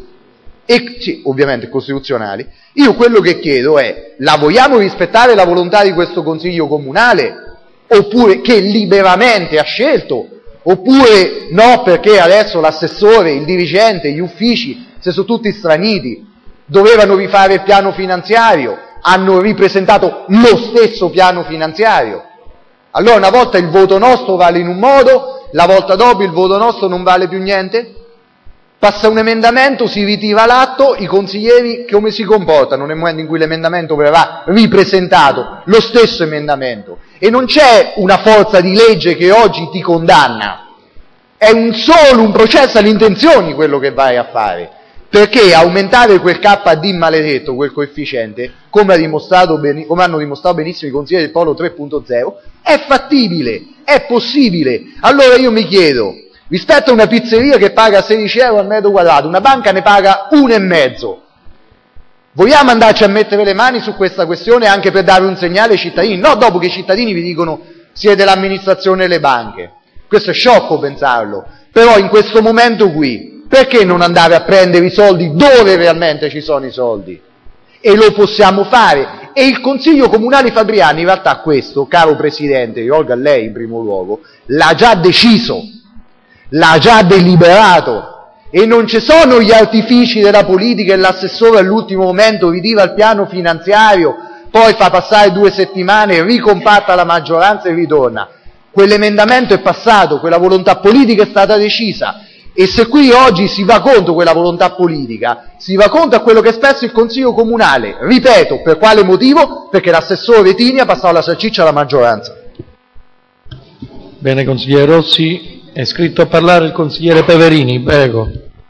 S7: e sì, ovviamente costituzionali, io quello che chiedo è: la vogliamo rispettare la volontà di questo Consiglio Comunale, oppure che liberamente ha scelto, oppure no, perché adesso l'assessore, il dirigente, gli uffici si sono tutti straniti, dovevano rifare il piano finanziario, hanno ripresentato lo stesso piano finanziario. Allora una volta il voto nostro vale in un modo, la volta dopo il voto nostro non vale più niente? Passa un emendamento, si ritira l'atto, i consiglieri come si comportano nel momento in cui l'emendamento verrà ripresentato, lo stesso emendamento, e non c'è una forza di legge che oggi ti condanna, è un solo un processo alle intenzioni quello che vai a fare, perché aumentare quel K D maledetto, quel coefficiente, come, ha dimostrato ben, come hanno dimostrato benissimo i consiglieri del Polo tre punto zero, è fattibile, è possibile. Allora io mi chiedo, rispetto a una pizzeria che paga sedici euro al metro quadrato, una banca ne paga uno e mezzo. Vogliamo andarci a mettere le mani su questa questione anche per dare un segnale ai cittadini? No, dopo che i cittadini vi dicono siete l'amministrazione e le banche. Questo è sciocco pensarlo. Però in questo momento qui, perché non andare a prendere i soldi dove realmente ci sono i soldi? E lo possiamo fare. E il Consiglio Comunale Fabriano in realtà questo, caro Presidente, rivolgo a lei in primo luogo, l'ha già deciso. L'ha già deliberato e non ci sono gli artifici della politica e l'assessore all'ultimo momento ritira il piano finanziario, poi fa passare due settimane, ricompatta la maggioranza e ritorna. Quell'emendamento è passato, quella volontà politica è stata decisa e se qui oggi si va contro quella volontà politica, si va contro a quello che è espresso il Consiglio Comunale. Ripeto, per quale motivo? Perché l'assessore Tini ha passato la salsiccia alla maggioranza.
S12: Bene, consigliere Rossi. È scritto a parlare il consigliere Peverini, prego.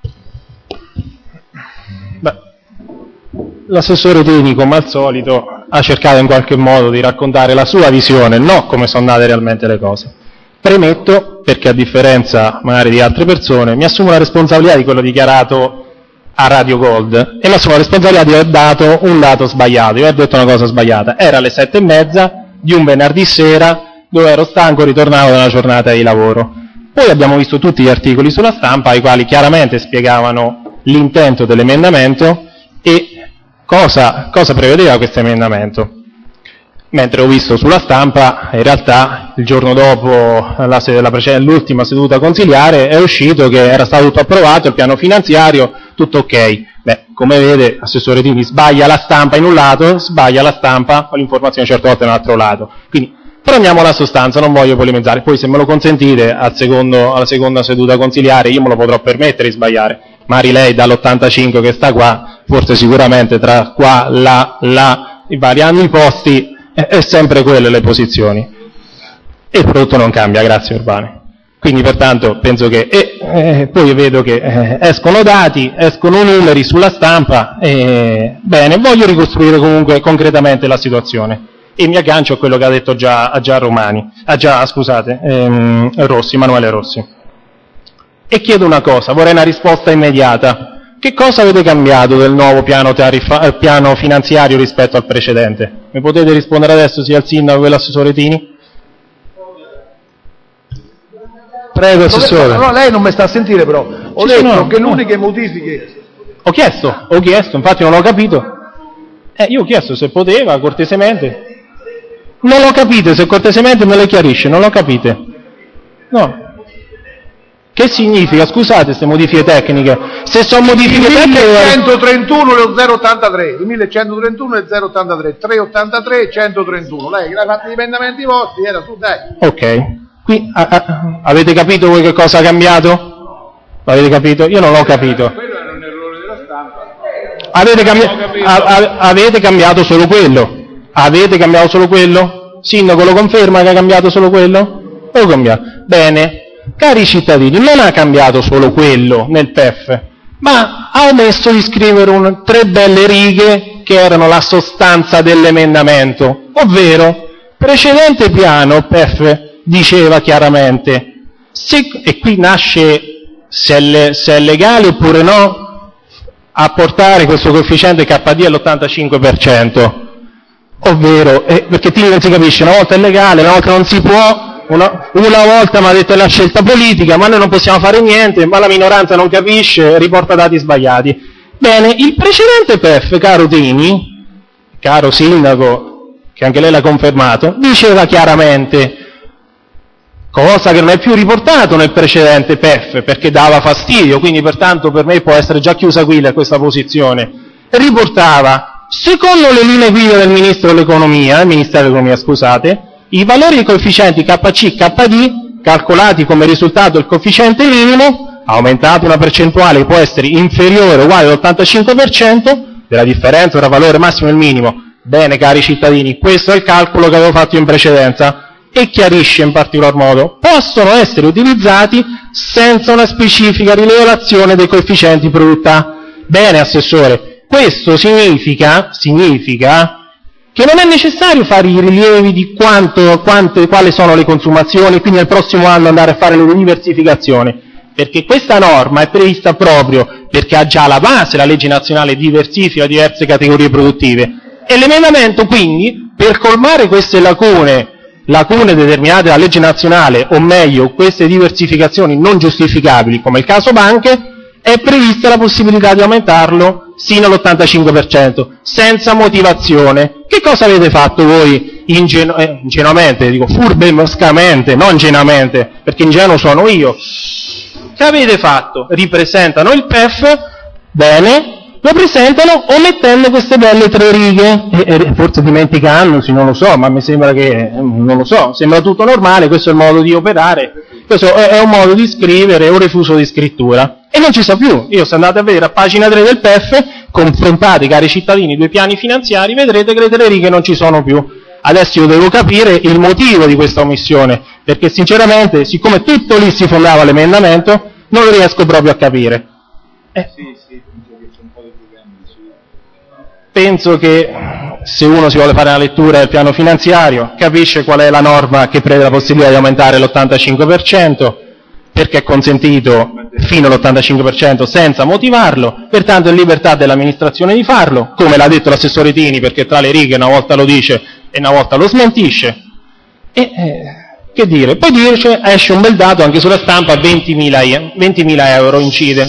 S5: Beh, l'assessore Tini, come al solito, ha cercato in qualche modo di raccontare la sua visione, non come sono andate realmente le cose. Premetto, perché a differenza magari di altre persone, mi assumo la responsabilità di quello dichiarato a Radio Gold e mi assumo la responsabilità di aver dato un dato sbagliato, di aver detto una cosa sbagliata. Era alle sette e mezza di un venerdì sera dove ero stanco, ritornavo da una giornata di lavoro. Poi abbiamo visto tutti gli articoli sulla stampa, i quali chiaramente spiegavano l'intento dell'emendamento e cosa, cosa prevedeva questo emendamento. Mentre ho visto sulla stampa, in realtà il giorno dopo la, la l'ultima seduta consiliare è uscito che era stato tutto approvato, il piano finanziario, tutto ok. Beh, come vede, l'assessore Tini sbaglia la stampa in un lato, sbaglia la stampa, l'informazione certe volte in un altro lato. Quindi prendiamo la sostanza, non voglio polemizzare, poi se me lo consentite al secondo, alla seconda seduta consiliare io me lo potrò permettere di sbagliare, magari lei dall'ottantacinque che sta qua, forse sicuramente tra qua, là, là, variando i posti, è, è sempre quelle le posizioni, e il prodotto non cambia, grazie Urbani. Quindi pertanto penso che, e eh, poi vedo che eh, escono dati, escono numeri sulla stampa, e bene, voglio ricostruire comunque concretamente la situazione. E mi aggancio a quello che ha detto già, a già Romani, a già, scusate, ehm, Rossi, Emanuele Rossi. E chiedo una cosa, vorrei una risposta immediata. Che cosa avete cambiato del nuovo piano, tariffa, piano finanziario rispetto al precedente? Mi potete rispondere adesso sia il sindaco che l'assessore Tini?
S12: Prego, assessore. No, lei non mi sta a sentire però. Ho
S5: Ci
S12: detto
S5: sono,
S12: che
S5: no.
S12: l'uniche modifiche...
S5: Ho chiesto, ho chiesto, infatti non l'ho capito. Eh, io ho chiesto se poteva, cortesemente. Non lo capite, se cortesemente me lo chiarisce, non lo capite. No. Che significa? Scusate queste modifiche tecniche. Se sono modifiche
S12: il
S5: tecniche...
S12: millecentotrentuno e lo zero ottantatré, il millecentotrentuno e zero ottantatré, trecentoottantatré e centotrentuno. Lei che ha fatto gli emendamenti vostri, era su, dai.
S5: Ok. Qui a, a, avete capito voi che cosa ha cambiato? L'avete capito? Io non l'ho capito.
S6: Quello era un errore della stampa.
S5: Avete, cambi- a, a, avete cambiato solo quello? Avete cambiato solo quello? Sindaco lo conferma che ha cambiato solo quello? Lo cambiato. Bene. Cari cittadini, non ha cambiato solo quello nel P E F, ma ha omesso di scrivere un, tre belle righe che erano la sostanza dell'emendamento, ovvero, precedente piano P E F diceva chiaramente, se, e qui nasce se è, le, se è legale oppure no, a portare questo coefficiente K D all'ottantacinque per cento, ovvero, eh, perché ti non si capisce, una volta è legale, una volta non si può. Una, una volta mi ha detto è la scelta politica, ma noi non possiamo fare niente, ma la minoranza non capisce, riporta dati sbagliati. Bene, il precedente P E F, caro Tini, caro sindaco, che anche lei l'ha confermato, diceva chiaramente, cosa che non è più riportato nel precedente P E F, perché dava fastidio, quindi pertanto per me può essere già chiusa qui questa posizione, riportava, secondo le linee guida del Ministro dell'Economia, il Ministero dell'Economia, scusate, i valori dei coefficienti K C, K D, calcolati come risultato del coefficiente minimo, aumentato una percentuale che può essere inferiore o uguale all'ottantacinque per cento della differenza tra valore massimo e il minimo. Bene, cari cittadini, questo è il calcolo che avevo fatto in precedenza e chiarisce in particolar modo, possono essere utilizzati senza una specifica rilevazione dei coefficienti produttività. Bene, Assessore, questo significa, significa che non è necessario fare i rilievi di quanto, quante, quali sono le consumazioni, quindi nel prossimo anno andare a fare le diversificazioni, perché questa norma è prevista proprio perché ha già la base, la legge nazionale diversifica diverse categorie produttive, e l'emendamento quindi, per colmare queste lacune, lacune determinate dalla legge nazionale, o meglio, queste diversificazioni non giustificabili, come il caso banche, è prevista la possibilità di aumentarlo sino all'ottantacinque per cento, senza motivazione. Che cosa avete fatto voi ingenu- eh, ingenuamente, dico furbescamente, non ingenuamente, perché ingenuo sono io. Che avete fatto? Ripresentano il P E F, bene, lo presentano omettendo queste belle tre righe, e, e forse dimenticandosi, non lo so, ma mi sembra che, non lo so, sembra tutto normale, questo è il modo di operare, questo è, è un modo di scrivere, è un refuso di scrittura. E non ci sa più. Io se andate a vedere a pagina tre del P E F, confrontate, cari cittadini, i due piani finanziari, vedrete che le tre righe non ci sono più. Adesso io devo capire il motivo di questa omissione, perché sinceramente, siccome tutto lì si fondava l'emendamento, non lo riesco proprio a capire. Eh. Penso che se uno si vuole fare una lettura del piano finanziario, capisce qual è la norma che prevede la possibilità di aumentare l'ottantacinque per cento, perché è consentito fino all'ottantacinque per cento senza motivarlo, pertanto è libertà dell'amministrazione di farlo, come l'ha detto l'assessore Tini, perché tra le righe una volta lo dice e una volta lo smentisce. E eh, che dire, poi dice, esce un bel dato anche sulla stampa, ventimila euro incide.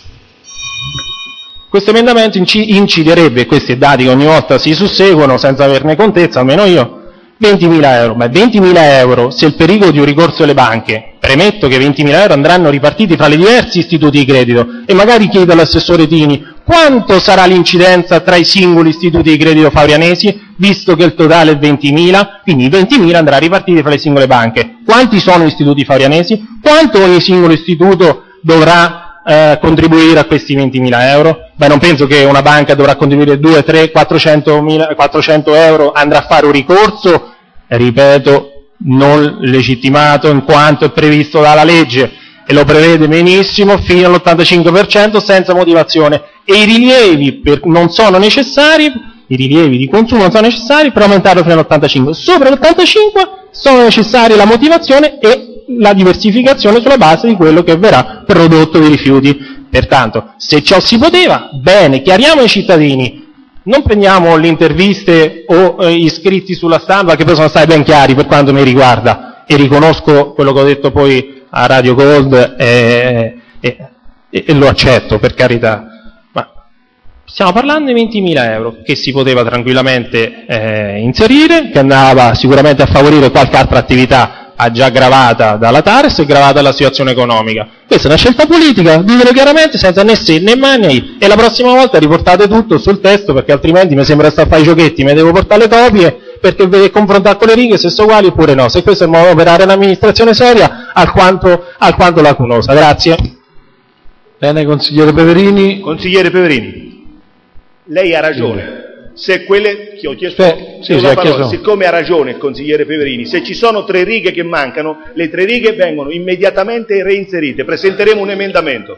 S5: Questo emendamento inciderebbe, e questi dati che ogni volta si susseguono senza averne contezza, almeno io, ventimila euro, ma ventimila euro, se il pericolo di un ricorso alle banche, premetto che ventimila euro andranno ripartiti fra i diversi istituti di credito, e magari chiedo all'assessore Tini quanto sarà l'incidenza tra i singoli istituti di credito faurianesi, visto che il totale è ventimila, quindi i ventimila andrà ripartiti fra le singole banche. Quanti sono gli istituti faurianesi? Quanto ogni singolo istituto dovrà eh, contribuire a questi ventimila euro? Beh, non penso che una banca dovrà contribuire due, tre, quattrocento euro, andrà a fare un ricorso, ripeto, non legittimato in quanto è previsto dalla legge, e lo prevede benissimo, fino all'ottantacinque per cento senza motivazione, e i rilievi per, non sono necessari, i rilievi di consumo non sono necessari per aumentarlo fino all'ottantacinque. Sopra l'ottantacinque sono necessarie la motivazione e la diversificazione sulla base di quello che verrà prodotto di rifiuti. Pertanto, se ciò si poteva, bene, chiariamo ai cittadini, non prendiamo le interviste o eh, gli scritti sulla stampa che poi sono stati ben chiari per quanto mi riguarda, e riconosco quello che ho detto poi a Radio Gold e, e, e, e lo accetto, per carità, ma stiamo parlando di ventimila euro che si poteva tranquillamente eh, inserire, che andava sicuramente a favorire qualche altra attività ha già gravata dalla TARES e gravata dalla situazione economica. Questa è una scelta politica, ditelo chiaramente, senza né se né mani, e la prossima volta riportate tutto sul testo, perché altrimenti mi sembra sta a fare i giochetti, mi devo portare le copie, perché deve confrontare con le righe se sono uguali oppure no. Se questo è il modo di operare un'amministrazione seria, alquanto, alquanto lacunosa. Grazie.
S2: Bene, consigliere Peverini.
S4: Consigliere Peverini, lei ha ragione. Se quelle che ho chiesto,
S2: Beh, sì,
S4: una
S2: sì,
S4: parola,
S2: chiesto.
S4: siccome ha ragione il consigliere Peverini, se ci sono tre righe che mancano, le tre righe vengono immediatamente reinserite. Presenteremo un emendamento.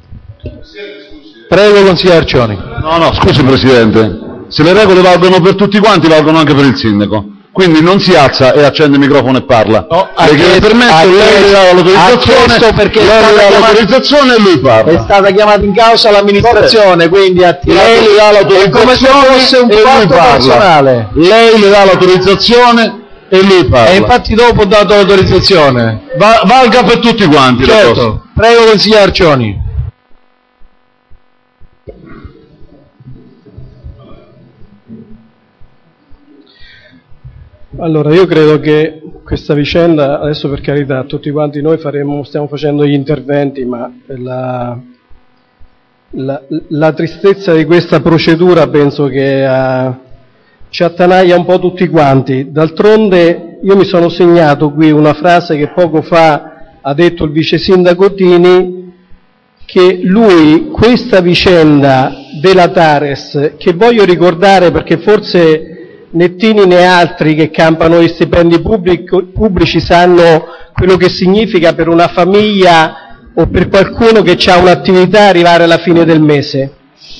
S2: Prego, consigliere Arcioni.
S9: No, no, scusi Presidente, se le regole valgono per tutti quanti, valgono anche per il sindaco. Quindi non si alza e accende il microfono e parla.
S2: No,
S9: perché
S2: chiesto,
S9: permette, lei le dà l'autorizzazione,
S2: perché
S9: lei le dà l'autorizzazione e lui parla.
S2: È stata chiamata in causa l'amministrazione, quindi ha tirato.
S9: Lei le dà l'autorizzazione
S2: È come se fosse un
S9: e lui
S2: fatto
S9: parla.
S2: personale.
S9: Lei le dà l'autorizzazione e lui parla.
S2: E infatti dopo ho dato l'autorizzazione.
S9: Va- valga per tutti quanti. la cosa.
S2: Certo. Prego, consigliere Arcioni.
S13: Allora, io credo che questa vicenda, adesso per carità, tutti quanti noi faremo, stiamo facendo gli interventi, ma la, la, la tristezza di questa procedura penso che uh, ci attanaglia un po' tutti quanti. D'altronde io mi sono segnato qui una frase che poco fa ha detto il vice sindaco Tini, che lui questa vicenda della TARES, che voglio ricordare perché forse né Tini né altri che campano gli stipendi pubblico, pubblici sanno quello che significa per una famiglia o per qualcuno che ha un'attività arrivare alla fine del mese.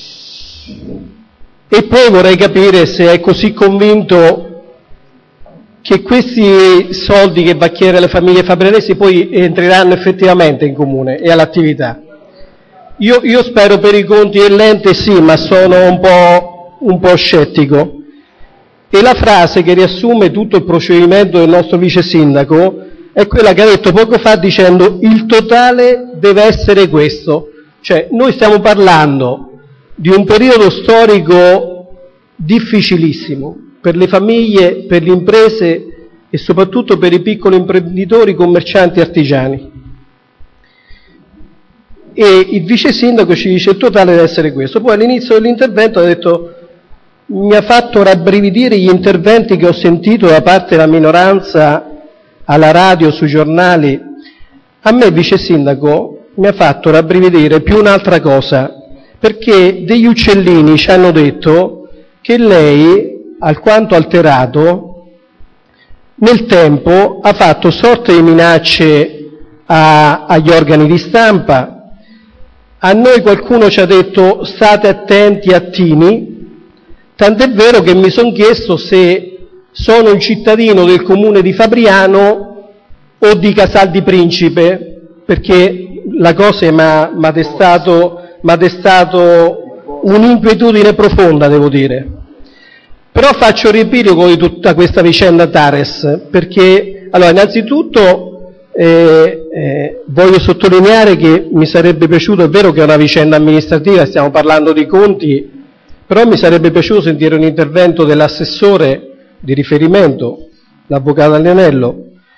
S13: E poi vorrei capire se è così convinto che questi soldi che va a chiedere alle famiglie fabrianesi poi entreranno effettivamente in comune e all'attività. Io, io spero per i conti dell'ente sì, ma sono un po', un po' scettico. E la frase che riassume tutto il procedimento del nostro vice sindaco è quella che ha detto poco fa dicendo il totale deve essere questo. Cioè noi stiamo parlando di un periodo storico difficilissimo per le famiglie, per le imprese e soprattutto per i piccoli imprenditori, commercianti e artigiani. E il vice sindaco ci dice il totale deve essere questo. Poi all'inizio dell'intervento ha detto: mi ha fatto rabbrividire gli interventi che ho sentito da parte della minoranza alla radio, sui giornali. A me, vice sindaco, mi ha fatto rabbrividire più un'altra cosa, perché degli uccellini ci hanno detto che lei, alquanto alterato, nel tempo ha fatto sorte di minacce a, agli organi di stampa. A noi qualcuno ci ha detto state attenti a Tini. Tant'è vero che mi sono chiesto se sono un cittadino del comune di Fabriano o di Casal di Principe, perché la cosa mi ha destato, m'ha destato un'inquietudine profonda, devo dire. Però faccio il riepilogo di tutta questa vicenda TARES, perché, allora, innanzitutto eh, eh, voglio sottolineare che mi sarebbe piaciuto, è vero che è una vicenda amministrativa, stiamo parlando di conti, però mi sarebbe piaciuto sentire un intervento dell'assessore di riferimento, l'avvocato Alianello,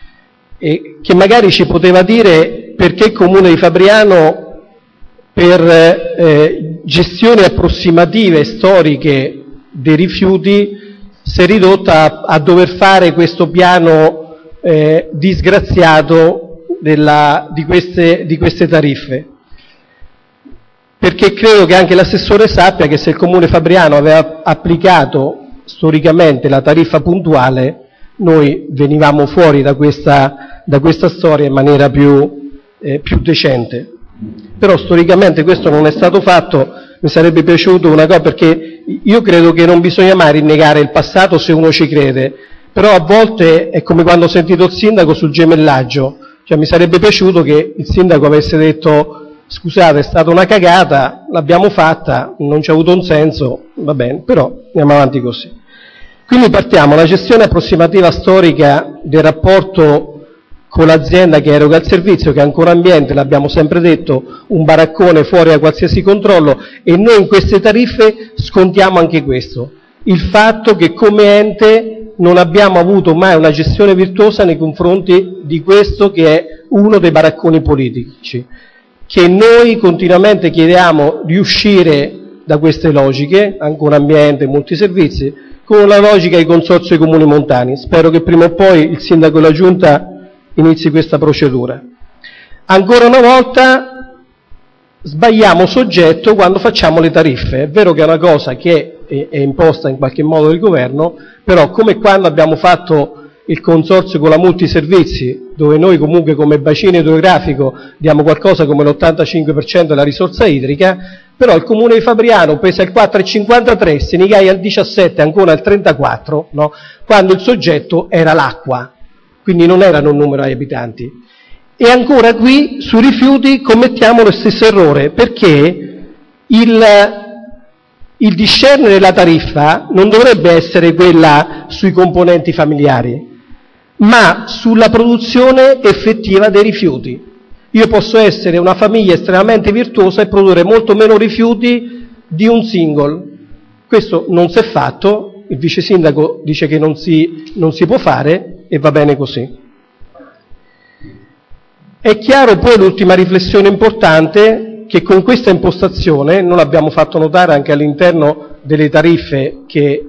S13: e che magari ci poteva dire perché il comune di Fabriano, per eh, gestioni approssimative storiche dei rifiuti, si è ridotta a, a dover fare questo piano eh, disgraziato della, di, queste, di queste tariffe. Perché credo che anche l'assessore sappia che se il comune Fabriano aveva applicato storicamente la tariffa puntuale, noi venivamo fuori da questa, da questa storia in maniera più, eh, più decente. Però storicamente questo non è stato fatto. Mi sarebbe piaciuto una cosa, perché io credo che non bisogna mai rinnegare il passato se uno ci crede, però a volte è come quando ho sentito il sindaco sul gemellaggio, cioè mi sarebbe piaciuto che il sindaco avesse detto scusate, è stata una cagata, l'abbiamo fatta, non c'ha avuto un senso, va bene, però andiamo avanti così. Quindi partiamo, la gestione approssimativa storica del rapporto con l'azienda che eroga il servizio, che è ancora ambiente, l'abbiamo sempre detto, un baraccone fuori da qualsiasi controllo, e noi in queste tariffe scontiamo anche questo, il fatto che come ente non abbiamo avuto mai una gestione virtuosa nei confronti di questo che è uno dei baracconi politici, che noi continuamente chiediamo di uscire da queste logiche, ancora ambiente, multiservizi, con la logica dei consorzi dei comuni montani. Spero che prima o poi il sindaco e la giunta inizi questa procedura. Ancora una volta sbagliamo soggetto quando facciamo le tariffe. È vero che è una cosa che è, è imposta in qualche modo dal governo, però come quando abbiamo fatto il consorzio con la multiservizi, dove noi comunque come bacino idrografico diamo qualcosa come l'ottantacinque per cento della risorsa idrica, però il comune di Fabriano pesa il quattro virgola cinquantatré, Senigallia il diciassette, Ancona il trentaquattro, no? Quando il soggetto era l'acqua, quindi non erano un numero di abitanti. E ancora qui sui rifiuti commettiamo lo stesso errore, perché il, il discernere la tariffa non dovrebbe essere quella sui componenti familiari, ma sulla produzione effettiva dei rifiuti. Io posso essere una famiglia estremamente virtuosa e produrre molto meno rifiuti di un single. Questo non si è fatto, il vice sindaco dice che non si, non si può fare e va bene così. È chiaro poi l'ultima riflessione importante, che con questa impostazione, non l'abbiamo fatto notare anche all'interno delle tariffe che,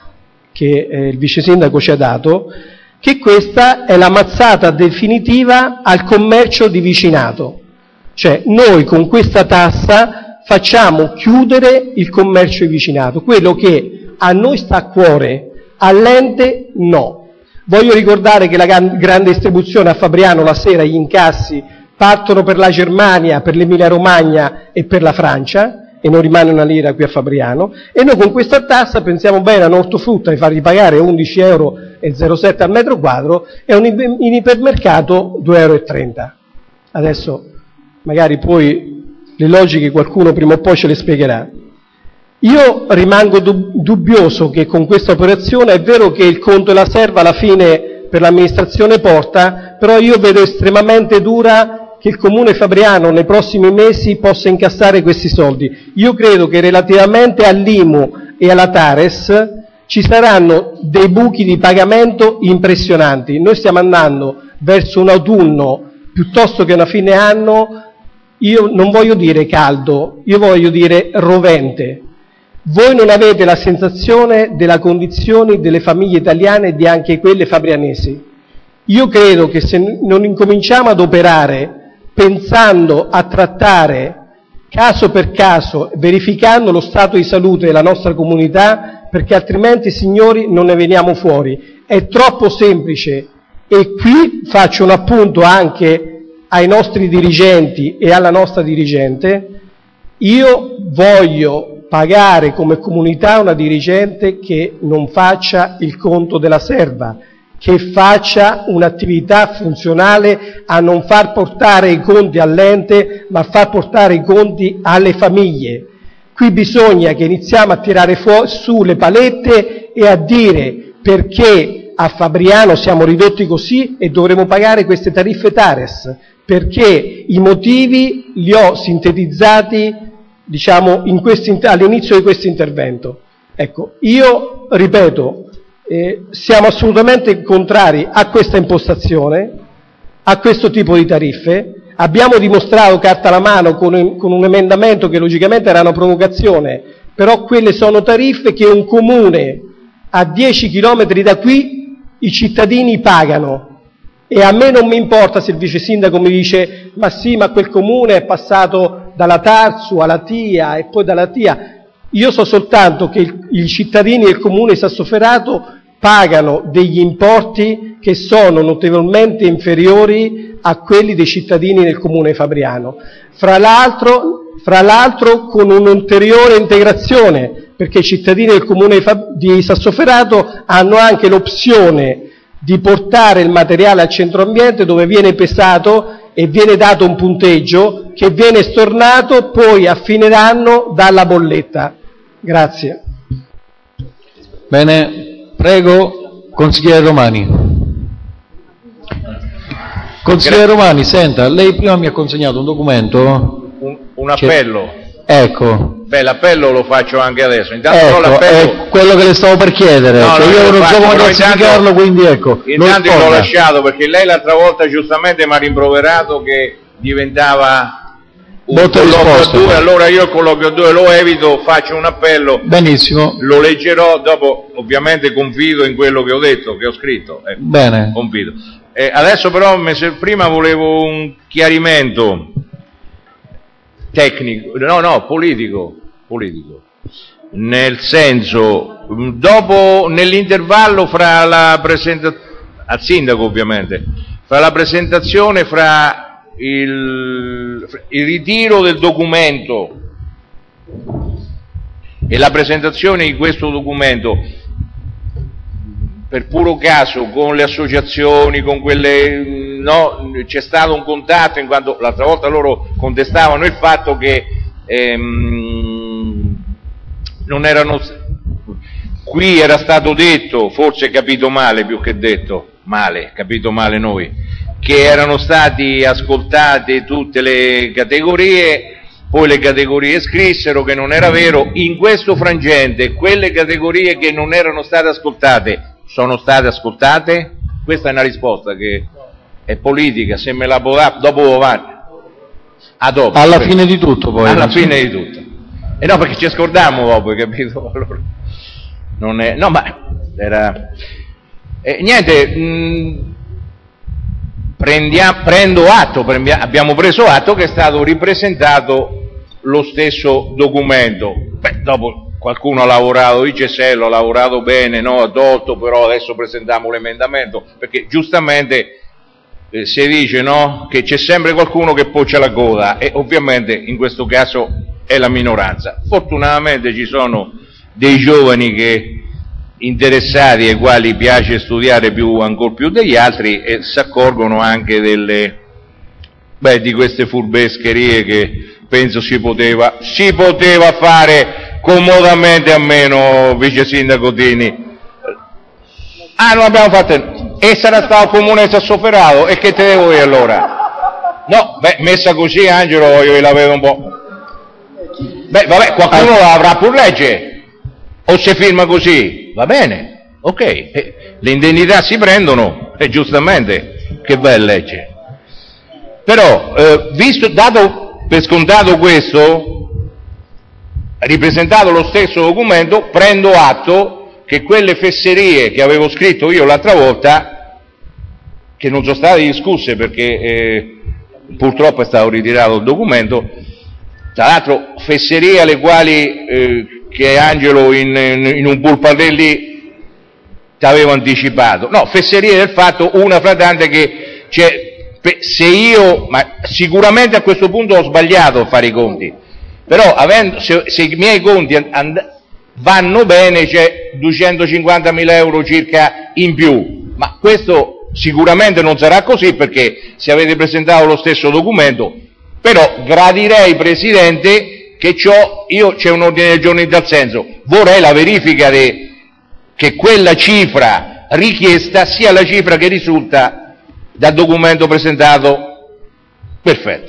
S13: che eh, il vice sindaco ci ha dato, che questa è la mazzata definitiva al commercio di vicinato. Cioè noi con questa tassa facciamo chiudere il commercio di vicinato, quello che a noi sta a cuore, all'ente no. Voglio ricordare che la grande distribuzione a Fabriano la sera, gli incassi partono per la Germania, per l'Emilia Romagna e per la Francia, e non rimane una lira qui a Fabriano, e noi con questa tassa pensiamo bene a un ortofrutta di fargli pagare undici virgola zero sette euro al metro quadro e a un in ipermercato due virgola trenta euro. Adesso magari poi le logiche qualcuno prima o poi ce le spiegherà. Io rimango dub- dubbioso che con questa operazione, è vero che il conto e la serva alla fine per l'amministrazione porta, però io vedo estremamente dura che il comune fabriano nei prossimi mesi possa incassare questi soldi. Io credo che relativamente all'I M U e alla Tares ci saranno dei buchi di pagamento impressionanti. Noi stiamo andando verso un autunno piuttosto che una fine anno, io non voglio dire caldo, io voglio dire rovente. Voi non avete la sensazione della condizione delle famiglie italiane e di anche quelle fabrianesi. Io credo che se non incominciamo ad operare pensando a trattare caso per caso, verificando lo stato di salute della nostra comunità, perché altrimenti, signori, non ne veniamo fuori. È troppo semplice, e qui faccio un appunto anche ai nostri dirigenti e alla nostra dirigente. Io voglio pagare come comunità una dirigente che non faccia il conto della serva, che faccia un'attività funzionale a non far portare i conti all'ente, ma a far portare i conti alle famiglie. Qui bisogna che iniziamo a tirare fu- su le palette e a dire perché a Fabriano siamo ridotti così e dovremo pagare queste tariffe Tares, perché i motivi li ho sintetizzati, diciamo, in questi, all'inizio di questo intervento. Ecco, io ripeto, eh, siamo assolutamente contrari a questa impostazione, a questo tipo di tariffe. Abbiamo dimostrato carta alla mano con un, con un emendamento che logicamente era una provocazione, però quelle sono tariffe che un comune a dieci chilometri da qui i cittadini pagano. E a me non mi importa se il vice sindaco mi dice ma sì, ma quel comune è passato dalla Tarsu alla Tia e poi dalla Tia. Io so soltanto che il, i cittadini del comune di Sassoferrato pagano degli importi che sono notevolmente inferiori a quelli dei cittadini del comune fabriano. Fra l'altro, fra l'altro con un'ulteriore integrazione, perché i cittadini del comune di Sassoferrato hanno anche l'opzione di portare il materiale al centro ambiente, dove viene pesato e viene dato un punteggio che viene stornato poi a fine anno dalla bolletta. Grazie.
S2: Bene, prego, consigliere Romani. Consigliere Romani, senta, lei prima mi ha consegnato un documento.
S10: Un, un appello.
S2: Che... Ecco.
S10: Beh, l'appello lo faccio anche adesso. Intanto
S2: Ecco,
S10: però l'appello...
S2: è quello che le stavo per chiedere,
S10: No,
S2: che
S10: no,
S2: io
S10: lo
S2: non so
S10: faccio,
S2: come
S10: però
S2: classificarlo, quindi ecco.
S10: Intanto
S2: lo
S10: io l'ho
S2: risponda.
S10: lasciato perché lei l'altra volta giustamente mi ha rimproverato che diventava un
S2: Voto
S10: colloquio a
S2: risposta.
S10: due, allora io il colloquio a due lo evito, faccio un appello,
S2: Benissimo.
S10: lo leggerò, dopo ovviamente confido in quello che ho detto, che ho scritto. Ecco,
S2: Bene.
S10: confido. Eh, adesso però me- se- prima volevo un chiarimento tecnico, no, no, politico, politico. Nel senso, dopo, nell'intervallo fra la presentazione, al sindaco ovviamente, fra la presentazione, fra il, il ritiro del documento e la presentazione di questo documento, per puro caso, con le associazioni, con quelle, no, c'è stato un contatto, in quanto l'altra volta loro contestavano il fatto che ehm, non erano, qui era stato detto, forse capito male più che detto, male, capito male noi, che erano stati ascoltate tutte le categorie, poi le categorie scrissero che non era vero. In questo frangente quelle categorie che non erano state ascoltate sono state ascoltate? Questa è una risposta che è politica, se me la può dare, dopo va. Ah, dopo,
S2: Alla
S10: sì.
S2: fine di tutto poi.
S10: Alla fine di tutto. E eh no, perché ci scordiamo dopo, hai capito? Allora, non è... No, ma era... Eh, niente, mh, prendia... prendo atto, prendia... abbiamo preso atto che è stato ripresentato lo stesso documento. Beh, dopo qualcuno ha lavorato, dice Sello, ha lavorato bene, no, ha tolto, però adesso presentiamo l'emendamento, perché giustamente eh, si dice, no, che c'è sempre qualcuno che poccia la coda, e ovviamente in questo caso è la minoranza. Fortunatamente ci sono dei giovani che interessati, ai quali piace studiare più, ancora più degli altri, e si accorgono anche delle, beh, di queste furbescherie che penso si poteva, si poteva fare comodamente a meno, vice sindaco Dini. Ah, non abbiamo fatto, e sarà stato comune Sassoferrato, e che te devo dire allora? No, beh, messa così, Angelo, io la vedo un po'. Beh, vabbè, qualcuno la avrà pur legge, o se firma così, va bene, ok, eh, le indennità si prendono, e eh, giustamente, che bella legge. Però, eh, visto, dato per scontato questo, ripresentato lo stesso documento, prendo atto che quelle fesserie che avevo scritto io l'altra volta, che non sono state discusse perché eh, purtroppo è stato ritirato il documento, tra l'altro fesserie alle quali eh, che Angelo in, in, in un pulparelli ti avevo anticipato, no, fesserie del fatto, una fra tante, che c'è, se io, ma sicuramente a questo punto ho sbagliato a fare i conti, però avendo, se, se i miei conti and, vanno bene, c'è duecentocinquantamila euro circa in più, ma questo sicuramente non sarà così, perché se avete presentato lo stesso documento. Però gradirei, Presidente, che ciò, io c'è un ordine del giorno in tal senso, vorrei la verifica de, che quella cifra richiesta sia la cifra che risulta dal documento presentato. Perfetto.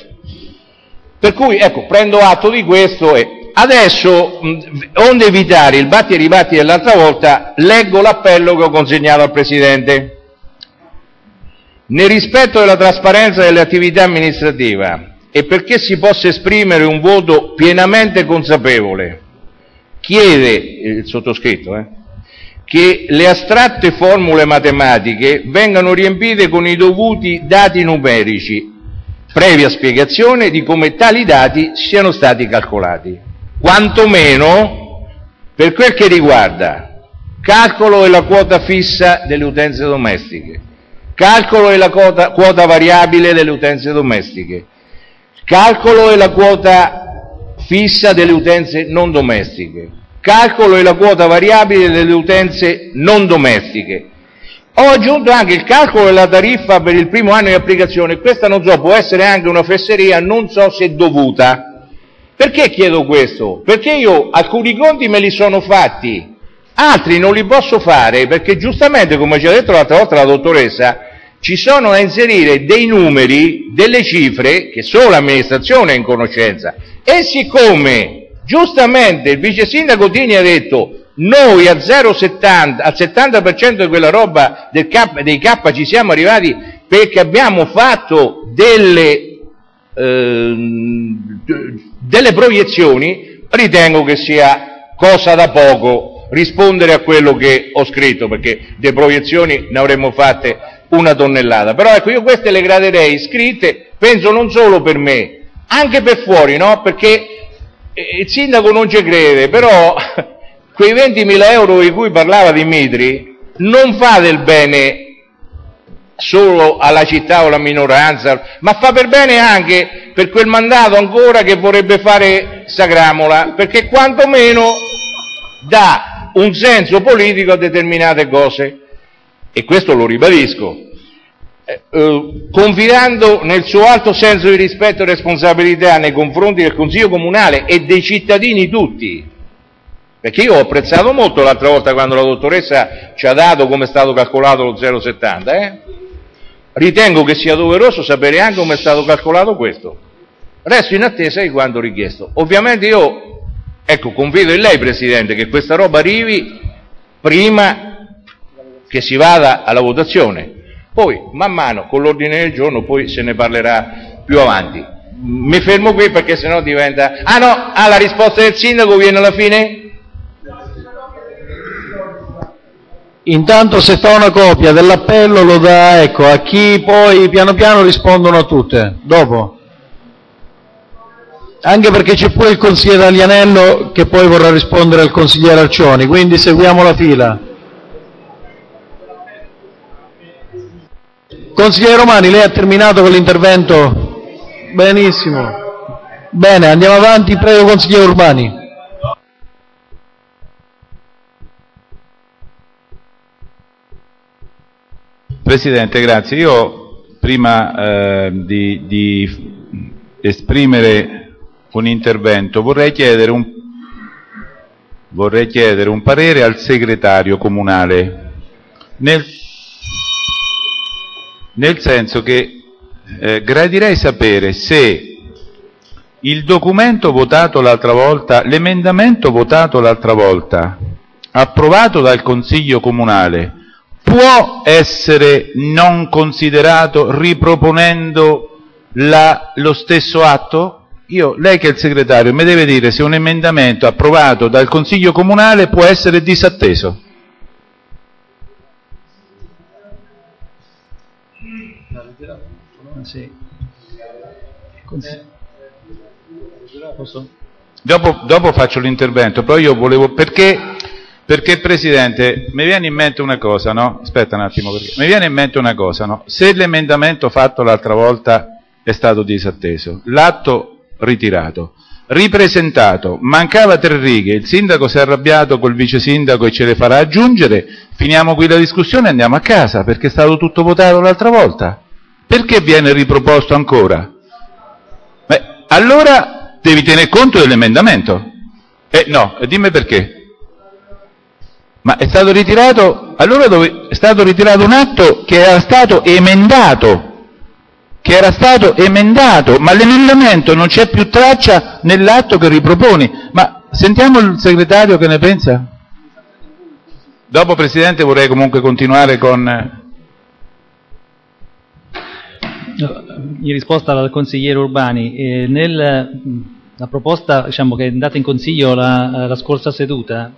S10: Per cui, ecco, prendo atto di questo e adesso, onde evitare il batti e ribatti dell'altra volta, leggo l'appello che ho consegnato al Presidente. Nel rispetto della trasparenza delle attività amministrative e perché si possa esprimere un voto pienamente consapevole, chiede, il sottoscritto, eh, che le astratte formule matematiche vengano riempite con i dovuti dati numerici, previa spiegazione di come tali dati siano stati calcolati, quantomeno per quel che riguarda calcolo della quota fissa delle utenze domestiche, calcolo della quota, quota variabile delle utenze domestiche, calcolo della quota fissa delle utenze non domestiche, calcolo della quota variabile delle utenze non domestiche. Ho aggiunto anche il calcolo della tariffa per il primo anno di applicazione. Questa, non so, può essere anche una fesseria, non so se dovuta. Perché chiedo questo? Perché io alcuni conti me li sono fatti, altri non li posso fare, perché giustamente, come ci ha detto l'altra volta la dottoressa, ci sono da inserire dei numeri, delle cifre che solo l'amministrazione è in conoscenza, e siccome giustamente il vice sindaco Tini ha detto noi a zero virgola settanta, al settanta per cento di quella roba del K, dei K ci siamo arrivati perché abbiamo fatto delle, eh, delle proiezioni, ritengo che sia cosa da poco rispondere a quello che ho scritto, perché le proiezioni ne avremmo fatte una tonnellata. Però ecco, io queste le graderei scritte, penso non solo per me, anche per fuori, no? Perché il sindaco non ci crede, però quei ventimila euro di cui parlava Dimitri non fa del bene solo alla città o alla minoranza, ma fa per bene anche per quel mandato ancora che vorrebbe fare Sagramola, perché quantomeno dà un senso politico a determinate cose, e questo lo ribadisco, eh, eh, confidando nel suo alto senso di rispetto e responsabilità nei confronti del Consiglio Comunale e dei cittadini tutti. Perché io ho apprezzato molto l'altra volta quando la dottoressa ci ha dato come è stato calcolato lo zero virgola settanta, eh? Ritengo che sia doveroso sapere anche come è stato calcolato questo. Resto in attesa di quanto richiesto. Ovviamente io, ecco, confido in lei, Presidente, che questa roba arrivi prima che si vada alla votazione. Poi, man mano, con l'ordine del giorno, poi se ne parlerà più avanti. Mi fermo qui perché sennò diventa... Ah no, ah, la risposta del sindaco viene alla fine?
S2: Intanto se fa una copia dell'appello lo dà, ecco, a chi poi piano piano rispondono a tutte, dopo. Anche perché c'è pure il consigliere Alianello che poi vorrà rispondere al consigliere Arcioni, quindi seguiamo la fila. Consigliere Romani, lei ha terminato con l'intervento? Benissimo. Bene, andiamo avanti, prego consigliere Urbani.
S6: Presidente, grazie. Io prima eh, di, di esprimere un intervento vorrei chiedere un, vorrei chiedere un parere al segretario comunale, nel, nel senso che eh, gradirei sapere se il documento votato l'altra volta, l'emendamento votato l'altra volta, approvato dal Consiglio Comunale, può essere non considerato riproponendo la, lo stesso atto? Io, lei che è il segretario, mi deve dire se un emendamento approvato dal Consiglio Comunale può essere disatteso.
S1: Sì.
S6: Posso? Dopo, dopo faccio l'intervento, però io volevo... Perché... Perché, Presidente, mi viene in mente una cosa, no? Aspetta un attimo, perché mi viene in mente una cosa, no? Se l'emendamento fatto l'altra volta è stato disatteso, l'atto ritirato, ripresentato, mancava tre righe, il sindaco si è arrabbiato col vice sindaco e ce le farà aggiungere, finiamo qui la discussione e andiamo a casa, perché è stato tutto votato l'altra volta. Perché viene riproposto ancora? Beh, allora devi tener conto dell'emendamento. Eh, no, dimmi perché. Ma è stato ritirato, allora dove, è stato ritirato un atto che era stato emendato, che era stato emendato, ma l'emendamento non c'è più traccia nell'atto che riproponi. Ma sentiamo il segretario che ne pensa? Dopo, Presidente, vorrei comunque continuare con...
S1: In risposta al consigliere Urbani, eh, nel, la proposta, diciamo, che è andata in consiglio la, la scorsa seduta,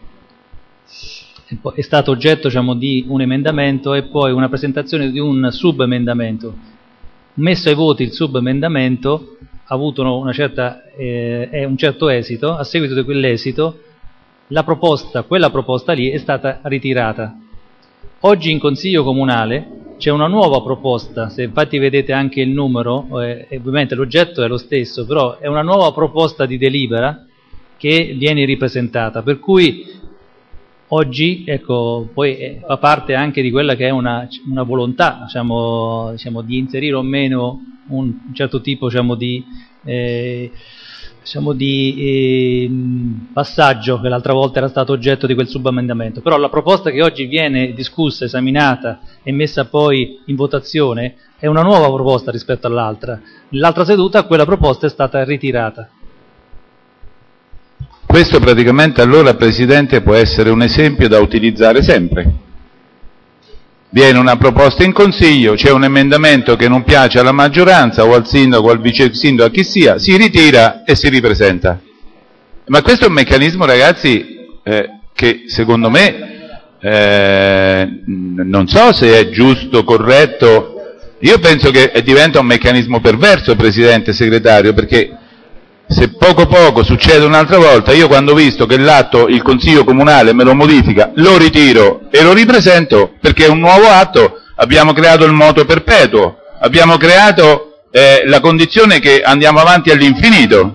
S1: è stato oggetto, diciamo, di un emendamento e poi una presentazione di un subemendamento. Messo ai voti il subemendamento ha avuto una certa, eh, un certo esito. A seguito di quell'esito la proposta, quella proposta lì è stata ritirata. Oggi in Consiglio Comunale c'è una nuova proposta, se infatti vedete anche il numero, eh, ovviamente l'oggetto è lo stesso, però è una nuova proposta di delibera che viene ripresentata, per cui oggi, ecco, poi eh, fa parte anche di quella che è una, una volontà, diciamo, diciamo, di inserire o meno un certo tipo, diciamo, di, eh, diciamo, di eh, passaggio che l'altra volta era stato oggetto di quel subemendamento, però la proposta che oggi viene discussa, esaminata e messa poi in votazione è una nuova proposta rispetto all'altra. Nell'altra seduta quella proposta è stata ritirata.
S6: Questo praticamente allora, Presidente, può essere un esempio da utilizzare sempre. Viene una proposta in Consiglio, c'è un emendamento che non piace alla maggioranza o al sindaco o al vice sindaco, a chi sia, si ritira e si ripresenta. Ma questo è un meccanismo, ragazzi, eh, che secondo me eh, non so se è giusto, corretto. Io penso che diventa un meccanismo perverso, Presidente, Segretario, perché se poco poco succede un'altra volta, io quando ho visto che l'atto, il Consiglio Comunale me lo modifica, lo ritiro e lo ripresento, perché è un nuovo atto, abbiamo creato il moto perpetuo, abbiamo creato eh, la condizione che andiamo avanti all'infinito.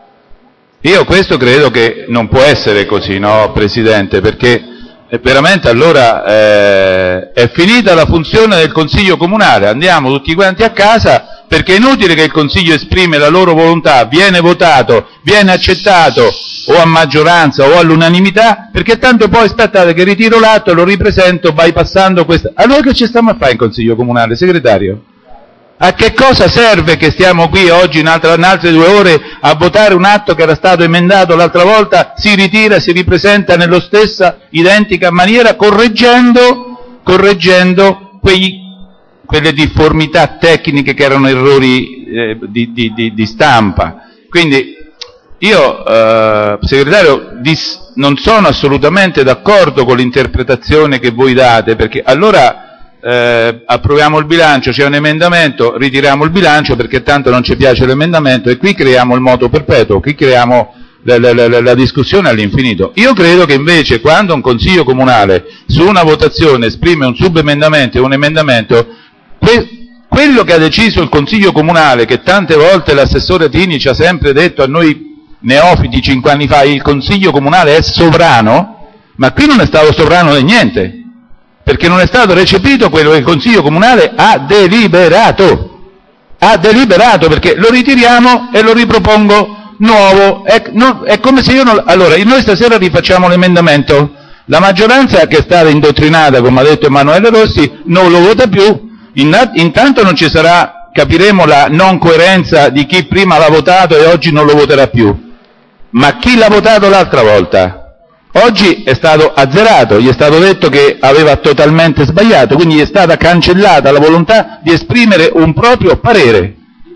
S6: Io questo credo che non può essere così, no, Presidente, perché veramente allora eh, è finita la funzione del Consiglio Comunale, andiamo tutti quanti a casa, perché è inutile che il Consiglio esprime la loro volontà, viene votato, viene accettato o a maggioranza o all'unanimità, perché tanto poi aspettate che ritiro l'atto e lo ripresento bypassando questa. Allora che ci stiamo a fare in Consiglio Comunale, Segretario? A che cosa serve che stiamo qui oggi in, altra, in altre due ore a votare un atto che era stato emendato l'altra volta, si ritira, si ripresenta nella stessa identica maniera, correggendo, correggendo quei quelle difformità tecniche che erano errori eh, di, di, di, di stampa. Quindi io, eh, Segretario, dis, non sono assolutamente d'accordo con l'interpretazione che voi date, perché allora eh, approviamo il bilancio, c'è un emendamento, ritiriamo il bilancio perché tanto non ci piace l'emendamento e qui creiamo il moto perpetuo, qui creiamo la, la, la, la discussione all'infinito. Io credo che invece quando un Consiglio Comunale su una votazione esprime un subemendamento e un emendamento, Que- quello che ha deciso il Consiglio Comunale, che tante volte l'assessore Tini ci ha sempre detto a noi neofiti cinque anni fa, il Consiglio Comunale è sovrano, ma qui non è stato sovrano di niente, perché non è stato recepito quello che il Consiglio Comunale ha deliberato, ha deliberato, perché lo ritiriamo e lo ripropongo nuovo, è, no, è come se io non... Allora, noi stasera rifacciamo l'emendamento, la maggioranza che è stata indottrinata, come ha detto Emanuele Rossi, non lo vota più. Intanto non ci sarà, capiremo la non coerenza di chi prima l'ha votato e oggi non lo voterà più, ma chi l'ha votato l'altra volta oggi è stato azzerato, gli è stato detto che aveva totalmente sbagliato, quindi gli è stata cancellata la volontà di esprimere un proprio parere.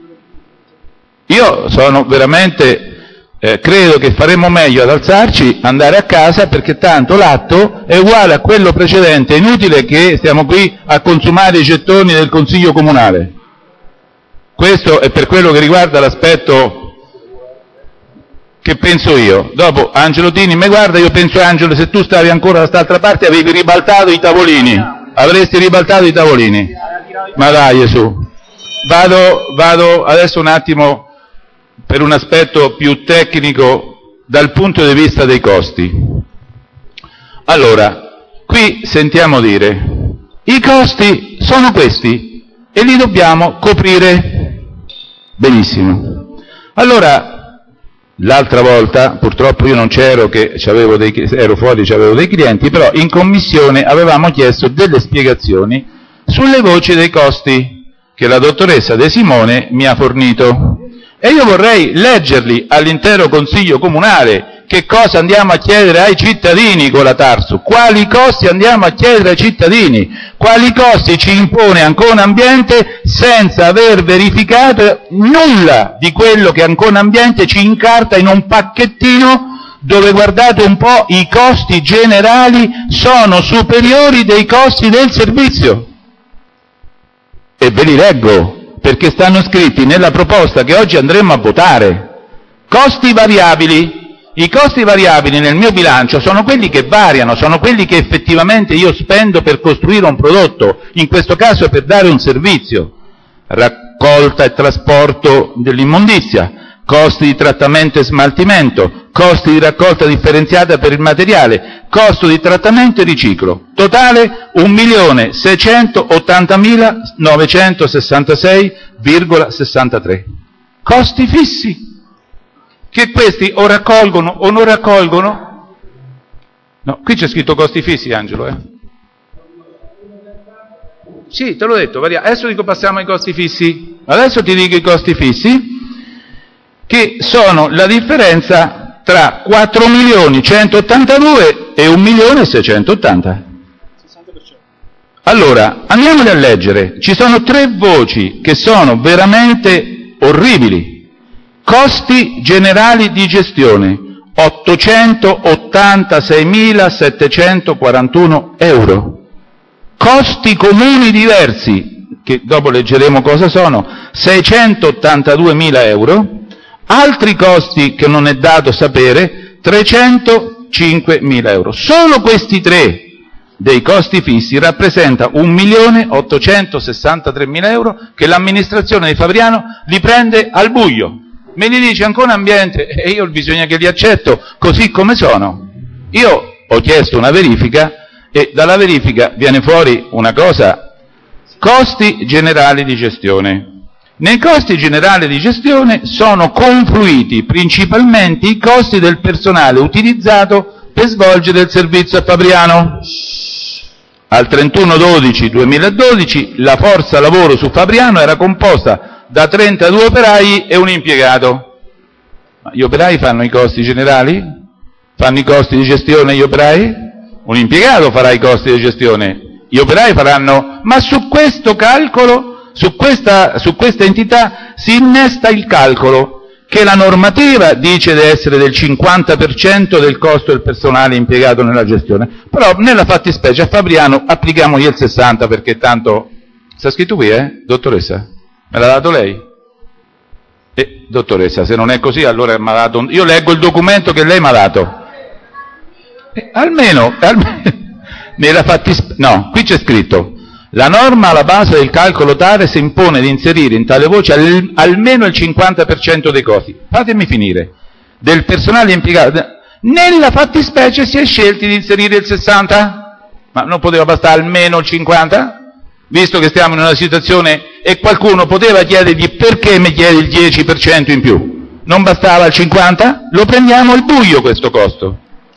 S6: Io sono veramente Eh, credo che faremo meglio ad alzarci, andare a casa, perché tanto l'atto è uguale a quello precedente, è inutile che stiamo qui a consumare i gettoni del Consiglio Comunale. Questo è per quello che riguarda l'aspetto che penso io. Dopo Angelo Tini mi guarda, io penso, Angelo, se tu stavi ancora da quest'altra parte avevi ribaltato i tavolini, avresti ribaltato i tavolini. Ma dai, su. Vado, vado adesso un attimo per un aspetto più tecnico dal punto di vista dei costi. Allora, qui sentiamo dire, i costi sono questi e li dobbiamo coprire. Benissimo. Allora, l'altra volta, purtroppo io non c'ero, che c'avevo dei, ero fuori, c'avevo dei clienti, però in commissione avevamo chiesto delle spiegazioni sulle voci dei costi che la dottoressa De Simone mi ha fornito. E io vorrei leggerli all'intero Consiglio Comunale che cosa andiamo a chiedere ai cittadini con la Tarsu, quali costi andiamo a chiedere ai cittadini, quali costi ci impone Ancona Ambiente senza aver verificato nulla di quello che Ancona Ambiente ci incarta in un pacchettino dove, guardate un po', i costi generali sono superiori dei costi del servizio. E ve li leggo, perché stanno scritti nella proposta che oggi andremo a votare. Costi variabili. I costi variabili nel mio bilancio sono quelli che variano, sono quelli che effettivamente io spendo per costruire un prodotto, in questo caso per dare un servizio. Raccolta e trasporto dell'immondizia, costi di trattamento e smaltimento, costi di raccolta differenziata per il materiale, costo di trattamento e riciclo. Totale un milione seicentottantamila novecentosessantasei virgola sessantatré. Costi fissi. che questi o raccolgono o non raccolgono. No, qui c'è scritto costi fissi, Angelo, eh? Sì, te l'ho detto, varia. Adesso dico passiamo ai costi fissi. Adesso ti dico i costi fissi, che sono la differenza tra quattro milioni centottantadue e un milione seicentottanta. Allora, andiamoli a leggere. Ci sono tre voci che sono veramente orribili. Costi generali di gestione, ottocentottantaseimilasettecentoquarantuno euro. Costi comuni diversi, che dopo leggeremo cosa sono, seicentottantaduemila euro. Altri costi che non è dato sapere, trecentocinquemila euro. Solo questi tre dei costi fissi rappresenta un milione ottocentosessantatremila euro che l'amministrazione di Fabriano li prende al buio. Me li dice ancora ambiente e io bisogna che li accetto così come sono. Io ho chiesto una verifica e dalla verifica viene fuori una cosa: costi generali di gestione. Nei costi generali di gestione sono confluiti principalmente i costi del personale utilizzato per svolgere il servizio a Fabriano. Al trentuno dodici duemiladodici la forza lavoro su Fabriano era composta da trentadue operai e un impiegato. Ma gli operai fanno i costi generali? Fanno i costi di gestione gli operai? Un impiegato farà i costi di gestione. Gli operai faranno... Ma su questo calcolo, su questa, su questa entità si innesta il calcolo che la normativa dice deve essere del cinquanta per cento del costo del personale impiegato nella gestione, però nella fattispecie a Fabriano applichiamogli il sessanta perché tanto... Sta scritto qui, eh, dottoressa? Me l'ha dato lei? Eh, dottoressa, se non è così allora mi ha dato... Io leggo il documento che lei mi ha dato. Eh, almeno, almeno nella fattispecie... No, qui c'è scritto: la norma alla base del calcolo TARES impone di inserire in tale voce al, almeno il cinquanta per cento dei costi. Fatemi finire. Del personale impiegato. Nella fattispecie si è scelti di inserire il sessanta? Ma non poteva bastare almeno il cinquanta? Visto che stiamo in una situazione e qualcuno poteva chiedergli perché mi chiede il dieci per cento in più. Non bastava il cinquanta? Lo prendiamo al buio questo costo.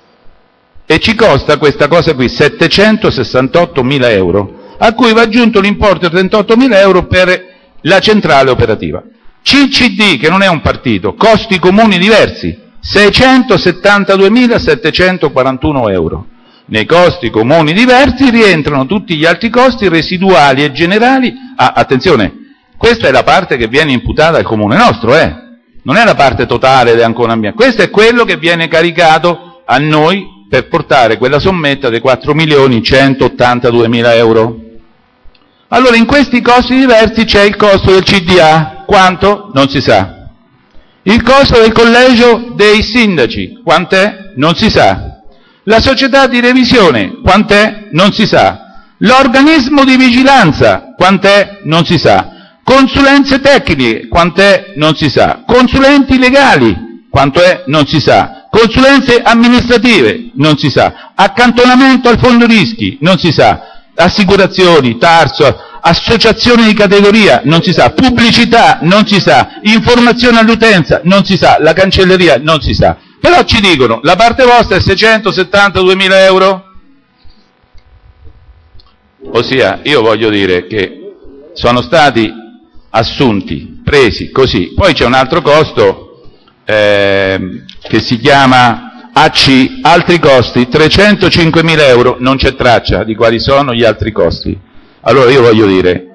S6: E ci costa questa cosa qui settecentosessantottomila euro. A cui va aggiunto l'importo di trentottomila euro per la centrale operativa. C C D, che non è un partito, costi comuni diversi, seicentosettantaduemilasettecentoquarantuno euro. Nei costi comuni diversi rientrano tutti gli altri costi residuali e generali. Ah, attenzione, questa è la parte che viene imputata al comune nostro, eh? Non è la parte totale dell'Ancona Ambiente. Questo è quello che viene caricato a noi per portare quella sommetta dei quattro milioni centottantaduemila euro. Allora, in questi costi diversi c'è il costo del C D A, quanto? Non si sa. Il costo del collegio dei sindaci, quant'è? Non si sa. La società di revisione, quant'è? Non si sa. L'organismo di vigilanza, quant'è? Non si sa. Consulenze tecniche, quant'è? Non si sa. Consulenti legali, quanto è? Non si sa. Consulenze amministrative, non si sa. Accantonamento al fondo rischi, non si sa. Assicurazioni, Tarso, associazioni di categoria, non si sa. Pubblicità, non si sa. Informazione all'utenza, non si sa. La cancelleria, non si sa. Però ci dicono, la parte vostra è seicentosettantaduemila euro? Ossia, io voglio dire che sono stati assunti, presi così. Poi c'è un altro costo eh, che si chiama A C, altri costi, trecentocinquemila euro, non c'è traccia di quali sono gli altri costi. Allora io voglio dire,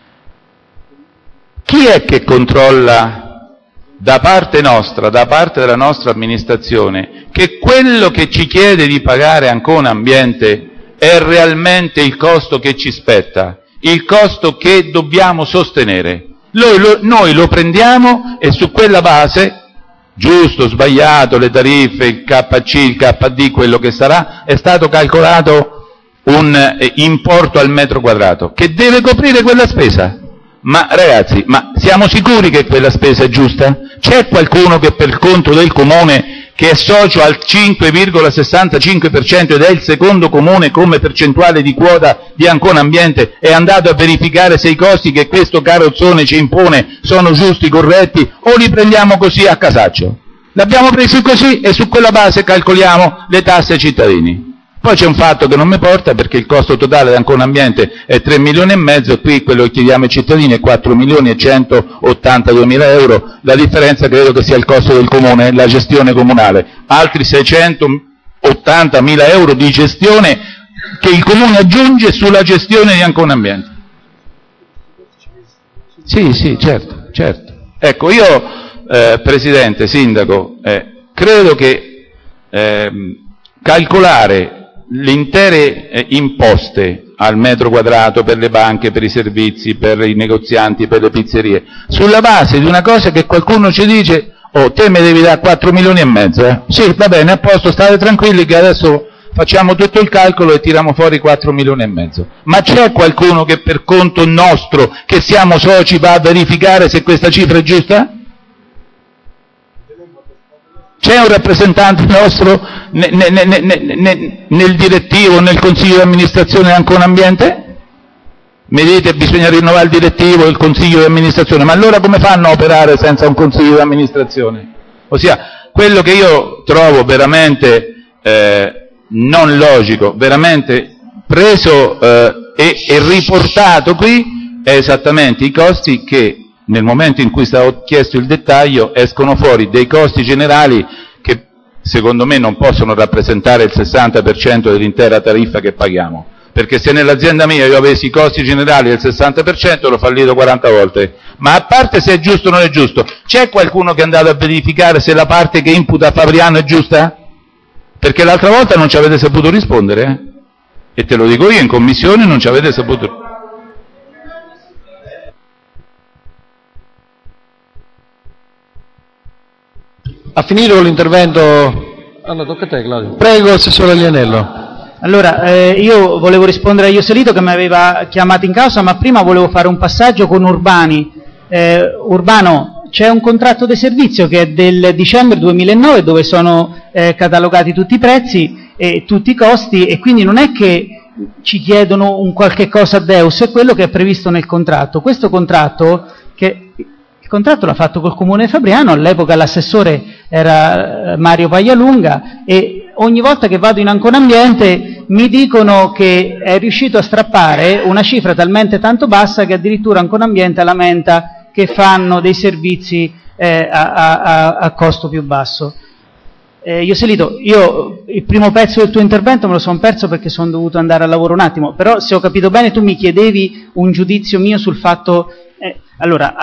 S6: chi è che controlla da parte nostra, da parte della nostra amministrazione, che quello che ci chiede di pagare Ancona Ambiente è realmente il costo che ci spetta, il costo che dobbiamo sostenere? Noi lo, noi lo prendiamo e su quella base, giusto, sbagliato, le tariffe, il K C, il K D, quello che sarà, è stato calcolato un eh, importo al metro quadrato che deve coprire quella spesa. Ma ragazzi, ma siamo sicuri che quella spesa è giusta? C'è qualcuno che per conto del comune, che è socio al cinque virgola sessantacinque per cento ed è il secondo comune come percentuale di quota di Ancona Ambiente, è andato a verificare se i costi che questo carrozzone ci impone sono giusti, corretti, o li prendiamo così a casaccio? L'abbiamo presi così e su quella base calcoliamo le tasse ai cittadini. Poi c'è un fatto che non mi porta, perché il costo totale di Ancona Ambiente è tre milioni e mezzo e qui quello che chiediamo ai cittadini è quattro milioni e centottantadue mila euro. La differenza credo che sia il costo del comune, la gestione comunale. Altri seicentottanta mila euro di gestione che il comune aggiunge sulla gestione di Ancona Ambiente. Sì, sì, certo, certo. Ecco, io, eh, Presidente, Sindaco, eh, credo che eh, calcolare le intere eh, imposte al metro quadrato per le banche, per i servizi, per i negozianti, per le pizzerie, sulla base di una cosa che qualcuno ci dice: oh, te me devi dare quattro milioni e mezzo, eh? Sì, va bene, a posto, state tranquilli che adesso facciamo tutto il calcolo e tiriamo fuori quattro milioni e mezzo. Ma c'è qualcuno che per conto nostro, che siamo soci, va a verificare se questa cifra è giusta? C'è un rappresentante nostro ne, ne, ne, ne, ne, nel direttivo, nel consiglio di amministrazione di Ancona Ambiente? Mi dite bisogna rinnovare il direttivo e il consiglio di amministrazione, ma allora come fanno a operare senza un consiglio di amministrazione? Ossia, quello che io trovo veramente eh, non logico, veramente preso eh, e, e riportato qui, è esattamente i costi che nel momento in cui è stato chiesto il dettaglio escono fuori dei costi generali che secondo me non possono rappresentare il sessanta per cento dell'intera tariffa che paghiamo, perché se nell'azienda mia io avessi i costi generali del sessanta per cento l'ho fallito quaranta volte. Ma a parte se è giusto o non è giusto, c'è qualcuno che è andato a verificare se la parte che imputa Fabriano è giusta? Perché l'altra volta non ci avete saputo rispondere, eh? E te lo dico io, in commissione non ci avete saputo rispondere.
S2: Ha finito con l'intervento? Allora, tocca a te, Claudio. Prego, Assessore Aglianello.
S14: Allora, eh, io volevo rispondere a Ioselito che mi aveva chiamato in causa, ma prima volevo fare un passaggio con Urbani. Eh, Urbano, c'è un contratto di servizio che è del dicembre duemilanove dove sono eh, catalogati tutti i prezzi e tutti i costi, e quindi non è che ci chiedono un qualche cosa a Deus, è quello che è previsto nel contratto. Questo contratto, che il contratto l'ha fatto col Comune di Fabriano, all'epoca l'assessore era Mario Paglialunga, e ogni volta che vado in Ancona Ambiente mi dicono che è riuscito a strappare una cifra talmente tanto bassa che addirittura Ancona Ambiente lamenta che fanno dei servizi eh, a, a, a costo più basso. Eh, Ioselito, io il primo pezzo del tuo intervento me lo sono perso perché sono dovuto andare al lavoro un attimo, però se ho capito bene tu mi chiedevi un giudizio mio sul fatto... Eh, allora,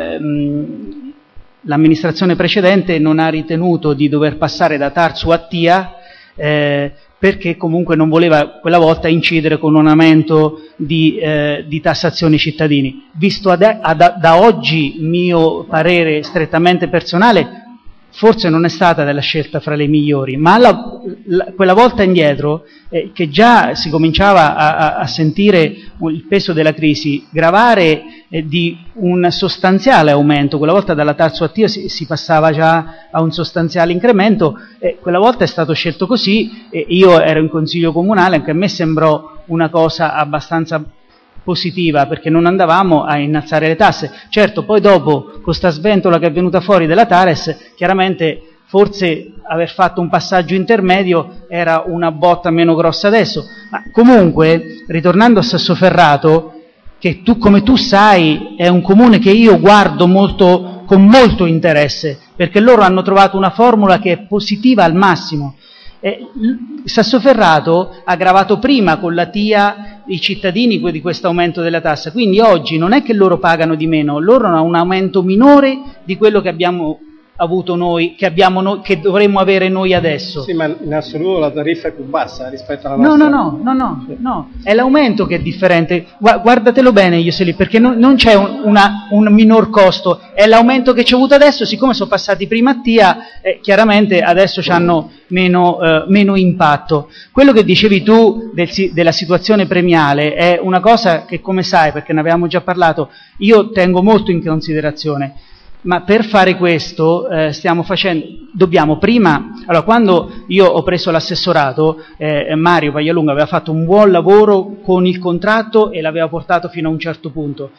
S14: ehm, l'amministrazione precedente non ha ritenuto di dover passare da Tarsu a Tia eh, perché comunque non voleva quella volta incidere con un aumento di, eh, di tassazioni cittadini. Visto ad, ad, da oggi, mio parere strettamente personale, forse non è stata della scelta fra le migliori, ma la, la, quella volta indietro, eh, che già si cominciava a, a, a sentire il peso della crisi, gravare eh, di un sostanziale aumento, quella volta dalla Tarsu a Tia si, si passava già a un sostanziale incremento, eh, quella volta è stato scelto così, eh, io ero in consiglio comunale, anche a me sembrò una cosa abbastanza positiva, perché non andavamo a innalzare le tasse. Certo, poi dopo, con questa sventola che è venuta fuori della Tares, chiaramente forse aver fatto un passaggio intermedio era una botta meno grossa adesso. Ma comunque, ritornando a Sassoferrato, che tu, come tu sai, è un comune che io guardo molto, con molto interesse, perché loro hanno trovato una formula che è positiva al massimo. Eh, Sassoferrato ha gravato prima con la Tia i cittadini di questo aumento della tassa, quindi oggi non è che loro pagano di meno, loro hanno un aumento minore di quello che abbiamo avuto noi, che, abbiamo no, che dovremmo avere noi adesso.
S13: Sì, ma in assoluto la tariffa è più bassa rispetto alla
S14: no,
S13: nostra.
S14: No, no, no, no, no, no, è l'aumento che è differente. Guardatelo bene, Ioseli, perché non, non c'è un, una, un minor costo, è l'aumento che c'è avuto adesso, siccome sono passati prima a Tia, eh, chiaramente adesso hanno meno, eh, meno impatto. Quello che dicevi tu del, della situazione premiale è una cosa che, come sai, perché ne avevamo già parlato, io tengo molto in considerazione. Ma per fare questo eh, stiamo facendo, dobbiamo prima, allora quando io ho preso l'assessorato, eh, Mario Paglialunga aveva fatto un buon lavoro con il contratto e l'aveva portato fino a un certo punto.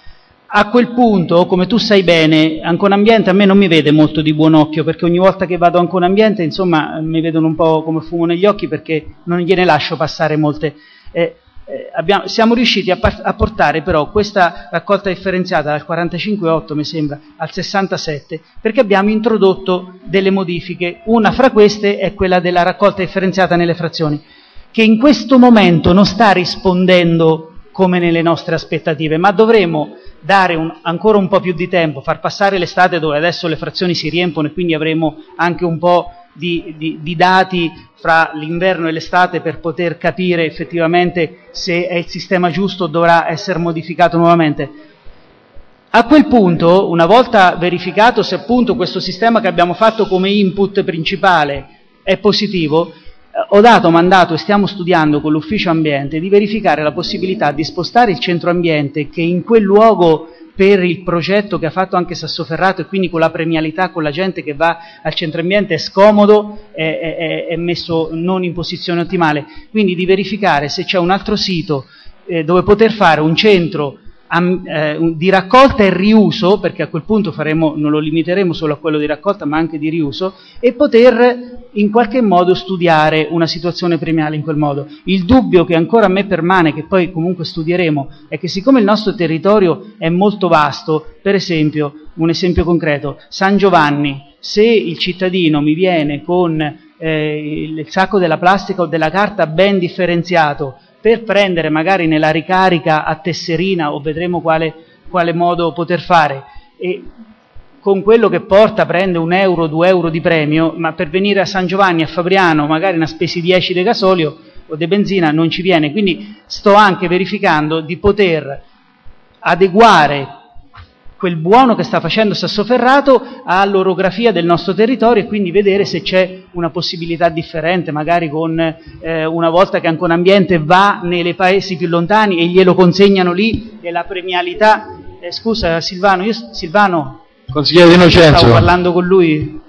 S14: A quel punto, come tu sai bene, Ancona Ambiente a me non mi vede molto di buon occhio, perché ogni volta che vado a Ancona Ambiente, insomma, mi vedono un po' come fumo negli occhi, perché non gliene lascio passare molte. Eh, eh, abbiamo, siamo riusciti a, par- a portare però questa raccolta differenziata dal quarantacinque virgola otto, mi sembra, al sessantasette, perché abbiamo introdotto delle modifiche. Una fra queste è quella della raccolta differenziata nelle frazioni, che in questo momento non sta rispondendo come nelle nostre aspettative, ma dovremo dare un, ancora un po' più di tempo, far passare l'estate dove adesso le frazioni si riempono e quindi avremo anche un po' di, di, di dati fra l'inverno e l'estate per poter capire effettivamente se è il sistema giusto o dovrà essere modificato nuovamente. A quel punto, una volta verificato se appunto questo sistema che abbiamo fatto come input principale è positivo, ho dato mandato e stiamo studiando con l'ufficio ambiente di verificare la possibilità di spostare il centro ambiente, che in quel luogo per il progetto che ha fatto anche Sassoferrato e quindi con la premialità, con la gente che va al centro ambiente, è scomodo, è, è, è messo non in posizione ottimale, quindi di verificare se c'è un altro sito eh, dove poter fare un centro Am, eh, di raccolta e riuso, perché a quel punto faremo, non lo limiteremo solo a quello di raccolta ma anche di riuso, e poter in qualche modo studiare una situazione premiale in quel modo. Il dubbio che ancora a me permane, che poi comunque studieremo, è che siccome il nostro territorio è molto vasto, per esempio, un esempio concreto, San Giovanni, se il cittadino mi viene con eh, il sacco della plastica o della carta ben differenziato per prendere magari nella ricarica a tesserina, o vedremo quale, quale modo poter fare, e con quello che porta prende un euro, due euro di premio, ma per venire a San Giovanni, a Fabriano, magari ne ha spesi dieci di gasolio o di benzina, non ci viene. Quindi sto anche verificando di poter adeguare quel buono che sta facendo Sassoferrato all'orografia del nostro territorio e quindi vedere se c'è una possibilità differente, magari con eh, una volta che Ancona Ambiente va nei paesi più lontani e glielo consegnano lì, e la premialità. Eh, scusa Silvano, io Silvano,
S2: consigliere Di Innocenzo,
S14: stavo parlando con lui.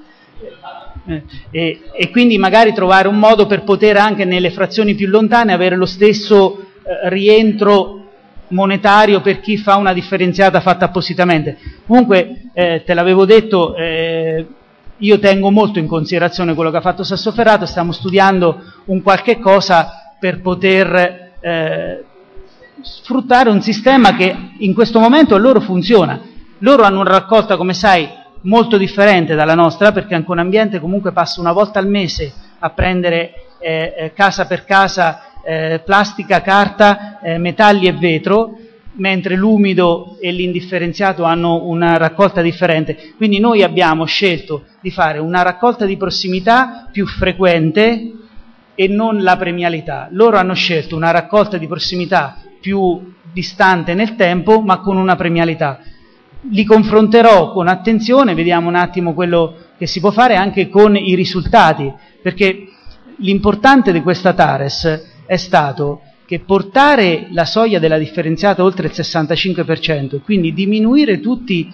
S14: Eh, e, e quindi magari trovare un modo per poter anche nelle frazioni più lontane avere lo stesso eh, rientro monetario per chi fa una differenziata fatta appositamente. Comunque eh, te l'avevo detto, eh, io tengo molto in considerazione quello che ha fatto Sassoferrato, stiamo studiando un qualche cosa per poter eh, sfruttare un sistema che in questo momento a loro funziona. Loro hanno una raccolta, come sai, molto differente dalla nostra, perché Ancona Ambiente comunque passa una volta al mese a prendere eh, eh, casa per casa Eh, plastica, carta, eh, metalli e vetro, mentre l'umido e l'indifferenziato hanno una raccolta differente. Quindi noi abbiamo scelto di fare una raccolta di prossimità più frequente e non la premialità. Loro hanno scelto una raccolta di prossimità più distante nel tempo, ma con una premialità. Li confronterò con attenzione, vediamo un attimo quello che si può fare anche con i risultati, perché l'importante di questa TARES è stato che portare la soglia della differenziata oltre il sessantacinque per cento e quindi diminuire tutti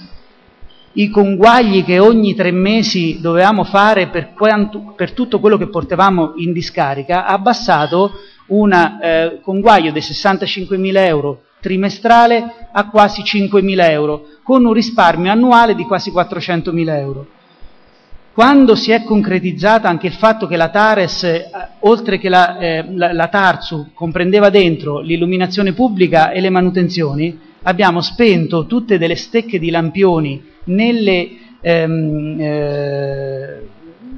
S14: i conguagli che ogni tre mesi dovevamo fare per, quanto, per tutto quello che portavamo in discarica, ha abbassato un eh, conguaglio di sessantacinquemila euro trimestrale a quasi cinquemila euro, con un risparmio annuale di quasi quattrocentomila euro. Quando si è concretizzata anche il fatto che la TARES, eh, oltre che la, eh, la, la TARSU, comprendeva dentro l'illuminazione pubblica e le manutenzioni, abbiamo spento tutte delle stecche di lampioni nelle, ehm, eh,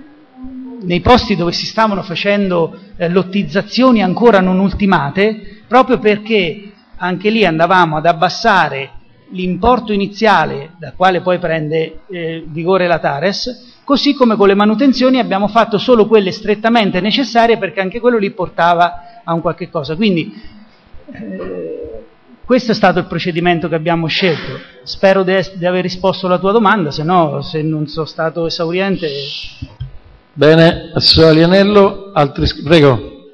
S14: nei posti dove si stavano facendo eh, lottizzazioni ancora non ultimate, proprio perché anche lì andavamo ad abbassare l'importo iniziale da quale poi prende eh, vigore la TARES, così come con le manutenzioni abbiamo fatto solo quelle strettamente necessarie, perché anche quello li portava a un qualche cosa. Quindi eh, questo è stato il procedimento che abbiamo scelto. Spero di, di aver risposto alla tua domanda, se no, se non sono stato esauriente.
S2: Bene, assessore Alianello, altri... prego.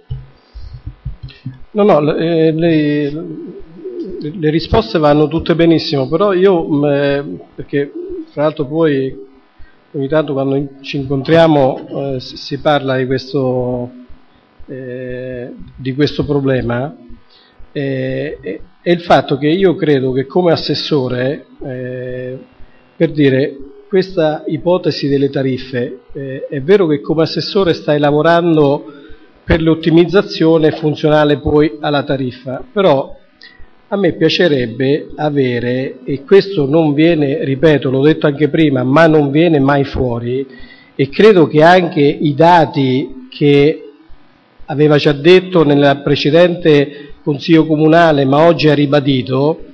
S13: No, no, eh, le, le risposte vanno tutte benissimo, però io, eh, perché fra l'altro poi ogni tanto quando ci incontriamo eh, si parla di questo, eh, di questo problema, eh, è, è il fatto che io credo che come assessore, eh, per dire, questa ipotesi delle tariffe, eh, è vero che come assessore stai lavorando per l'ottimizzazione funzionale poi alla tariffa, però a me piacerebbe avere, e questo non viene, ripeto, l'ho detto anche prima, ma non viene mai fuori, e credo che anche i dati che aveva già detto nel precedente Consiglio Comunale, ma oggi ha ribadito,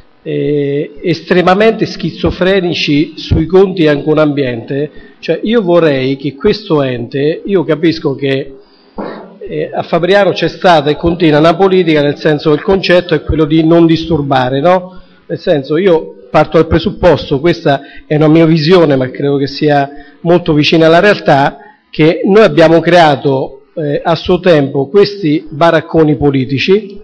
S13: eh, estremamente schizofrenici sui conti Ancona Ambiente, cioè io vorrei che questo ente, io capisco che eh, a Fabriano c'è stata e continua una politica, nel senso che il concetto è quello di non disturbare, no? Nel senso, io parto dal presupposto, questa è una mia visione, ma credo che sia molto vicina alla realtà, che noi abbiamo creato eh, a suo tempo questi baracconi politici,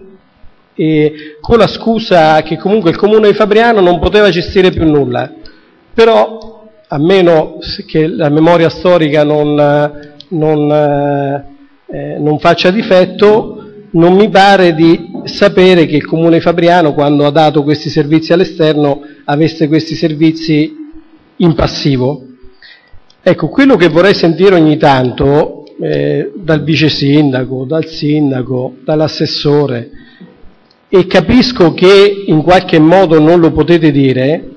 S13: e con la scusa che comunque il comune di Fabriano non poteva gestire più nulla, però a meno che la memoria storica non, non, eh, non faccia difetto, non mi pare di sapere che il comune di Fabriano, quando ha dato questi servizi all'esterno, avesse questi servizi in passivo. Ecco, quello che vorrei sentire ogni tanto eh, dal vice sindaco, dal sindaco, dall'assessore, e capisco che in qualche modo non lo potete dire,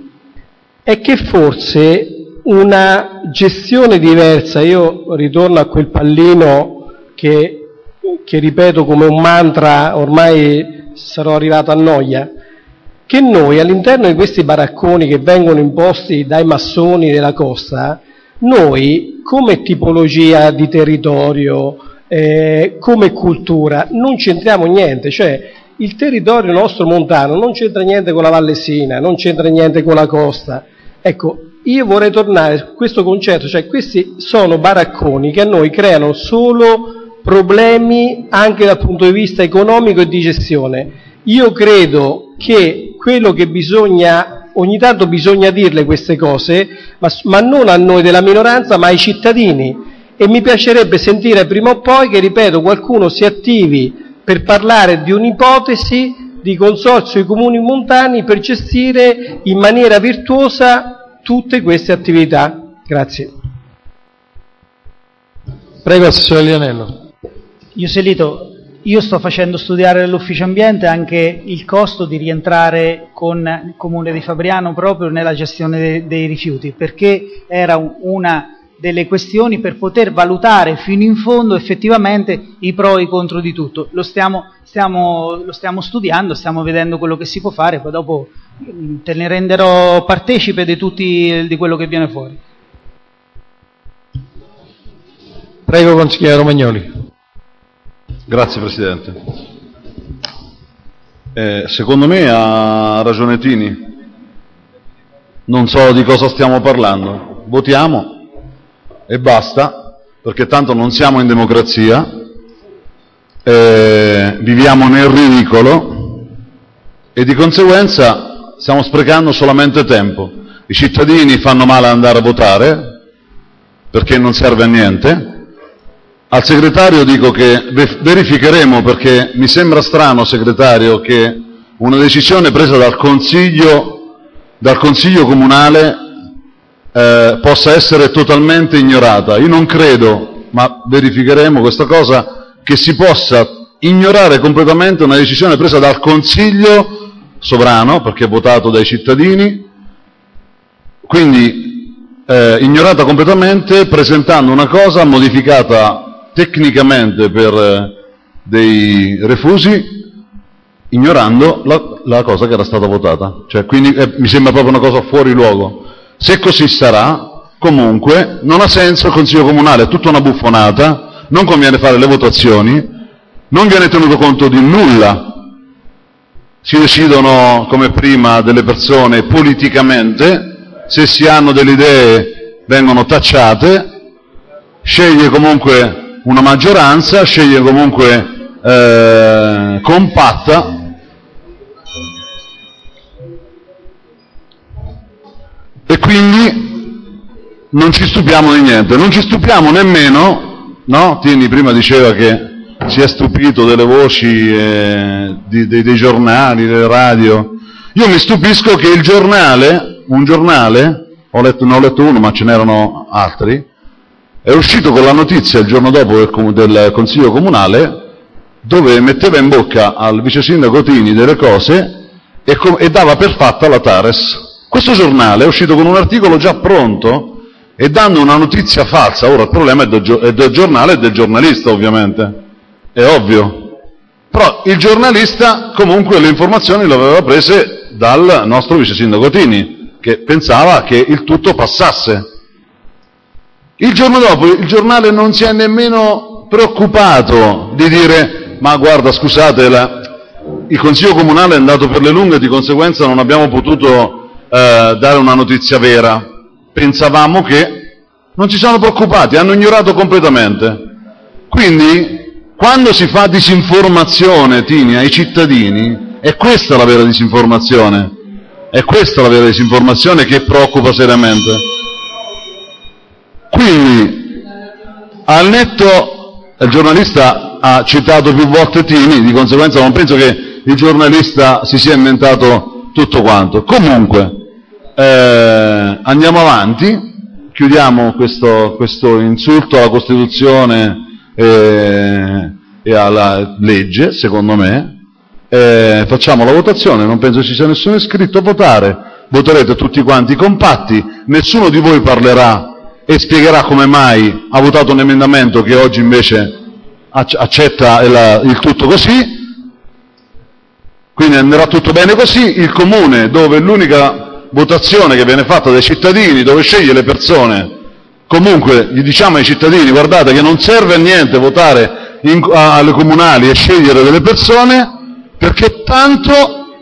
S13: è che forse una gestione diversa, io ritorno a quel pallino che, che ripeto come un mantra, ormai sarò arrivato a noia, che noi all'interno di questi baracconi che vengono imposti dai massoni della costa, noi come tipologia di territorio, eh, come cultura, non c'entriamo niente, cioè il territorio nostro montano non c'entra niente con la Vallesina, non c'entra niente con la costa. Ecco, io vorrei tornare su questo concetto, cioè questi sono baracconi che a noi creano solo problemi anche dal punto di vista economico e di gestione. Io credo che quello che bisogna, ogni tanto bisogna dirle queste cose, ma, ma non a noi della minoranza, ma ai cittadini, e mi piacerebbe sentire prima o poi che, ripeto, qualcuno si attivi per parlare di un'ipotesi di consorzio di comuni montani per gestire in maniera virtuosa tutte queste attività. Grazie.
S12: Prego, Assessore Lianello.
S14: Ioselito, io sto facendo studiare all'Ufficio Ambiente anche il costo di rientrare con il Comune di Fabriano proprio nella gestione de- dei rifiuti, perché era un, una delle questioni per poter valutare fino in fondo effettivamente i pro e i contro di tutto. Lo stiamo, stiamo, lo stiamo studiando, stiamo vedendo quello che si può fare, poi dopo te ne renderò partecipe di, tutti, di quello che viene fuori.
S12: Prego, consigliere Romagnoli.
S9: Grazie Presidente. Eh, secondo me ha ragione Tini, non so di cosa stiamo parlando, votiamo e basta, perché tanto non siamo in democrazia, eh, viviamo nel ridicolo e di conseguenza stiamo sprecando solamente tempo. I cittadini fanno male ad andare a votare perché non serve a niente. Al segretario dico che verificheremo, perché mi sembra strano, segretario, che una decisione presa dal Consiglio, dal Consiglio Comunale eh, possa essere totalmente ignorata. Io non credo, ma verificheremo questa cosa, che si possa ignorare completamente una decisione presa dal Consiglio sovrano, perché è votato dai cittadini, quindi eh, ignorata completamente, presentando una cosa modificata tecnicamente per eh, dei refusi, ignorando la, la cosa che era stata votata. Cioè, quindi eh, mi sembra proprio una cosa fuori luogo. Se così sarà, comunque, non ha senso il Consiglio Comunale, è tutta una buffonata, non conviene fare le votazioni, non viene tenuto conto di nulla, si decidono come prima delle persone politicamente, se si hanno delle idee vengono tacciate, sceglie comunque una maggioranza, sceglie comunque eh, compatta, e quindi non ci stupiamo di niente, non ci stupiamo nemmeno, no? Tini prima diceva che si è stupito delle voci eh, di, dei, dei giornali, delle radio. Io mi stupisco che il giornale, un giornale, ho letto, ne ho letto uno ma ce n'erano altri, è uscito con la notizia il giorno dopo del, del Consiglio Comunale, dove metteva in bocca al vice sindaco Tini delle cose e, com- e dava per fatta la Tares. Questo giornale è uscito con un articolo già pronto e dando una notizia falsa. Ora il problema è del, gio- è del giornale e del giornalista, ovviamente, è ovvio. Però il giornalista comunque le informazioni le aveva prese dal nostro vice sindaco Tini, che pensava che il tutto passasse. Il giorno dopo il giornale non si è nemmeno preoccupato di dire: ma guarda, scusate, la, il Consiglio Comunale è andato per le lunghe, di conseguenza non abbiamo potuto eh, dare una notizia vera. Pensavamo che... Non ci sono preoccupati, hanno ignorato completamente. Quindi, quando si fa disinformazione, Tini, ai cittadini, è questa la vera disinformazione. È questa la vera disinformazione che preoccupa seriamente. Quindi, al netto, il giornalista ha citato più volte Tini, di conseguenza non penso che il giornalista si sia inventato tutto quanto. Comunque, eh, andiamo avanti, chiudiamo questo, questo insulto alla Costituzione e, e alla legge, secondo me, eh, facciamo la votazione, non penso ci sia nessuno iscritto a votare, voterete tutti quanti compatti, nessuno di voi parlerà e spiegherà come mai ha votato un emendamento che oggi invece accetta il, il tutto così, quindi andrà tutto bene così. Il comune, dove l'unica votazione che viene fatta dai cittadini, dove sceglie le persone, comunque gli diciamo ai cittadini: guardate che non serve a niente votare in, a, alle comunali e scegliere delle persone, perché tanto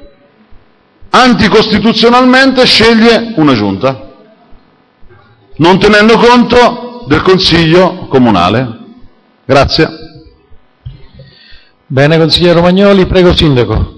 S9: anticostituzionalmente sceglie una giunta, non tenendo conto del Consiglio Comunale. Grazie.
S2: Bene, consigliere Romagnoli, prego sindaco.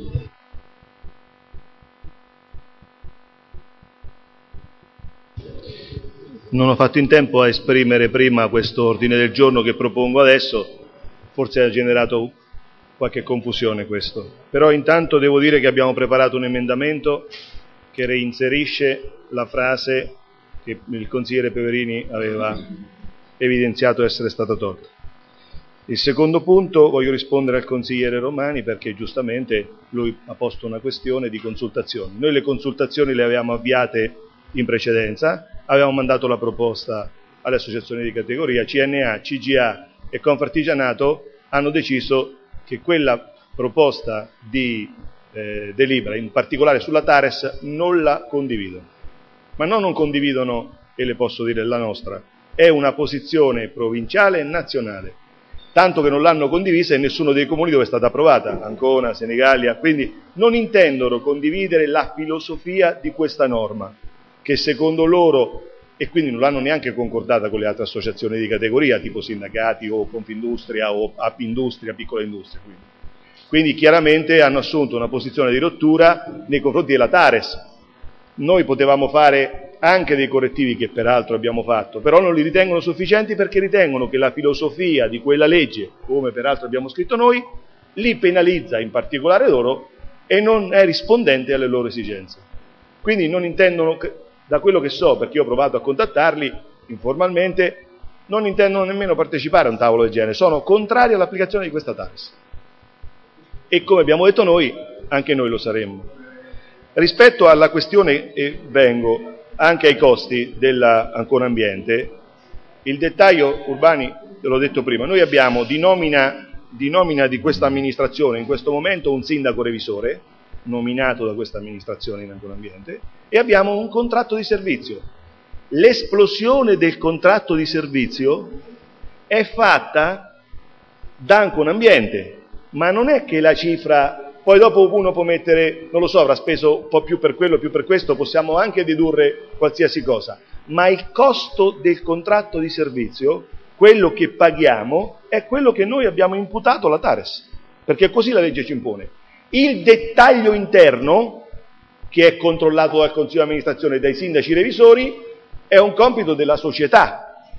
S4: Non ho fatto in tempo a esprimere prima questo ordine del giorno che propongo adesso, forse ha generato qualche confusione questo. Però intanto devo dire che abbiamo preparato un emendamento che reinserisce la frase che il consigliere Peverini aveva evidenziato essere stata tolta. Il secondo punto, voglio rispondere al consigliere Romani perché giustamente lui ha posto una questione di consultazioni. Noi le consultazioni le avevamo avviate in precedenza, avevamo mandato la proposta alle associazioni di categoria, C N A, C G A e Confartigianato hanno deciso che quella proposta di eh, delibera, in particolare sulla Tares, non la condividono. Ma non non condividono, e le posso dire la nostra, è una posizione provinciale e nazionale, tanto che non l'hanno condivisa in nessuno dei comuni dove è stata approvata, Ancona, Senigallia, quindi non intendono condividere la filosofia di questa norma, che secondo loro, e quindi non l'hanno neanche concordata con le altre associazioni di categoria, tipo sindacati o Confindustria o Apindustria, piccola industria. Quindi. quindi chiaramente hanno assunto una posizione di rottura nei confronti della Tares. Noi potevamo fare anche dei correttivi che peraltro abbiamo fatto, però non li ritengono sufficienti perché ritengono che la filosofia di quella legge, come peraltro abbiamo scritto noi, li penalizza in particolare loro e non è rispondente alle loro esigenze. Quindi non intendono, da quello che so, perché io ho provato a contattarli informalmente, non intendono nemmeno partecipare a un tavolo del genere, sono contrari all'applicazione di questa Tares. E come abbiamo detto noi, anche noi lo saremmo. Rispetto alla questione, e vengo anche ai costi della Ancona Ambiente, il dettaglio, Urbani, te l'ho detto prima, noi abbiamo di nomina di, nomina di questa amministrazione in questo momento un sindaco revisore, nominato da questa amministrazione in Ancona Ambiente, e abbiamo un contratto di servizio. L'esplosione del contratto di servizio è fatta da Ancona Ambiente, ma non è che la cifra... Poi dopo uno può mettere, non lo so, avrà speso un po' più per quello, più per questo, possiamo anche dedurre qualsiasi cosa, ma il costo del contratto di servizio, quello che paghiamo, è quello che noi abbiamo imputato alla Tares, perché così la legge ci impone. Il dettaglio interno, che è controllato dal Consiglio di amministrazione e dai sindaci revisori, è un compito della società,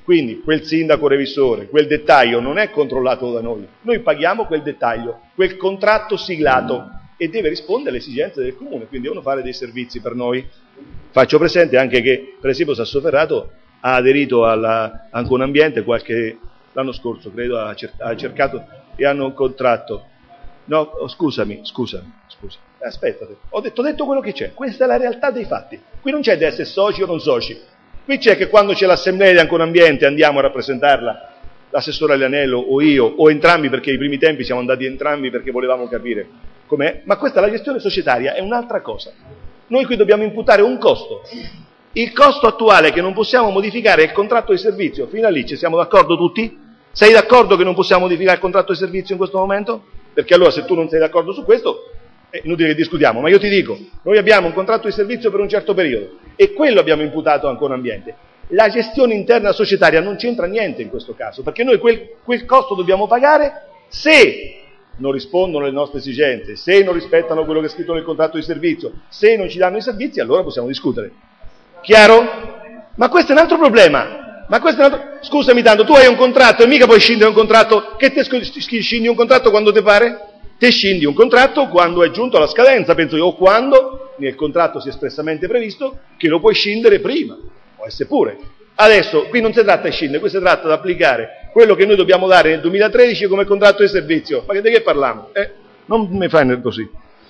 S4: Quindi quel sindaco revisore, quel dettaglio non è controllato da noi, noi paghiamo quel dettaglio, quel contratto siglato e deve rispondere alle esigenze del comune, quindi devono fare dei servizi per noi. Faccio presente anche che per esempio Sassoferrato ha aderito alla Ancona Ambiente qualche l'anno scorso, credo, ha, cer- ha cercato e hanno un contratto. No, oh, scusami, scusami, scusami. Aspetta, ho detto, ho detto quello che c'è, questa è la realtà dei fatti. Qui non c'è di essere soci o non soci, qui c'è che quando c'è l'assemblea di Ancona Ambiente andiamo a rappresentarla, l'assessore Alianello o io, o entrambi, perché i primi tempi siamo andati entrambi perché volevamo capire com'è, ma questa la gestione societaria è un'altra cosa. Noi qui dobbiamo imputare un costo. Il costo attuale che non possiamo modificare è il contratto di servizio, fino a lì ci siamo d'accordo tutti? Sei d'accordo che non possiamo modificare il contratto di servizio in questo momento? Perché allora se tu non sei d'accordo su questo è inutile che discutiamo, ma io ti dico, noi abbiamo un contratto di servizio per un certo periodo e quello abbiamo imputato ancora ambiente. La gestione interna societaria non c'entra niente in questo caso, perché noi quel, quel costo dobbiamo pagare se non rispondono alle nostre esigenze, se non rispettano quello che è scritto nel contratto di servizio, se non ci danno i servizi, allora possiamo discutere. Chiaro? Ma questo è un altro problema. Ma questo è un altro... Scusami tanto, tu hai un contratto e mica puoi scindere un contratto. Che te scindi un contratto quando ti pare? Te scindi un contratto quando è giunto alla scadenza, penso io, o quando nel contratto sia espressamente previsto che lo puoi scindere prima. Può essere pure. Adesso, qui non si tratta di scindere, qui si tratta di applicare quello che noi dobbiamo dare nel duemilatredici come contratto di servizio. Ma di che parliamo? Eh, non mi fai così.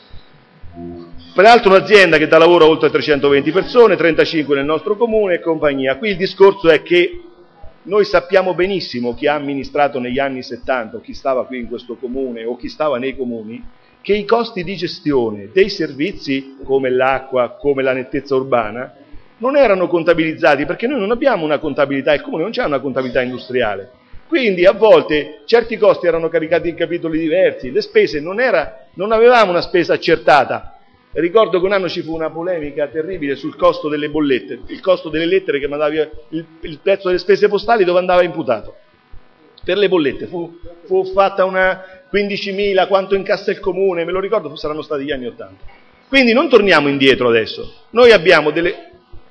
S4: Peraltro un'azienda che dà lavoro a oltre trecentoventi persone, trentacinque nel nostro comune e compagnia. Qui il discorso è che noi sappiamo benissimo chi ha amministrato negli anni settanta, o chi stava qui in questo comune, o chi stava nei comuni, che i costi di gestione dei servizi, come l'acqua, come la nettezza urbana, non erano contabilizzati, perché noi non abbiamo una contabilità, il comune non c'ha una contabilità industriale. Quindi a volte certi costi erano caricati in capitoli diversi, le spese non, era, non avevamo una spesa accertata. Ricordo che un anno ci fu una polemica terribile sul costo delle bollette, il costo delle lettere che mandavi, il, il prezzo delle spese postali dove andava imputato. Per le bollette fu, fu fatta una quindicimila, quanto incassa il comune, me lo ricordo, saranno stati gli anni ottanta. Quindi non torniamo indietro adesso, noi abbiamo delle...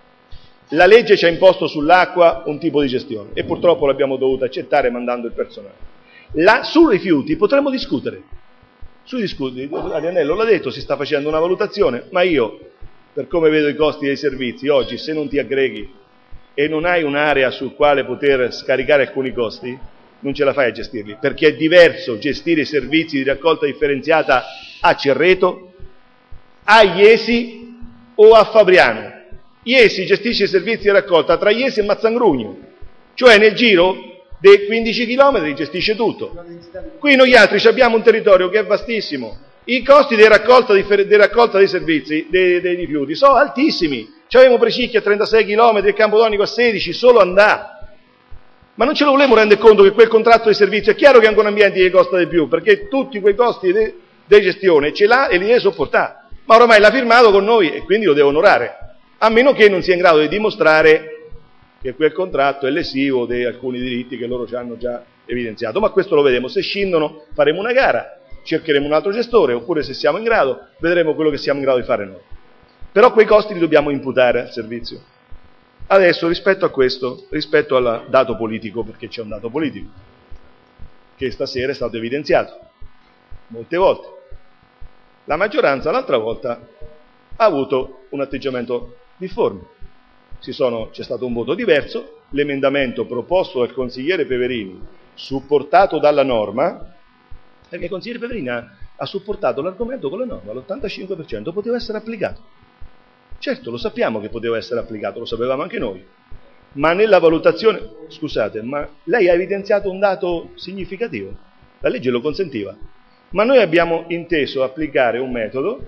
S4: La legge ci ha imposto sull'acqua un tipo di gestione e purtroppo l'abbiamo dovuta accettare mandando il personale. La, sui rifiuti potremmo discutere. Sui discuti, Alianello l'ha detto, si sta facendo una valutazione, ma io, per come vedo i costi dei servizi, oggi se non ti aggreghi e non hai un'area sul quale poter scaricare alcuni costi, non ce la fai a gestirli, perché è diverso gestire i servizi di raccolta differenziata a Cerreto, a Iesi o a Fabriano. Iesi gestisce i servizi di raccolta tra Iesi e Mazzangrugno, cioè nel giro dei quindici chilometri gestisce tutto. Qui noi altri abbiamo un territorio che è vastissimo, i costi di raccolta, di, di raccolta dei servizi, dei, dei rifiuti, sono altissimi. C'avevamo Precicchi a trentasei chilometri e Campodonico a sedici, solo andà. Ma non ce lo volevamo rendere conto che quel contratto di servizio, è chiaro che Ancona Ambiente gli costa di più, perché tutti quei costi di de gestione ce l'ha e li deve sopportare. Ma ormai l'ha firmato con noi e quindi lo deve onorare, a meno che non sia in grado di dimostrare che quel contratto è lesivo di alcuni diritti che loro ci hanno già evidenziato. Ma questo lo vedremo, se scindono faremo una gara, cercheremo un altro gestore, oppure se siamo in grado, vedremo quello che siamo in grado di fare noi. Però quei costi li dobbiamo imputare al servizio. Adesso rispetto a questo, rispetto al dato politico, perché c'è un dato politico, che stasera è stato evidenziato molte volte. La maggioranza l'altra volta ha avuto un atteggiamento difforme. Ci sono, c'è stato un voto diverso, l'emendamento proposto dal consigliere Peverini, supportato dalla norma, perché il consigliere Peverini ha, ha supportato l'argomento con la norma, l'ottantacinque per cento poteva essere applicato. Certo, lo sappiamo che poteva essere applicato, lo sapevamo anche noi, ma nella valutazione, scusate, ma lei ha evidenziato un dato significativo, la legge lo consentiva, ma noi abbiamo inteso applicare un metodo,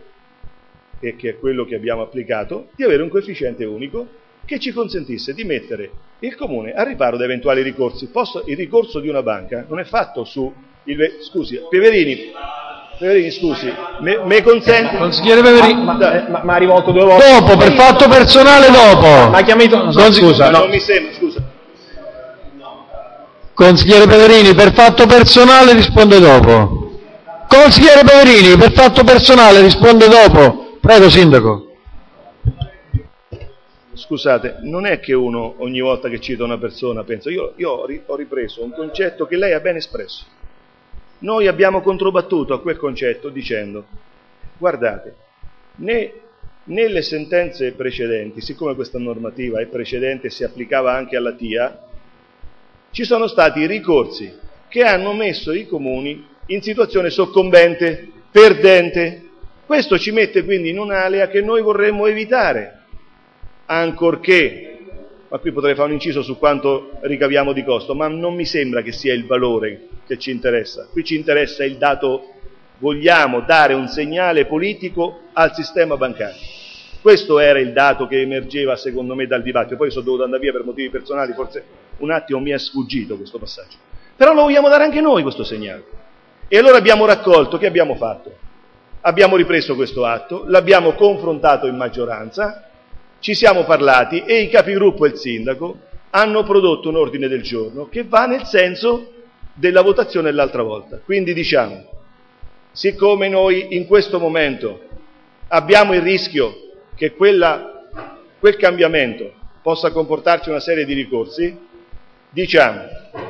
S4: e che è quello che abbiamo applicato, di avere un coefficiente unico che ci consentisse di mettere il comune a riparo da eventuali ricorsi. Posso, il ricorso di una banca non è fatto su... Il, scusi, Peverini, Peverini scusi, me, me consente...
S2: Consigliere Peverini...
S5: Ma, ma, ma, ma ha rivolto due volte...
S2: Dopo, per fatto personale dopo!
S5: Ma ha chiamato... No,
S2: Consigli...
S5: scusa, no.
S4: Non mi sembra, scusa.
S2: Consigliere Peverini, per fatto personale risponde dopo. Consigliere Peverini, per fatto personale risponde dopo. Prego, Sindaco.
S4: scusate, non è che uno ogni volta che cita una persona pensa, io, io ho ripreso un concetto che lei ha ben espresso. Noi abbiamo controbattuto a quel concetto dicendo, guardate, né, nelle sentenze precedenti, siccome questa normativa è precedente e si applicava anche alla T I A, ci sono stati ricorsi che hanno messo i comuni in situazione soccombente, perdente. Questo ci mette quindi in un'area che noi vorremmo evitare, ancorché, ma qui potrei fare un inciso su quanto ricaviamo di costo, ma non mi sembra che sia il valore che ci interessa. Qui ci interessa il dato, vogliamo dare un segnale politico al sistema bancario. Questo era il dato che emergeva secondo me dal dibattito, poi sono dovuto andare via per motivi personali, forse un attimo mi è sfuggito questo passaggio. Però lo vogliamo dare anche noi questo segnale. E allora abbiamo raccolto, che abbiamo fatto? Abbiamo ripreso questo atto, l'abbiamo confrontato in maggioranza, ci siamo parlati e i capigruppo e il sindaco hanno prodotto un ordine del giorno che va nel senso della votazione dell'altra volta. Quindi diciamo, siccome noi in questo momento abbiamo il rischio che quella, quel cambiamento possa comportarci una serie di ricorsi, diciamo,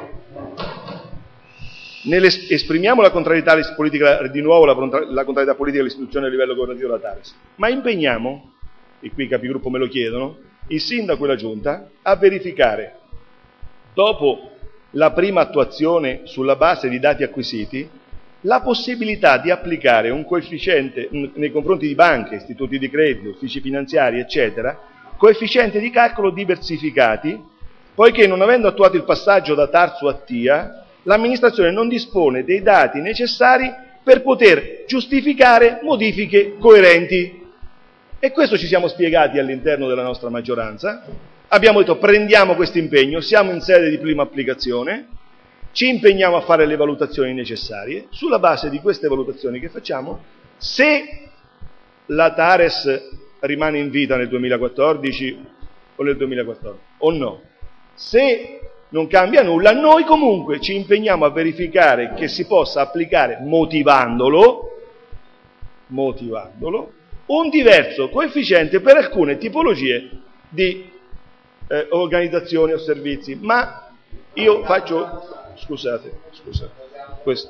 S4: esprimiamo la contrarietà politica, di nuovo la, la contrarietà politica all'istituzione a livello governativo della TARES, ma impegniamo, e qui i capigruppo me lo chiedono, il sindaco e la giunta a verificare, dopo la prima attuazione sulla base di dati acquisiti, la possibilità di applicare un coefficiente nei confronti di banche, istituti di credito, uffici finanziari, eccetera, coefficiente di calcolo diversificati, poiché non avendo attuato il passaggio da Tarsu a T I A, l'amministrazione non dispone dei dati necessari per poter giustificare modifiche coerenti. E questo ci siamo spiegati all'interno della nostra maggioranza. Abbiamo detto prendiamo questo impegno, siamo in sede di prima applicazione, ci impegniamo a fare le valutazioni necessarie. Sulla base di queste valutazioni che facciamo, se la TARES rimane in vita nel duemilaquattordici o nel duemilaquattordici o no, se non cambia nulla, noi comunque ci impegniamo a verificare che si possa applicare, motivandolo, motivandolo, un diverso coefficiente per alcune tipologie di eh, organizzazioni o servizi. Ma io faccio, scusate, scusate, questo.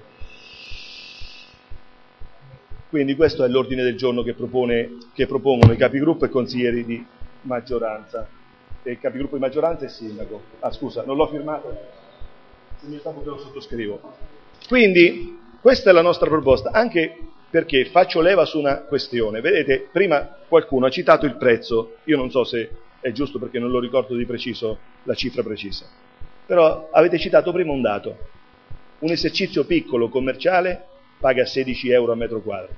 S4: Quindi questo è l'ordine del giorno che, propone, che propongono i capigruppo e consiglieri di maggioranza. E il capigruppo di maggioranza e il sindaco. Ah scusa, non l'ho firmato? Se mi sta lo sottoscrivo. Quindi questa è la nostra proposta, anche perché faccio leva su una questione. Vedete, prima qualcuno ha citato il prezzo, io non so se è giusto perché non lo ricordo di preciso, la cifra precisa. Però avete citato prima un dato. Un esercizio piccolo commerciale paga sedici euro a metro quadro.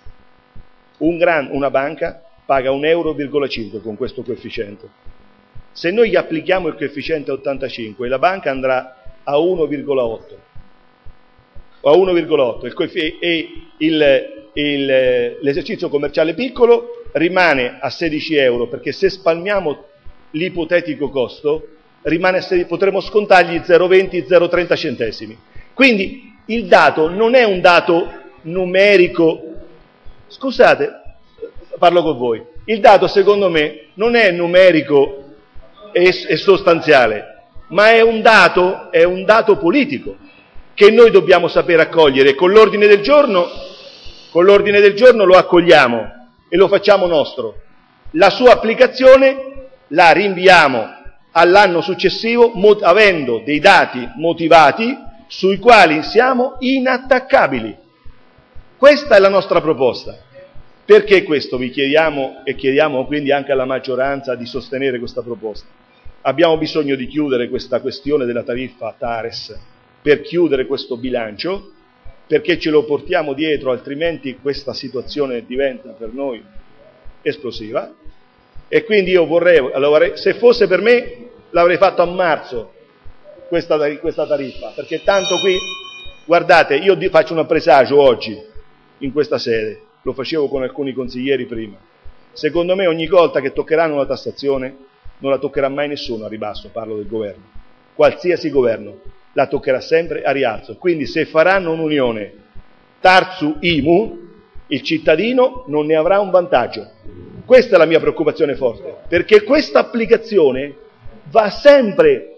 S4: Un gran, una banca paga un euro virgola cinque con questo coefficiente. Se noi gli applichiamo il coefficiente ottantacinque, la banca andrà a uno virgola otto. O a uno virgola otto e il, il, l'esercizio commerciale piccolo rimane a sedici euro, perché se spalmiamo l'ipotetico costo rimane a sedici, potremo scontargli zero virgola venti zero virgola trenta centesimi. Quindi il dato non è un dato numerico. Scusate, parlo con voi. Il dato secondo me non è numerico e, e sostanziale, ma è un dato, è un dato politico che noi dobbiamo sapere accogliere. Con l'ordine del giorno, con l'ordine del giorno lo accogliamo e lo facciamo nostro. La sua applicazione la rinviamo all'anno successivo, mo- avendo dei dati motivati sui quali siamo inattaccabili. Questa è la nostra proposta. Perché questo vi chiediamo e chiediamo quindi anche alla maggioranza di sostenere questa proposta? Abbiamo bisogno di chiudere questa questione della tariffa TARES per chiudere questo bilancio, perché ce lo portiamo dietro, altrimenti questa situazione diventa per noi esplosiva. E quindi io vorrei, allora, se fosse per me l'avrei fatto a marzo questa, questa tariffa, perché tanto qui, guardate, io faccio un presagio oggi in questa sede, lo facevo con alcuni consiglieri prima. Secondo me ogni volta che toccheranno la tassazione non la toccherà mai nessuno a ribasso, parlo del governo. Qualsiasi governo la toccherà sempre a rialzo. Quindi se faranno un'unione Tarsu-I M U, il cittadino non ne avrà un vantaggio. Questa è la mia preoccupazione forte, perché questa applicazione va sempre...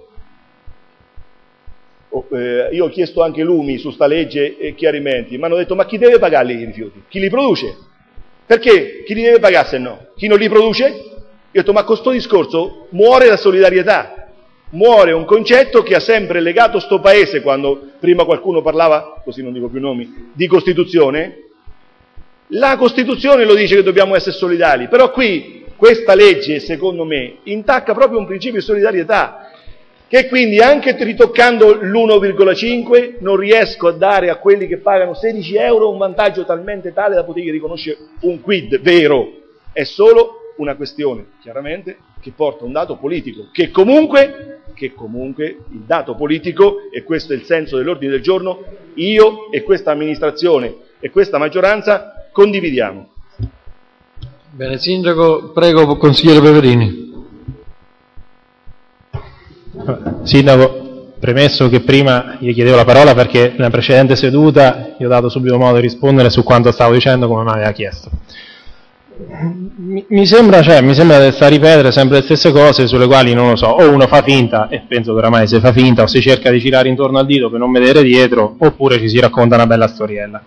S4: Oh, eh, io ho chiesto anche lumi su sta legge e chiarimenti, mi hanno detto ma chi deve pagarli i rifiuti? Chi li produce? Perché? Chi li deve pagare se no? Chi non li produce? Io ho detto ma con sto discorso muore la solidarietà, muore un concetto che ha sempre legato sto paese, quando prima qualcuno parlava, così non dico più nomi, di Costituzione. La Costituzione lo dice che dobbiamo essere solidali, però qui questa legge, secondo me, intacca proprio un principio di solidarietà, che quindi anche ritoccando l'uno virgola cinque non riesco a dare a quelli che pagano sedici euro un vantaggio talmente tale da potergli riconoscere un quid vero. È solo una questione, chiaramente, che porta un dato politico, che comunque, che comunque il dato politico, e questo è il senso dell'ordine del giorno, io e questa amministrazione e questa maggioranza condividiamo.
S2: Bene, Sindaco, prego, consigliere Peverini.
S5: Sindaco, premesso che prima gli chiedevo la parola perché nella precedente seduta gli ho dato subito modo di rispondere su quanto stavo dicendo come mi aveva chiesto. Mi, mi sembra, cioè, mi sembra di stare a ripetere sempre le stesse cose sulle quali non lo so, o uno fa finta, e penso che oramai si fa finta, o si cerca di girare intorno al dito per non vedere dietro, oppure ci si racconta una bella storiella.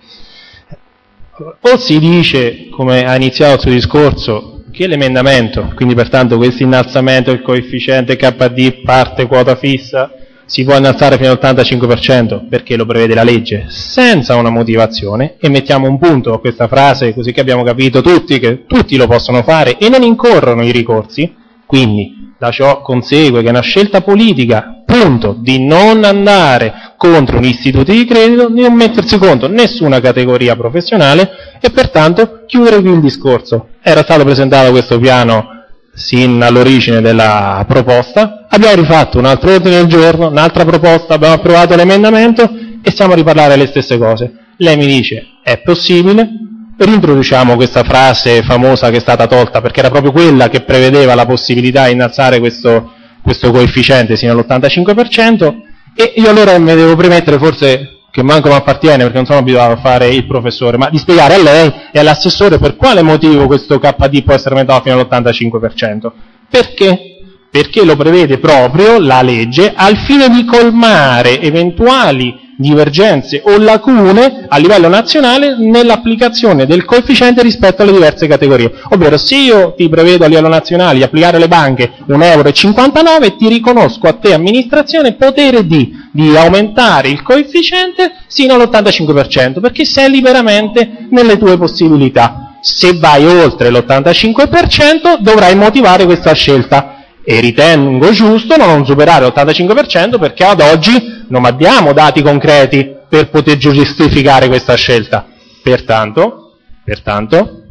S5: O si dice, come ha iniziato il suo discorso, che l'emendamento, quindi pertanto questo innalzamento del coefficiente K D parte quota fissa, si può innalzare fino all'ottantacinque per cento perché lo prevede la legge, senza una motivazione, e mettiamo un punto a questa frase così che abbiamo capito tutti che tutti lo possono fare e non incorrono i ricorsi. Quindi da ciò consegue che è una scelta politica, punto, di non andare contro un istituto di credito, di non mettersi contro nessuna categoria professionale e pertanto chiudere qui il discorso. Era stato presentato questo piano sin all'origine della proposta, abbiamo rifatto un altro ordine del giorno, un'altra proposta, abbiamo approvato l'emendamento e stiamo a riparlare le stesse cose. Lei mi dice è possibile, rintroduciamo questa frase famosa che è stata tolta perché era proprio quella che prevedeva la possibilità di innalzare questo, questo coefficiente sino all'ottantacinque per cento, e io allora mi devo premettere, forse che manco mi appartiene perché non sono abituato a fare il professore, ma di spiegare a lei e all'assessore per quale motivo questo K D può essere aumentato fino all'ottantacinque per cento. Perché? Perché lo prevede proprio la legge al fine di colmare eventuali divergenze o lacune a livello nazionale nell'applicazione del coefficiente rispetto alle diverse categorie. Ovvero, se io ti prevedo a livello nazionale di applicare alle banche un euro e cinquantanove, ti riconosco a te amministrazione potere di, di aumentare il coefficiente sino all'ottantacinque per cento, perché sei liberamente nelle tue possibilità. Se vai oltre l'ottantacinque per cento dovrai motivare questa scelta. E ritengo giusto non superare l'ottantacinque per cento perché ad oggi non abbiamo dati concreti per poter giustificare questa scelta. Pertanto, pertanto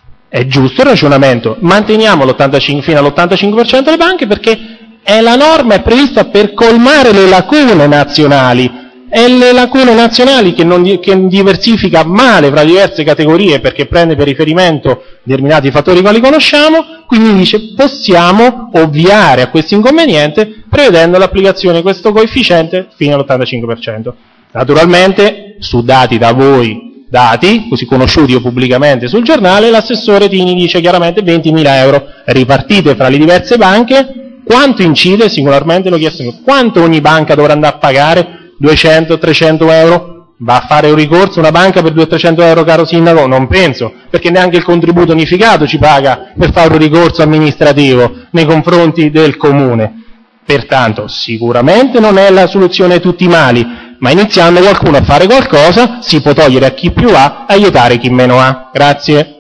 S5: è giusto il ragionamento, manteniamo l'ottantacinque fino all'ottantacinque per cento delle banche perché è la norma è prevista per colmare le lacune nazionali. E le lacune nazionali che, non, che diversifica male fra diverse categorie perché prende per riferimento determinati fattori quali conosciamo, quindi dice possiamo ovviare a questo inconveniente prevedendo l'applicazione di questo coefficiente fino all'ottantacinque per cento. Naturalmente, su dati da voi dati, così conosciuti o pubblicamente sul giornale, l'assessore Tini dice chiaramente ventimila euro ripartite fra le diverse banche. Quanto incide? Singolarmente l'ho chiesto io. Quanto ogni banca dovrà andare a pagare? duecento trecento euro? Va a fare un ricorso una banca per duecento trecento euro, caro sindaco? Non penso, perché neanche il contributo unificato ci paga per fare un ricorso amministrativo nei confronti del comune. Pertanto sicuramente non è la soluzione a tutti i mali, ma iniziando qualcuno a fare qualcosa si può togliere a chi più ha, aiutare chi meno ha. Grazie.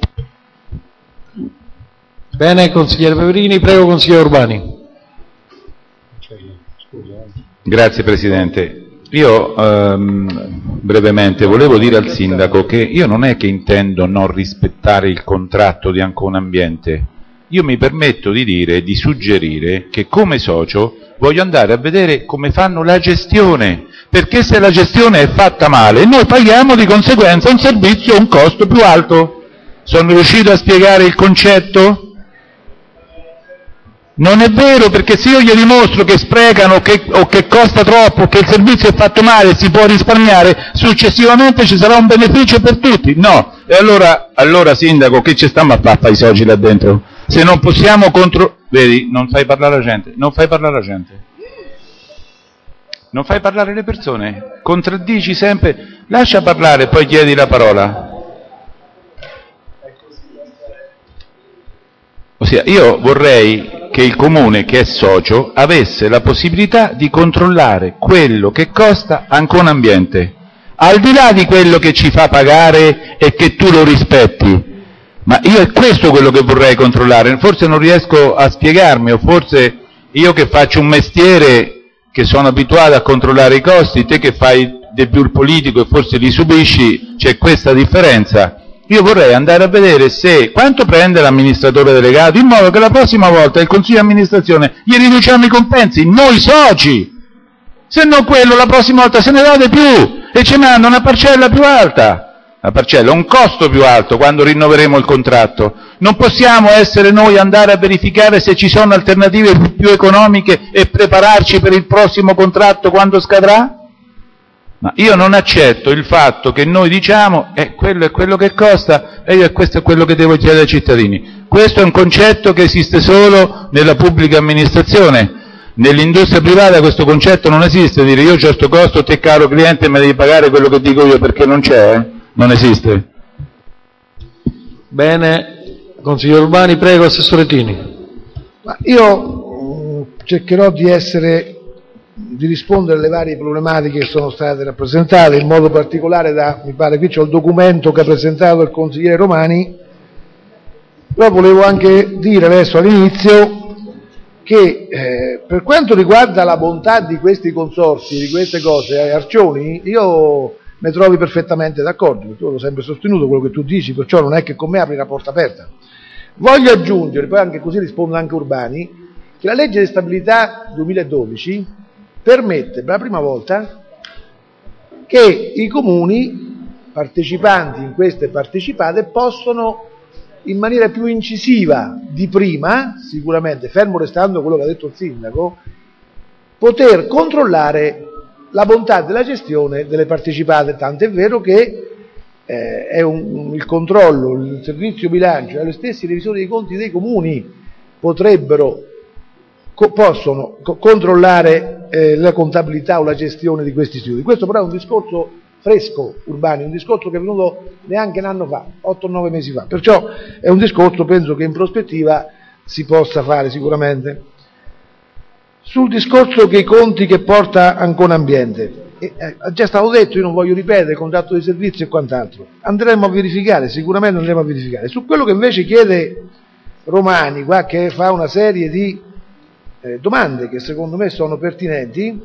S2: Bene, consigliere Peverini, prego consigliere Urbani.
S6: Grazie Presidente. Io ehm, brevemente volevo dire al Sindaco che io non è che intendo non rispettare il contratto di Ancona Ambiente, io mi permetto di dire, di suggerire che come socio voglio andare a vedere come fanno la gestione, perché se la gestione è fatta male noi paghiamo di conseguenza un servizio, un costo più alto. Sono riuscito a spiegare il concetto? Non è vero, perché se io gli dimostro che sprecano o che, o che costa troppo, che il servizio è fatto male e si può risparmiare, successivamente ci sarà un beneficio per tutti. No. E allora, allora sindaco, che ci stiamo a fare a fare i soci là dentro? Se non possiamo contro... Vedi, non fai parlare la gente, non fai parlare la gente. Non fai parlare le persone, contraddici sempre, lascia parlare e poi chiedi la parola. Ossia, io vorrei che il comune che è socio avesse la possibilità di controllare quello che costa Ancona Ambiente, al di là di quello che ci fa pagare e che tu lo rispetti. Ma io è questo quello che vorrei controllare, forse non riesco a spiegarmi, o forse io che faccio un mestiere che sono abituato a controllare i costi, te che fai del più il politico e forse li subisci, c'è questa differenza. Io vorrei andare a vedere se quanto prende l'amministratore delegato, in modo che la prossima volta il consiglio di amministrazione gli riduciamo i compensi, noi soci, se non quello la prossima volta se ne date più e ci manda una parcella più alta. La parcella, un costo più alto quando rinnoveremo il contratto. Non possiamo essere noi andare a verificare se ci sono alternative più, più economiche e prepararci per il prossimo contratto quando scadrà? Ma io non accetto il fatto che noi diciamo eh, quello è quello che costa e io questo è quello che devo chiedere ai cittadini. Questo è un concetto che esiste solo nella pubblica amministrazione. Nell'industria privata questo concetto non esiste, dire io c'ho sto costo, te caro cliente me devi pagare quello che dico io perché non c'è, eh? Non esiste.
S2: Bene, consigliere Urbani, prego, assessore Tini.
S12: Ma io mh, cercherò di essere, di rispondere alle varie problematiche che sono state rappresentate, in modo particolare da, mi pare qui c'ho il documento che ha presentato il consigliere Romani, però volevo anche dire adesso all'inizio che eh, per quanto riguarda la bontà di questi consorzi, di queste cose, Arcioni, io mi trovi perfettamente d'accordo, perché io l'ho sempre sostenuto quello che tu dici, perciò non è che con me apri una porta aperta. Voglio aggiungere, poi anche così rispondo anche Urbani, che la legge di stabilità duemiladodici permette per la prima volta che i comuni partecipanti in queste partecipate possono in maniera più incisiva di prima, sicuramente, fermo restando quello che ha detto il sindaco, poter controllare la bontà della gestione delle partecipate, tanto è vero che eh, è un, il controllo, il servizio bilancio e gli stessi revisori dei conti dei comuni potrebbero, co, possono co, controllare eh, la contabilità o la gestione di questi istituti. Questo però è un discorso fresco, Urbani, un discorso che è venuto neanche un anno fa, otto o nove mesi fa, perciò è un discorso, penso che in prospettiva si possa fare sicuramente. Sul discorso che i conti che porta Ancona Ambiente, eh, è già stato detto, io non voglio ripetere, contratto di servizio e quant'altro, andremo a verificare, sicuramente andremo a verificare. Su quello che invece chiede Romani, qua, che fa una serie di eh, domande che secondo me sono pertinenti,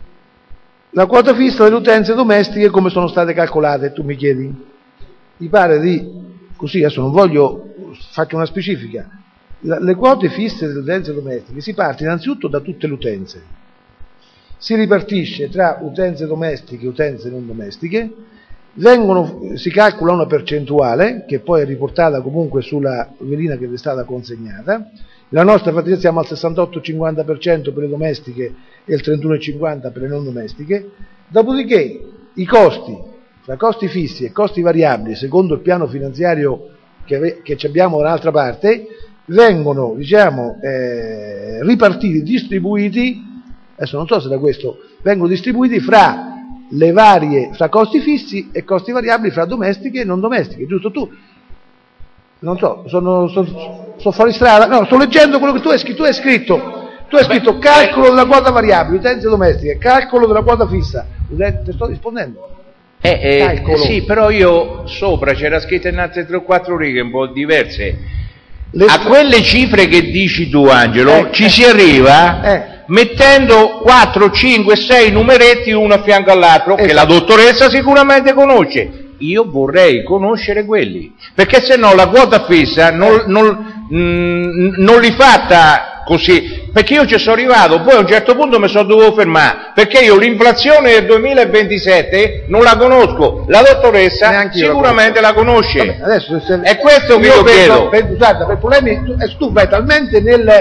S12: la quota fissa delle utenze domestiche come sono state calcolate, tu mi chiedi? Mi pare di, così adesso non voglio, faccio una specifica, la, le quote fisse delle utenze domestiche si parte innanzitutto da tutte le utenze, si ripartisce tra utenze domestiche e utenze non domestiche, vengono, si calcola una percentuale che poi è riportata comunque sulla velina che vi è stata consegnata. La nostra praticamente siamo al sessantotto virgola cinquanta per cento per le domestiche e il trentuno virgola cinquanta per cento per le non domestiche, dopodiché i costi, tra costi fissi e costi variabili, secondo il piano finanziario che, ave, che abbiamo dall'altra parte, vengono diciamo, eh, ripartiti, distribuiti, adesso non so se da questo, vengono distribuiti fra le varie, fra costi fissi e costi variabili, fra domestiche e non domestiche, giusto? Tu non so, sono, sono, sono fuori strada, no, sto leggendo quello che tu hai scritto, tu hai scritto, tu hai scritto calcolo della quota variabile, utenze domestiche, calcolo della quota fissa, ti sto rispondendo.
S10: Eh, eh, sì, però io sopra c'era scritto in altre tre o quattro righe un po' diverse. Le... A quelle cifre che dici tu, Angelo, eh, ci eh, si arriva eh. mettendo quattro, cinque, sei numeretti uno a fianco all'altro, eh. che la dottoressa sicuramente conosce. Io vorrei conoscere quelli, perché se no la quota fissa non, non, mh, non li fatta così, perché io ci sono arrivato, poi a un certo punto mi sono dovuto fermare, perché io l'inflazione del duemilaventisette non la conosco, la dottoressa neanche sicuramente la, la conosce. Vabbè, adesso, se, è questo che io, io chiedo.
S12: Per, per, guarda, per problemi, tu, tu vai talmente nel,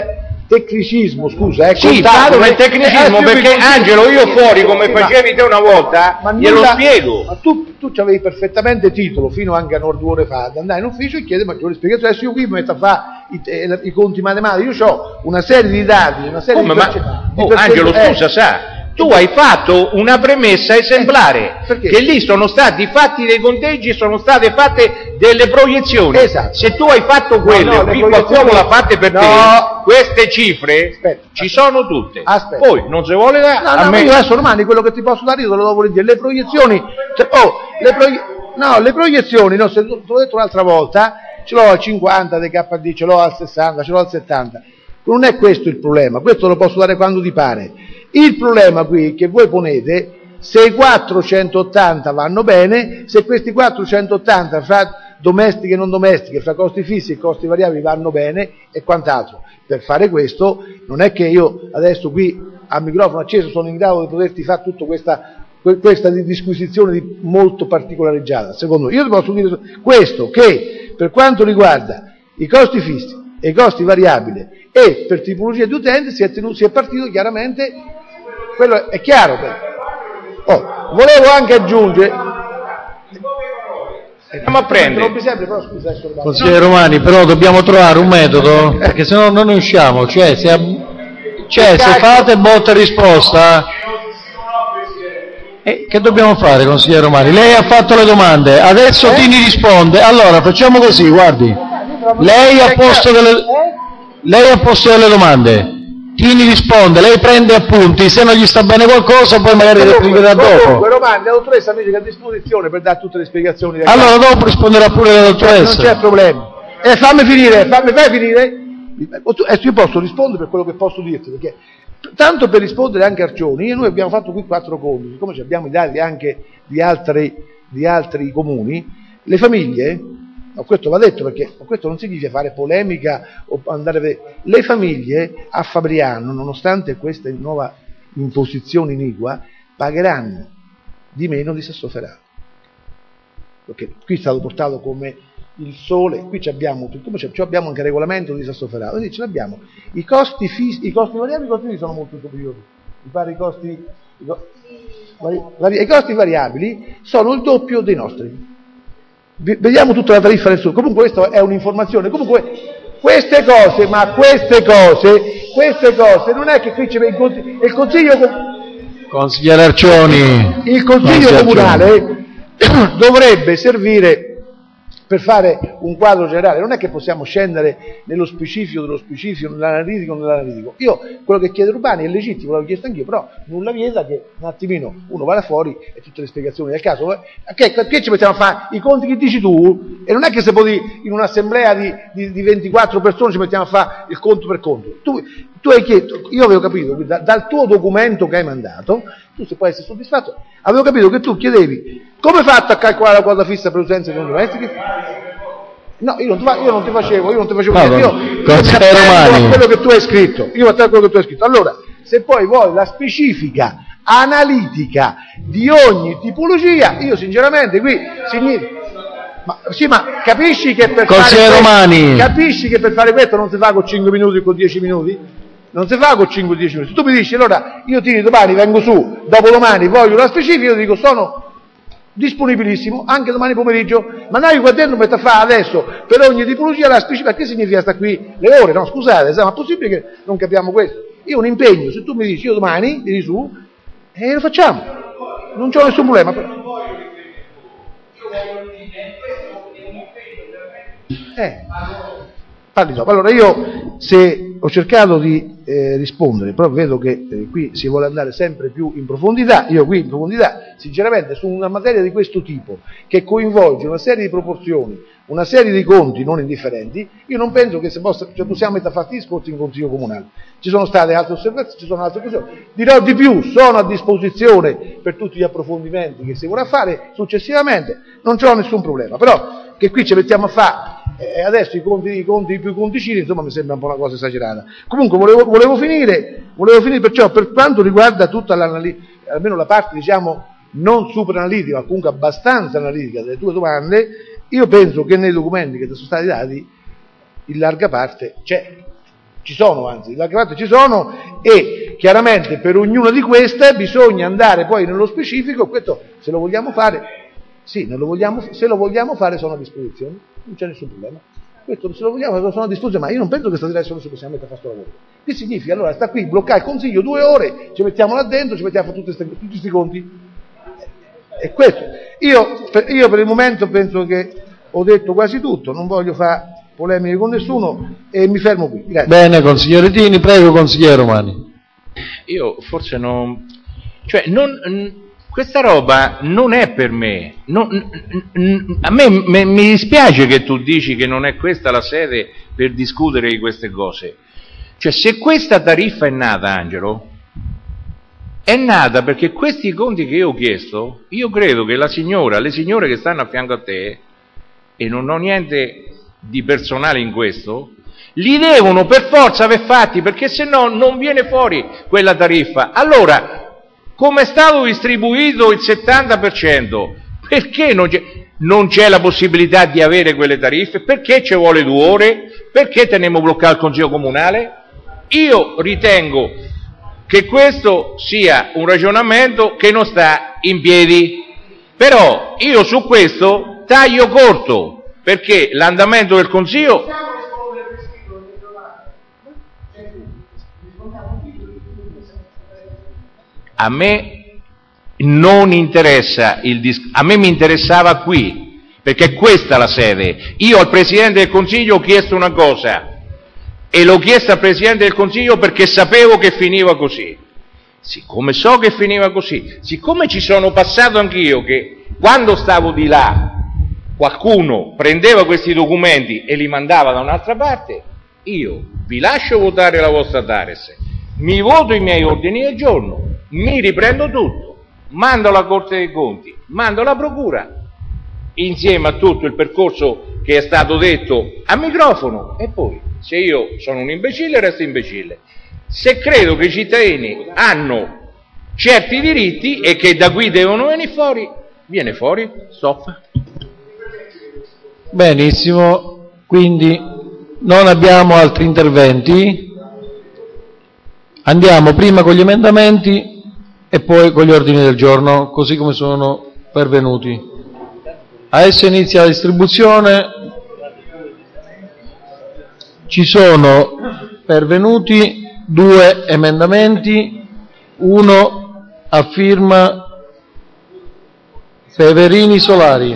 S12: tecnicismo, scusa, è
S10: sì,
S12: contabile,
S10: parlo del tecnicismo
S12: eh,
S10: perché Angelo, io fuori come
S12: sì,
S10: facevi te una volta,
S12: ma
S10: glielo
S12: nulla,
S10: spiego.
S12: Ma tu, tu avevi perfettamente titolo fino anche a due ore fa ad andare in ufficio e chiedere maggiori spiegazioni. Adesso io qui mi metto a fare i, eh, i conti matematici, io ho una serie di dati, una serie
S10: come,
S12: di,
S10: ma,
S12: di
S10: oh, Angelo, scusa, sa, tu hai fatto una premessa esemplare, eh, che lì sono stati fatti dei conteggi, sono state fatte delle proiezioni.
S12: Esatto.
S10: Se tu hai fatto quelle,
S12: no, no,
S10: qui qualcuno l'ha fatte per
S12: no.
S10: te, queste cifre
S12: aspetta,
S10: ci sono tutte.
S12: Aspetta.
S10: Poi non si vuole dare.
S12: No,
S10: a
S12: no,
S10: me...
S12: io adesso domani quello che ti posso dare io te lo devo dire. Le proiezioni, oh, le, proie... no, le proiezioni, no, se te l'ho detto un'altra volta, ce l'ho al cinquanta dei K D, ce l'ho al sessanta, ce l'ho al settanta. Non è questo il problema, questo lo posso dare quando ti pare. Il problema qui che voi ponete, se i quattrocentottanta vanno bene, se questi quattrocentottanta fra domestiche e non domestiche, fra costi fissi e costi variabili vanno bene e quant'altro. Per fare questo non è che io adesso qui a microfono acceso sono in grado di poterti fare tutta questa, questa disquisizione di molto particolareggiata. Secondo me, io ti posso dire questo, che per quanto riguarda i costi fissi e i costi variabili e per tipologia di utente si è, tenuto, si è partito chiaramente, quello è chiaro. Oh, volevo anche aggiungere,
S10: andiamo a prendere.
S2: Consigliere Romani, però dobbiamo trovare un metodo, perché sennò non ne usciamo, cioè se, cioè, se fate botta e risposta, eh, che dobbiamo fare, consigliere Romani? Lei ha fatto le domande, adesso eh? Tini risponde, allora facciamo così, guardi, lei ha posto delle, lei ha posto delle domande, Tini risponde, lei prende appunti, se non gli sta bene qualcosa poi magari le spiegherà dopo.
S12: Comunque Romani, la dottoressa mi dice a disposizione per dare tutte le spiegazioni.
S2: Allora
S12: caso.
S2: dopo risponderà pure la dottoressa.
S12: Non c'è problema. Eh, fammi finire, fammi, fai finire. Eh, io posso rispondere per quello che posso dirti, perché tanto per rispondere anche a Arcioni, noi abbiamo fatto qui quattro conti, siccome abbiamo i dati anche di altri, di altri comuni, le famiglie, ma questo va detto perché questo non significa fare polemica o andare a vedere, le famiglie a Fabriano, nonostante questa nuova imposizione iniqua, pagheranno di meno di Sassoferrato, perché qui è stato portato come il sole, qui abbiamo, come abbiamo anche il regolamento di Sassoferrato, quindi ce l'abbiamo, i costi fissi, i costi variabili, i costi fissi sono molto superiori, mi pare i costi, i, co, vari, i costi variabili sono il doppio dei nostri. Vediamo tutta la tariffa del sud. Comunque questa è un'informazione. Comunque queste cose, ma queste cose, queste cose non è che qui c'è il consiglio, il consiglio,
S2: consigliere Arcioni,
S12: il consiglio comunale dovrebbe servire per fare un quadro generale. Non è che possiamo scendere nello specifico dello specifico, nell'analitico, nell'analitico. Io quello che chiede Urbani è legittimo, l'avevo chiesto anch'io, però nulla vieta che un attimino uno vada fuori e tutte le spiegazioni del caso. Che, che ci mettiamo a fare i conti che dici tu? E non è che se poi in un'assemblea di, di, di ventiquattro persone ci mettiamo a fare il conto per conto. Tu, tu hai chiesto, io avevo capito da, dal tuo documento che hai mandato, tu se puoi essere soddisfatto, avevo capito che tu chiedevi come hai fatto a calcolare la quota fissa per utenze non domestiche? No, io non ti, io non ti facevo, io non ti facevo niente, io a quello che tu hai scritto, io a quello che tu hai scritto. Allora, se poi vuoi la specifica analitica di ogni tipologia, io sinceramente qui significa, ma, sì, ma capisci che per fare questo, capisci che per fare questo non si fa con cinque minuti o con dieci minuti? Non si fa con cinque dieci minuti. Tu mi dici, allora io ti domani vengo su, dopodomani voglio la specifica, io dico sono disponibilissimo anche domani pomeriggio, ma noi qua dentro metto a fare adesso per ogni tipologia la specifica. Che significa sta qui le ore? No, scusate, ma è possibile che non capiamo questo? Io ho un impegno, se tu mi dici io domani vieni su e eh, lo facciamo, non c'ho nessun problema. Eh, parli dopo. Allora io se ho cercato di eh, rispondere, però vedo che eh, qui si vuole andare sempre più in profondità. Io qui in profondità, sinceramente, su una materia di questo tipo, che coinvolge una serie di proporzioni, una serie di conti non indifferenti, io non penso che si possa, cioè possiamo mettere a fare discorsi in consiglio comunale. Ci sono state altre osservazioni, ci sono altre questioni. Dirò di più, sono a disposizione per tutti gli approfondimenti che si vorrà fare successivamente, non c'ho nessun problema, però che qui ci mettiamo a fare e eh, adesso i conti, i conti più conticini, insomma mi sembra un po' una cosa esagerata. Comunque volevo, volevo finire, volevo finire perciò per quanto riguarda tutta l'analitica, almeno la parte diciamo non super analitica, ma comunque abbastanza analitica delle tue domande, io penso che nei documenti che ti sono stati dati in larga parte c'è. ci sono anzi, le aggravate ci sono e chiaramente per ognuna di queste bisogna andare poi nello specifico, questo se lo vogliamo fare, sì, non lo vogliamo, se lo vogliamo fare sono a disposizione, non c'è nessun problema. Questo se lo vogliamo fare sono a disposizione, ma io non penso che stasera solo ci possiamo mettere a fare questo lavoro. Che significa? Allora sta qui, bloccare il consiglio due ore, ci mettiamo là dentro, ci mettiamo a fare tutti questi conti. È questo. Io per, io per il momento penso che ho detto quasi tutto, non voglio fare polemiche con nessuno e mi fermo qui. Grazie.
S2: Bene, consigliere Tini, prego, consigliere Romani.
S10: Io forse non... cioè, non, questa roba non è per me. Non, a me, me mi dispiace che tu dici che non è questa la sede per discutere di queste cose. Cioè, se questa tariffa è nata, Angelo, è nata perché questi conti che io ho chiesto, io credo che la signora, le signore che stanno a fianco a te, e non ho niente di personale in questo, li devono per forza aver fatti, perché se no non viene fuori quella tariffa. Allora, come è stato distribuito il settanta per cento, perché non c'è, non c'è la possibilità di avere quelle tariffe? Perché ci vuole due ore? Perché teniamo bloccato il Consiglio Comunale? Io ritengo che questo sia un ragionamento che non sta in piedi, però io su questo taglio corto, perché l'andamento del Consiglio... A me non interessa il dis... a me mi interessava qui, perché è questa la sede. Io al Presidente del Consiglio ho chiesto una cosa, e l'ho chiesta al Presidente del Consiglio perché sapevo che finiva così. Siccome so che finiva così, siccome ci sono passato anch'io che quando stavo di là qualcuno prendeva questi documenti e li mandava da un'altra parte, io vi lascio votare la vostra Tares, mi voto i miei ordini del giorno, mi riprendo tutto, mando alla Corte dei Conti, mando alla Procura, insieme a tutto il percorso che è stato detto a microfono, e poi se io sono un imbecille resto imbecille. Se credo che i cittadini hanno certi diritti e che da qui devono venire fuori, viene fuori, stop.
S2: Benissimo, quindi non abbiamo altri interventi. Andiamo prima con gli emendamenti e poi con gli ordini del giorno, così come sono pervenuti. Adesso inizia la distribuzione. Ci sono pervenuti due emendamenti, uno a firma Severini Solari,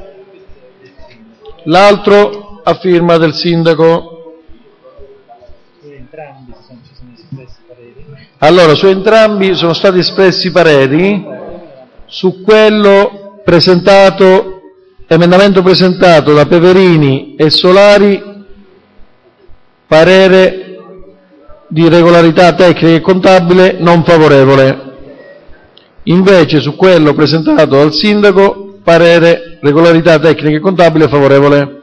S2: l'altro a firma del sindaco. Allora, su entrambi sono stati espressi pareri. Su quello presentato, emendamento presentato da Peverini e Solari, parere di regolarità tecnica e contabile non favorevole. Invece su quello presentato dal sindaco, parere regolarità tecnica e contabile favorevole.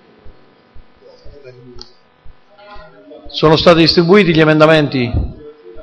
S2: Sono stati distribuiti gli emendamenti?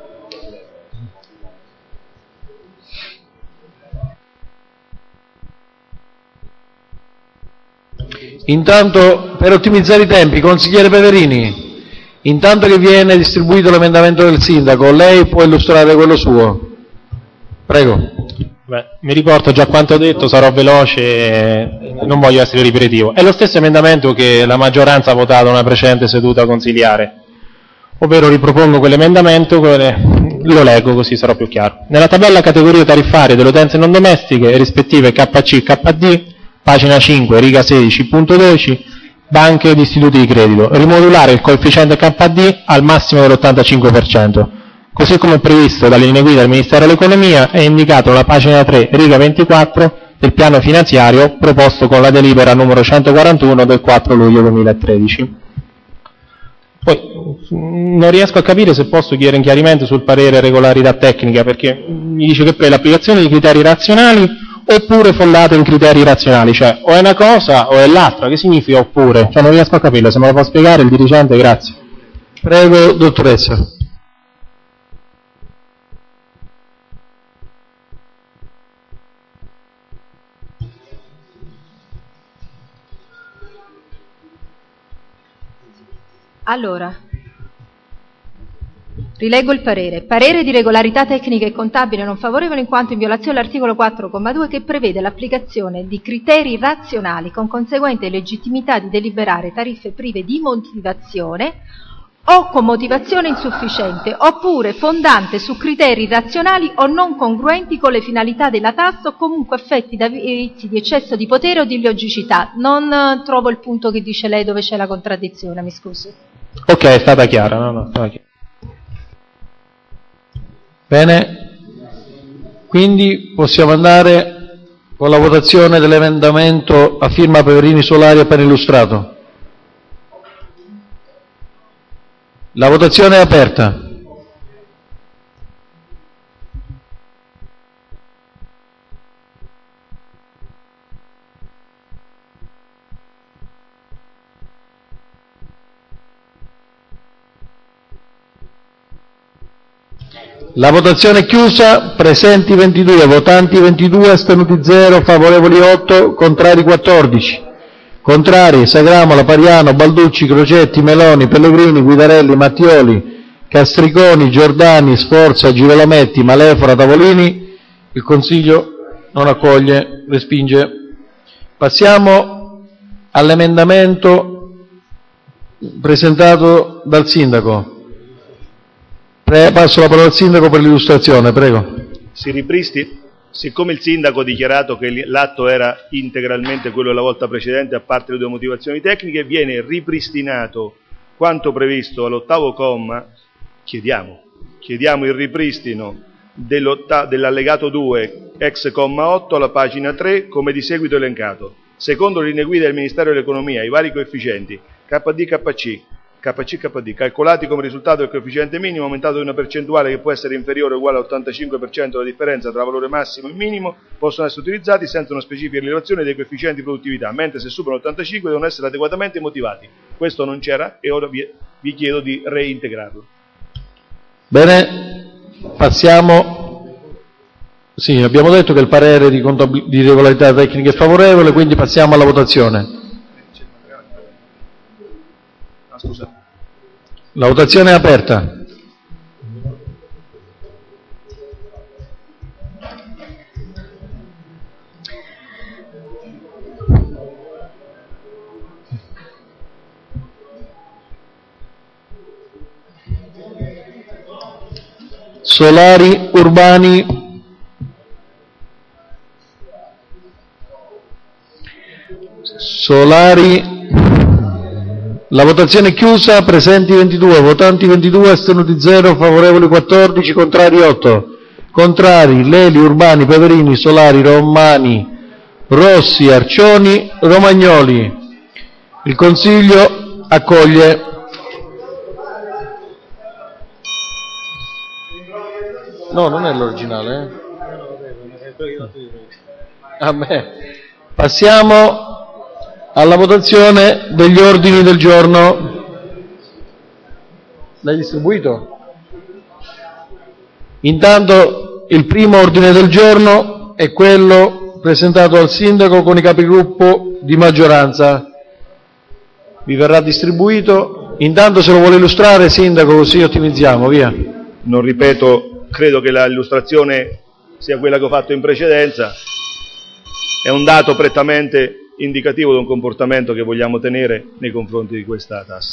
S2: Intanto, per ottimizzare i tempi, consigliere Peverini, intanto che viene distribuito l'emendamento del sindaco, lei può illustrare quello suo. Prego.
S5: Beh, mi riporto già quanto detto, sarò veloce, non voglio essere ripetitivo. È lo stesso emendamento che la maggioranza ha votato in una precedente seduta consiliare, ovvero ripropongo quell'emendamento, lo leggo così sarò più chiaro. Nella tabella categorie tariffarie delle utenze non domestiche, rispettive K C e K D, pagina cinque, riga sedici punto dodici, banche ed istituti di credito, rimodulare il coefficiente K D al massimo dell'ottantacinque per cento, così come previsto dalle linee guida del Ministero dell'Economia e indicato alla pagina tre, riga ventiquattro del piano finanziario proposto con la delibera numero centoquarantuno del quattro luglio duemilatredici. Poi non riesco a capire se posso chiedere un chiarimento sul parere regolarità tecnica, perché mi dice che per l'applicazione di criteri razionali oppure fondato in criteri razionali, cioè o è una cosa o è l'altra. Che significa oppure? Cioè non riesco a capirlo, se me lo può spiegare il dirigente, grazie.
S2: Prego, dottoressa.
S11: Allora,
S15: Rileggo il parere. Parere di regolarità tecnica e contabile non favorevole in quanto in violazione dell'articolo quattro comma due che prevede l'applicazione di criteri razionali con conseguente legittimità di deliberare tariffe prive di motivazione o con motivazione insufficiente, oppure fondante su criteri razionali o non congruenti con le finalità della tassa o comunque affetti da vizi di eccesso di potere o di illogicità. Non eh, trovo il punto che dice lei dove c'è la contraddizione, mi scusi.
S2: Ok, è stata chiara, no, no, è stata chiara. Bene, quindi possiamo andare con la votazione dell'emendamento a firma Peverini Solari appena illustrato. La votazione è aperta. La votazione è chiusa, presenti ventidue, votanti ventidue, astenuti zero, favorevoli otto, contrari quattordici. Contrari: Sagramola, Pariano, Balducci, Crocetti, Meloni, Pellegrini, Guidarelli, Mattioli, Castriconi, Giordani, Sforza, Girolametti, Malefora, Tavolini. Il Consiglio non accoglie, respinge. Passiamo all'emendamento presentato dal Sindaco. Passo la parola al Sindaco per l'illustrazione, prego.
S4: Si ripristi, siccome il Sindaco ha dichiarato che l'atto era integralmente quello della volta precedente, a parte le due motivazioni tecniche, viene ripristinato quanto previsto all'ottavo comma, chiediamo, chiediamo il ripristino dell'allegato due, ex comma otto, alla pagina tre, come di seguito elencato. Secondo le linee guida del Ministero dell'Economia, i vari coefficienti K D K C, K C K D, calcolati come risultato del coefficiente minimo aumentato di una percentuale che può essere inferiore o uguale all'ottantacinque per cento della differenza tra valore massimo e minimo, possono essere utilizzati senza una specifica rilevazione dei coefficienti di produttività, mentre se superano l'ottantacinque devono essere adeguatamente motivati. Questo non c'era e ora vi, vi chiedo di reintegrarlo.
S2: Bene, passiamo. Sì, abbiamo detto che il parere di, contabil- di regolarità tecnica è favorevole, quindi passiamo alla votazione.
S4: Scusa.
S2: La votazione è aperta. Solari, Urbani. Solari. La votazione è chiusa, presenti ventidue, votanti ventidue, astenuti zero, favorevoli quattordici, contrari otto. Contrari: Leli, Urbani, Peverini, Solari, Romani, Rossi, Arcioni, Romagnoli. Il Consiglio accoglie. No, non è l'originale, eh? A me. Passiamo alla votazione degli ordini del giorno. L'hai distribuito? Intanto il primo ordine del giorno è quello presentato al Sindaco con i capigruppo di maggioranza. Vi verrà distribuito. Intanto se lo vuole illustrare, Sindaco, così ottimizziamo, via.
S4: Non ripeto, credo che l'illustrazione sia quella che ho fatto in precedenza. È un dato prettamente indicativo di un comportamento che vogliamo tenere nei confronti di questa tassa.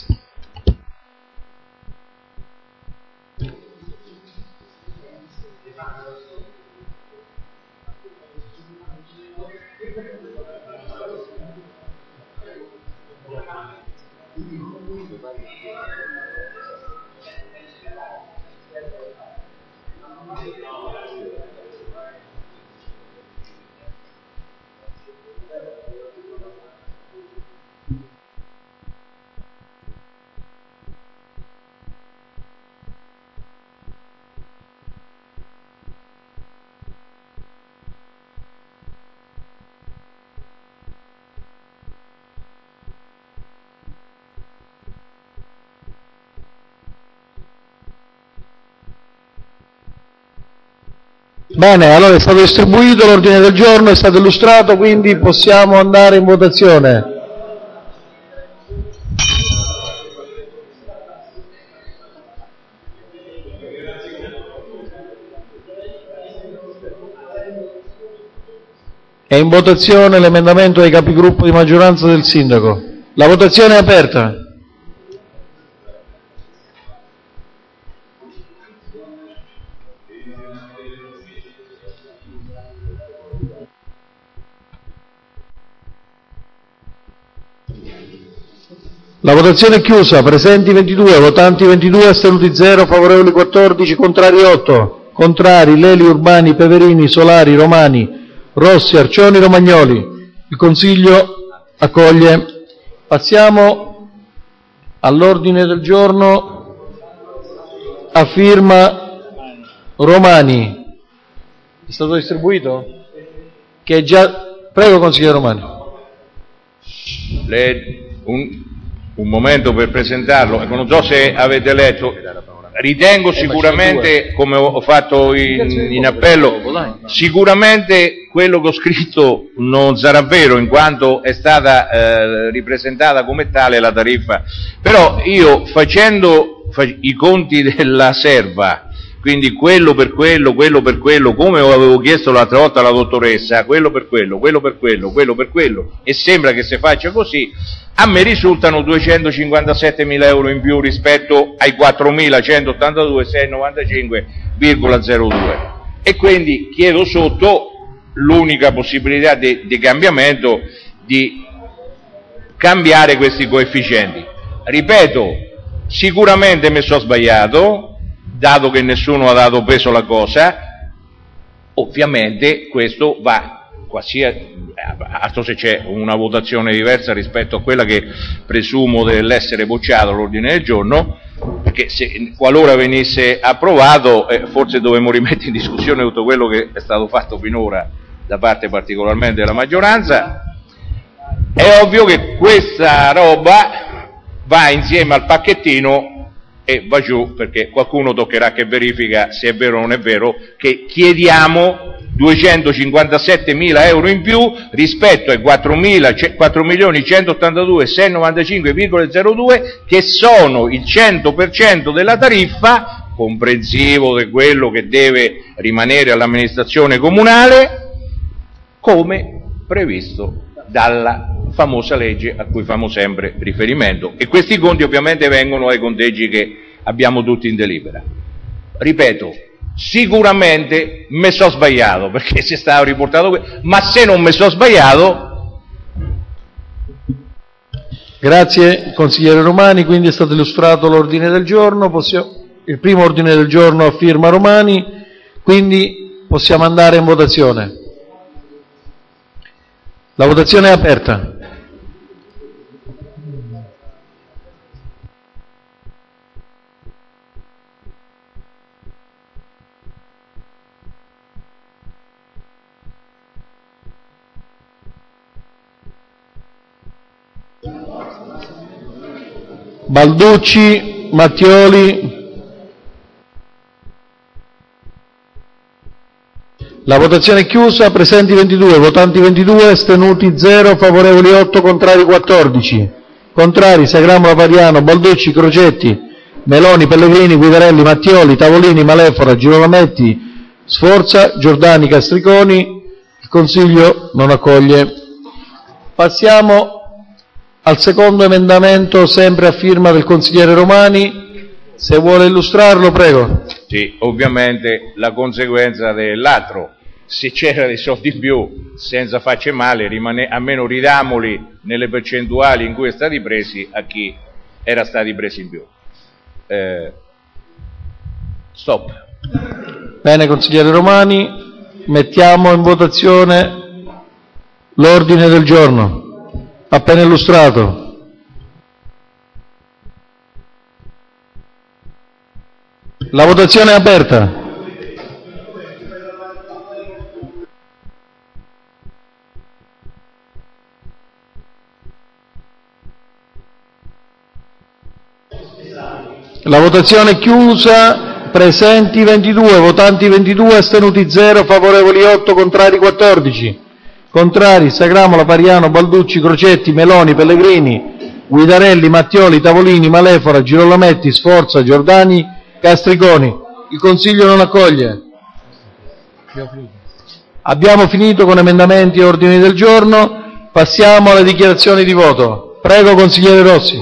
S2: Bene, allora è stato distribuito l'ordine del giorno, è stato illustrato, quindi possiamo andare in votazione. in votazione l'emendamento dei capigruppo di maggioranza del sindaco. La votazione è aperta. La votazione è chiusa, presenti ventidue, votanti ventidue, astenuti zero, favorevoli quattordici, contrari otto. Contrari Leli, Urbani, Peverini, Solari, Romani, Rossi, Arcioni, Romagnoli. Il Consiglio accoglie. Passiamo all'ordine del giorno a firma Romani. È stato distribuito? Che è già... Prego, consigliere Romani.
S10: Le... Un... un momento per presentarlo, ecco, non so se avete letto, ritengo sicuramente, come ho fatto in, in appello, sicuramente quello che ho scritto non sarà vero, in quanto è stata eh, ripresentata come tale la tariffa, però io facendo i conti della serva, quindi quello per quello, quello per quello, come avevo chiesto l'altra volta alla dottoressa, quello per quello, quello per quello, quello per quello, e sembra che si faccia così, a me risultano duecentocinquantasettemila euro in più rispetto ai quattromilacentottantadue virgola seicentonovantacinque virgola zero due, e quindi chiedo sotto l'unica possibilità di, di cambiamento di cambiare questi coefficienti. Ripeto, sicuramente mi sono sbagliato, dato che nessuno ha dato peso alla cosa, ovviamente questo va, qualsiasi, altro se c'è una votazione diversa rispetto a quella che presumo dell'essere bocciato l'ordine del giorno, perché se qualora venisse approvato eh, forse dovremmo rimettere in discussione tutto quello che è stato fatto finora da parte particolarmente della maggioranza. È ovvio che questa roba va insieme al pacchettino e va giù, perché qualcuno toccherà che verifica se è vero o non è vero, che chiediamo duecentocinquantasettemila euro in più rispetto ai quattro milioni centottantadue virgola seicentonovantacinque virgola zero due, che sono il cento per cento della tariffa, comprensivo di quello che deve rimanere all'amministrazione comunale, come previsto dalla famosa legge a cui famo sempre riferimento, e questi conti ovviamente vengono dai conteggi che abbiamo tutti in delibera. Ripeto, sicuramente mi sono sbagliato, perché si stava riportato qui, ma se non mi sono sbagliato...
S2: Grazie consigliere Romani, quindi è stato illustrato l'ordine del giorno, possiamo... il primo ordine del giorno a firma Romani, quindi possiamo andare in votazione. La votazione è aperta. Balducci, Mattioli. La votazione è chiusa, presenti ventidue, votanti ventidue, astenuti zero, favorevoli otto, contrari quattordici. Contrari Sagramola, Pariano, Balducci, Crocetti, Meloni, Pellegrini, Guidarelli, Mattioli, Tavolini, Malefora, Girolametti, Sforza, Giordani, Castriconi. Il Consiglio non accoglie. Passiamo al secondo emendamento, sempre a firma del consigliere Romani. Se vuole illustrarlo, prego.
S10: Sì, ovviamente la conseguenza dell'altro. Se c'era dei soldi in più, senza farci male, rimane, almeno ridamoli nelle percentuali in cui è stati presi a chi era stati presi in più. Eh, stop.
S2: Bene, consigliere Romani, mettiamo in votazione l'ordine del giorno, appena illustrato. La votazione è aperta. La votazione è chiusa, presenti ventidue, votanti ventidue, astenuti zero, favorevoli otto, contrari quattordici. Contrari Sagramola, Pariano, Balducci, Crocetti, Meloni, Pellegrini, Guidarelli, Mattioli, Tavolini, Malefora, Girolametti, Sforza, Giordani, Castriconi. Il Consiglio non accoglie. Abbiamo finito con emendamenti e ordini del giorno, passiamo alle dichiarazioni di voto. Prego, consigliere Rossi.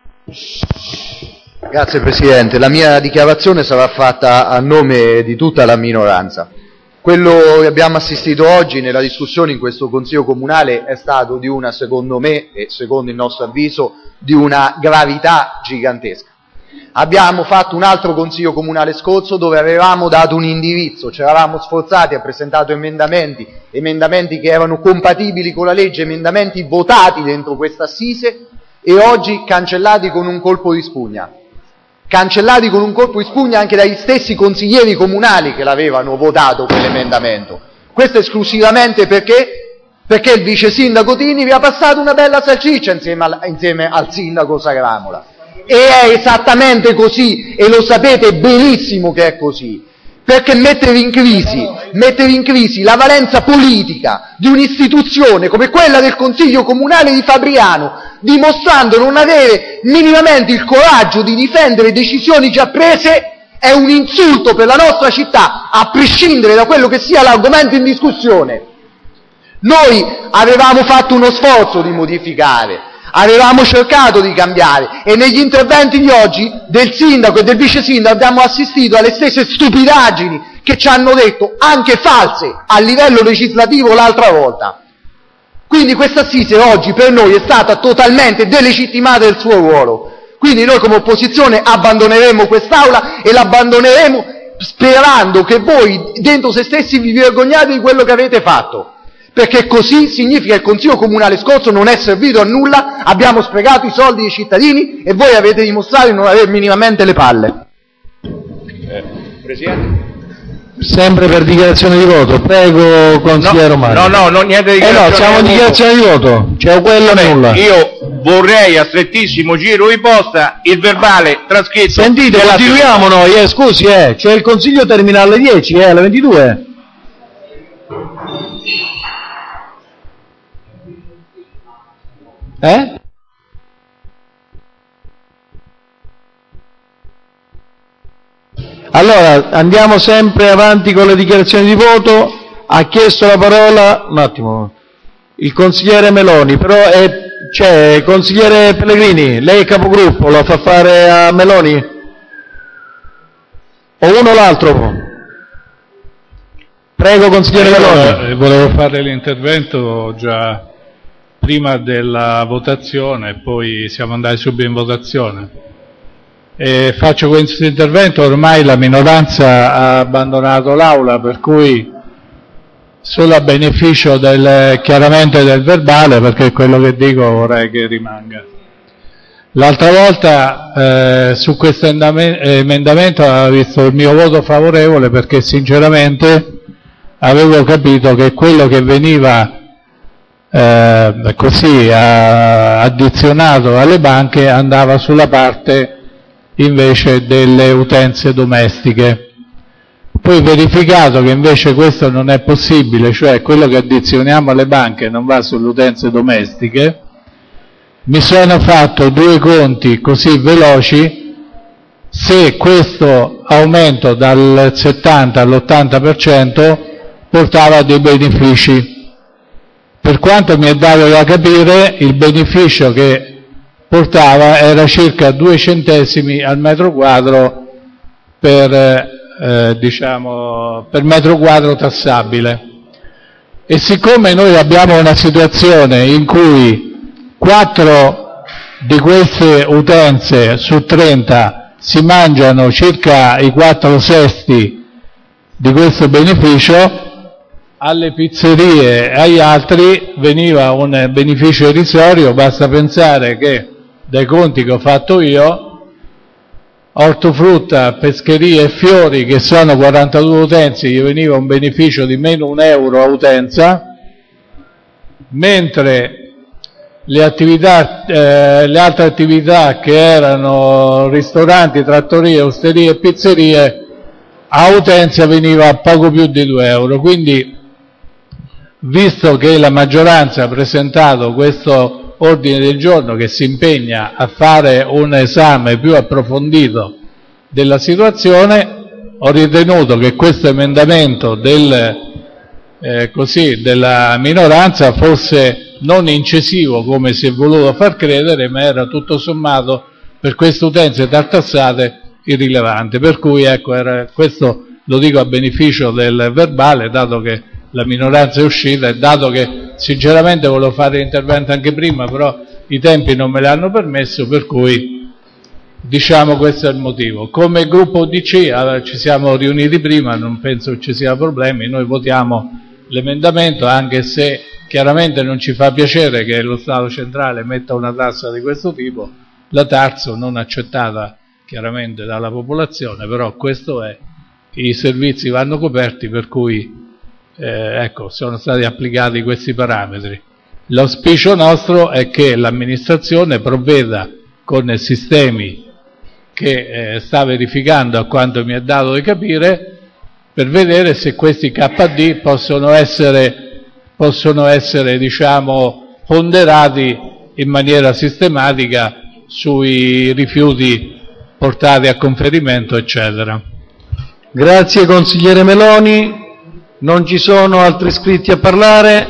S7: Grazie Presidente, la mia dichiarazione sarà fatta a nome di tutta la minoranza. Quello che abbiamo assistito oggi nella discussione in questo Consiglio Comunale è stato di una, secondo me, e secondo il nostro avviso, di una gravità gigantesca. Abbiamo fatto un altro Consiglio Comunale scorso dove avevamo dato un indirizzo, ci eravamo sforzati, ha presentato emendamenti, emendamenti che erano compatibili con la legge, emendamenti votati dentro questa assise e oggi cancellati con un colpo di spugna. Cancellati con un colpo di spugna anche dagli stessi consiglieri comunali che l'avevano votato quell'emendamento. Questo esclusivamente perché? Perché il vice sindaco Tini vi ha passato una bella salsiccia insieme al, insieme al sindaco Sagramola. E è esattamente così, e lo sapete benissimo che è così, perché mettere in crisi, mettere in crisi la valenza politica di un'istituzione come quella del Consiglio Comunale di Fabriano, dimostrando non avere minimamente il coraggio di difendere decisioni già prese, è un insulto per la nostra città, a prescindere da quello che sia l'argomento in discussione. Noi avevamo fatto uno sforzo di modificare, avevamo cercato di cambiare e negli interventi di oggi del sindaco e del vice sindaco abbiamo assistito alle stesse stupidaggini che ci hanno detto, anche false, a livello legislativo l'altra volta. Quindi questa assise oggi per noi è stata totalmente delegittimata del suo ruolo. Quindi noi come opposizione abbandoneremo quest'Aula e l'abbandoneremo sperando che voi dentro se stessi vi vergognate di quello che avete fatto. Perché così significa che il Consiglio Comunale scorso non è servito a nulla, abbiamo sprecato i soldi dei cittadini e voi avete dimostrato di non avere minimamente le palle.
S10: Eh, Presidente?
S2: Sempre per dichiarazione di voto, prego consigliere Romano.
S10: No, no, no, niente di
S2: dichiarazione. Eh no, siamo in dichiarazione di voto, c'è quello o nulla.
S10: Io vorrei a strettissimo giro di posta il verbale trascritto.
S2: Sentite, continuiamo noi, eh, scusi, eh, c'è il Consiglio termina alle dieci, eh, alle ventidue. Eh? Allora, andiamo sempre avanti con le dichiarazioni di voto. Ha chiesto la parola, un attimo, il consigliere Meloni, però è, c'è, consigliere Pellegrini, lei è capogruppo, lo fa fare a Meloni? O uno o l'altro? Prego, consigliere
S6: allora,
S2: Meloni.
S6: Volevo fare l'intervento già prima della votazione, poi siamo andati subito in votazione. E faccio questo intervento, ormai la minoranza ha abbandonato l'Aula, per cui solo a beneficio del, chiaramente del verbale, perché quello che dico vorrei che rimanga. L'altra volta eh, su questo emendamento avevo visto il mio voto favorevole perché sinceramente avevo capito che quello che veniva Eh, così ha addizionato alle banche andava sulla parte invece delle utenze domestiche. Poi verificato che invece questo non è possibile, cioè quello che addizioniamo alle banche non va sulle utenze domestiche, mi sono fatto due conti così veloci: se questo aumento dal settanta all'ottanta per cento portava dei benefici. Per quanto mi è dato da capire, il beneficio che portava era circa due centesimi al metro quadro per, eh, diciamo, per metro quadro tassabile. E siccome noi abbiamo una situazione in cui quattro di queste utenze su trenta si mangiano circa i quattro sesti di questo beneficio, alle pizzerie e agli altri veniva un beneficio irrisorio. Basta pensare che dai conti che ho fatto io, ortofrutta, pescherie e fiori, che sono quarantadue utenze, gli veniva un beneficio di meno un euro a utenza, mentre le attività, eh, le altre attività che erano ristoranti, trattorie, osterie e pizzerie, a utenza veniva poco più di due euro. Quindi, visto che la maggioranza ha presentato questo ordine del giorno che si impegna a fare un esame più approfondito della situazione, ho ritenuto che questo emendamento del
S16: eh, così della minoranza fosse non incisivo come si è voluto far credere, ma era tutto sommato per queste utenze tartassate irrilevante. Per cui ecco, era, questo lo dico a beneficio del verbale, dato che la minoranza è uscita e dato che sinceramente volevo fare l'intervento anche prima, però i tempi non me l'hanno permesso, per cui diciamo questo è il motivo. Come gruppo U D C allora, ci siamo riuniti prima, non penso che ci siano problemi, noi votiamo l'emendamento, anche se chiaramente non ci fa piacere che lo Stato centrale metta una tassa di questo tipo, la Tarso non accettata chiaramente dalla popolazione, però questo è, i servizi vanno coperti, per cui eh, ecco, sono stati applicati questi parametri. L'auspicio nostro è che l'amministrazione provveda con sistemi che eh, sta verificando, a quanto mi è dato di capire, per vedere se questi K D possono essere, possono essere diciamo, ponderati in maniera sistematica sui rifiuti portati a conferimento, eccetera.
S2: Grazie consigliere Meloni, non ci sono altri iscritti a parlare.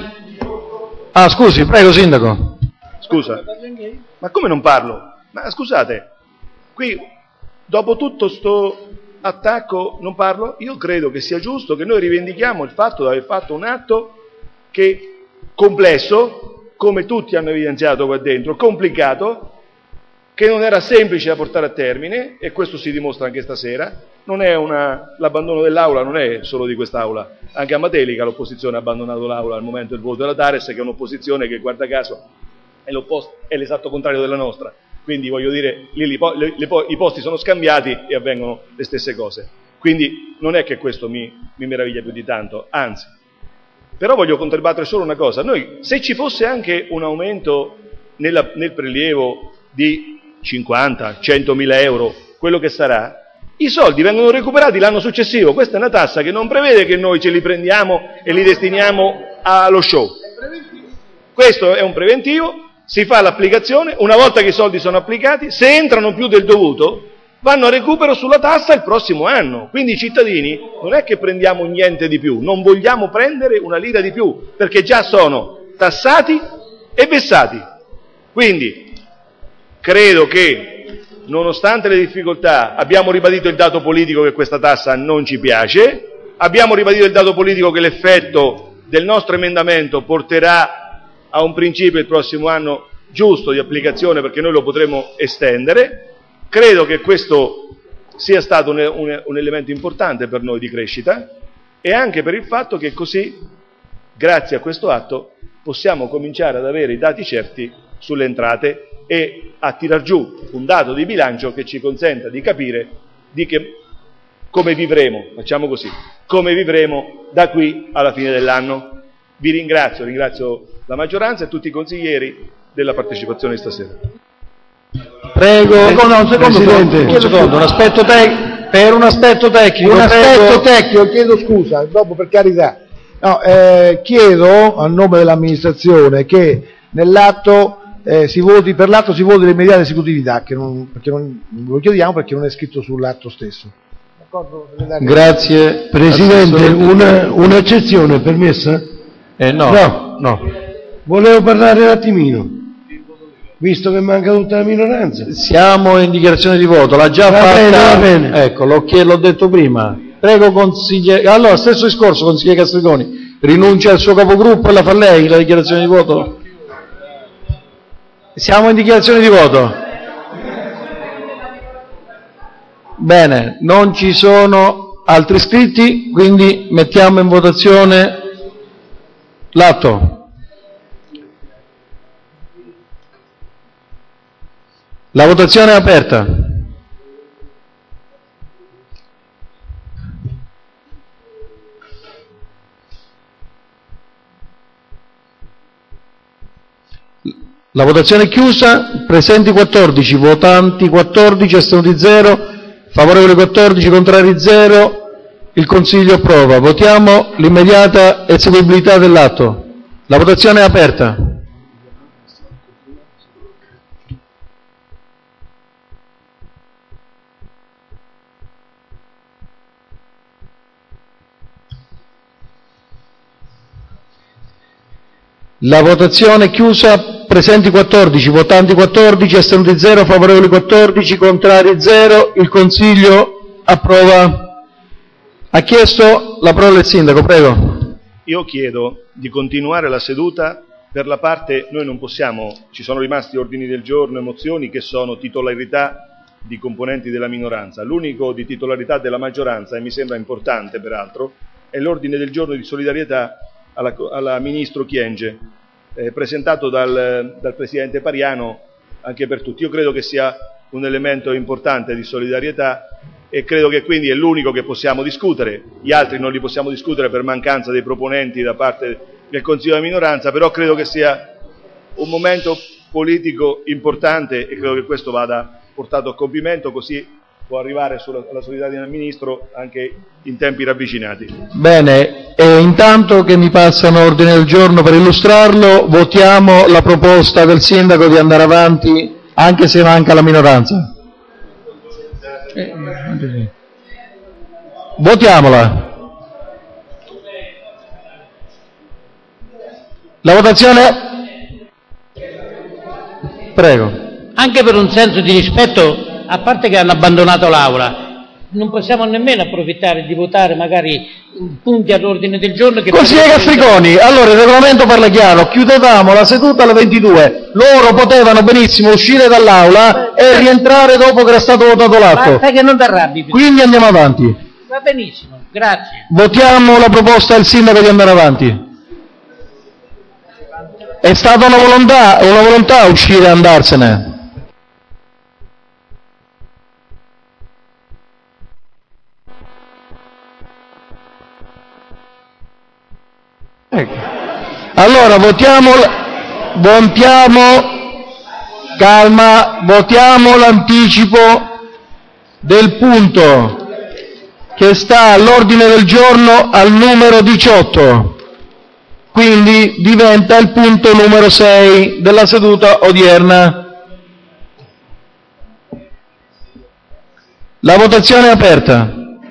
S2: Ah, scusi, prego sindaco.
S4: Scusa, ma come non parlo? Ma scusate, qui dopo tutto sto attacco non parlo? Io credo che sia giusto che noi rivendichiamo il fatto di aver fatto un atto che complesso, come tutti hanno evidenziato qua dentro, complicato, che non era semplice da portare a termine, e questo si dimostra anche stasera. Non è una, l'abbandono dell'aula non è solo di quest'aula, anche a Matelica l'opposizione ha abbandonato l'aula al momento del voto della Tares, che è un'opposizione che guarda caso è, è l'esatto contrario della nostra, quindi voglio dire, lì li, le, le, i posti sono scambiati e avvengono le stesse cose, quindi non è che questo mi, mi meraviglia più di tanto, anzi. Però voglio controbattere solo una cosa: noi, se ci fosse anche un aumento nella, nel prelievo di cinquanta, centomila euro, quello che sarà, i soldi vengono recuperati l'anno successivo. Questa è una tassa che non prevede che noi ce li prendiamo e li destiniamo allo show. Questo è un preventivo, si fa l'applicazione, una volta che i soldi sono applicati, se entrano più del dovuto, vanno a recupero sulla tassa il prossimo anno. Quindi i cittadini non è che prendiamo niente di più, non vogliamo prendere una lira di più, perché già sono tassati e vessati. Quindi credo che, nonostante le difficoltà, abbiamo ribadito il dato politico che questa tassa non ci piace, abbiamo ribadito il dato politico che l'effetto del nostro emendamento porterà a un principio il prossimo anno giusto di applicazione, perché noi lo potremo estendere. Credo che questo sia stato un, un, un elemento importante per noi di crescita, e anche per il fatto che così, grazie a questo atto, possiamo cominciare ad avere i dati certi sulle entrate e a tirar giù un dato di bilancio che ci consenta di capire di che, come vivremo, facciamo così, come vivremo da qui alla fine dell'anno. Vi ringrazio, ringrazio la maggioranza e tutti i consiglieri della partecipazione di stasera.
S2: Prego, no, no, un secondo, Presidente, un secondo, un aspetto tec- per un aspetto tecnico.
S12: Un aspetto
S2: prego.
S12: tecnico, chiedo scusa, dopo per carità. No, eh, chiedo a nome dell'amministrazione che nell'atto eh, si voti, per l'atto si voti l'immediata esecutività, che non, perché non lo chiediamo perché non è scritto sull'atto stesso.
S2: Grazie.
S17: Presidente, una, un'accezione permessa?
S2: Eh, no,
S17: no,
S2: no.
S17: Volevo parlare un attimino, visto che manca tutta la minoranza.
S2: Siamo in dichiarazione di voto, l'ha già
S17: va
S2: fatta.
S17: Bene, va bene.
S2: Ecco, l'ho, l'ho detto prima. Prego consigliere. Allora, stesso discorso, consigliere Castriconi. Rinuncia al suo capogruppo e la fa lei la dichiarazione di voto? Siamo in dichiarazione di voto. Bene, non ci sono altri iscritti, quindi mettiamo in votazione l'atto. La votazione è aperta. La votazione è chiusa, presenti quattordici, votanti quattordici, astenuti zero, favorevoli quattordici, contrari zero, il Consiglio approva. Votiamo l'immediata eseguibilità dell'atto. La votazione è aperta.
S12: La votazione è chiusa, presenti quattordici, votanti quattordici, astenuti zero, favorevoli quattordici, contrari zero, il Consiglio approva. Ha chiesto la parola il Sindaco, prego.
S4: Io chiedo di continuare la seduta. Per la parte, noi non possiamo, ci sono rimasti ordini del giorno e mozioni che sono titolarità di componenti della minoranza. L'unico di titolarità della maggioranza, e mi sembra importante peraltro, è l'ordine del giorno di solidarietà alla, alla Ministro Kyenge, eh, presentato dal, dal Presidente Pariano anche per tutti. Io credo che sia un elemento importante di solidarietà e credo che quindi è l'unico che possiamo discutere. Gli altri non li possiamo discutere per mancanza dei proponenti da parte del Consiglio di minoranza, però credo che sia un momento politico importante e credo che questo vada portato a compimento, così può arrivare sulla, alla solidarietà del Ministro anche in tempi ravvicinati.
S12: Bene, e intanto che mi passano ordine del giorno per illustrarlo, votiamo la proposta del Sindaco di andare avanti anche se manca la minoranza. Eh, Votiamola. La votazione? Prego.
S18: Anche per un senso di rispetto, a parte che hanno abbandonato l'Aula, non possiamo nemmeno approfittare di votare magari punti all'ordine del giorno che...
S12: Consigliere Castriconi, allora il regolamento parla chiaro, chiudevamo la seduta alle ventidue, loro potevano benissimo uscire dall'Aula e rientrare dopo che era stato votato l'atto.
S18: Basta che non ti arrabbi.
S12: Quindi andiamo avanti.
S18: Va benissimo, grazie.
S12: Votiamo la proposta del Sindaco di andare avanti. È stata una volontà, una volontà uscire e andarsene. Ecco. Allora votiamo, votiamo, calma, votiamo l'anticipo del punto che sta all'ordine del giorno al numero diciotto. Quindi diventa il punto numero sei della seduta odierna. La votazione è aperta.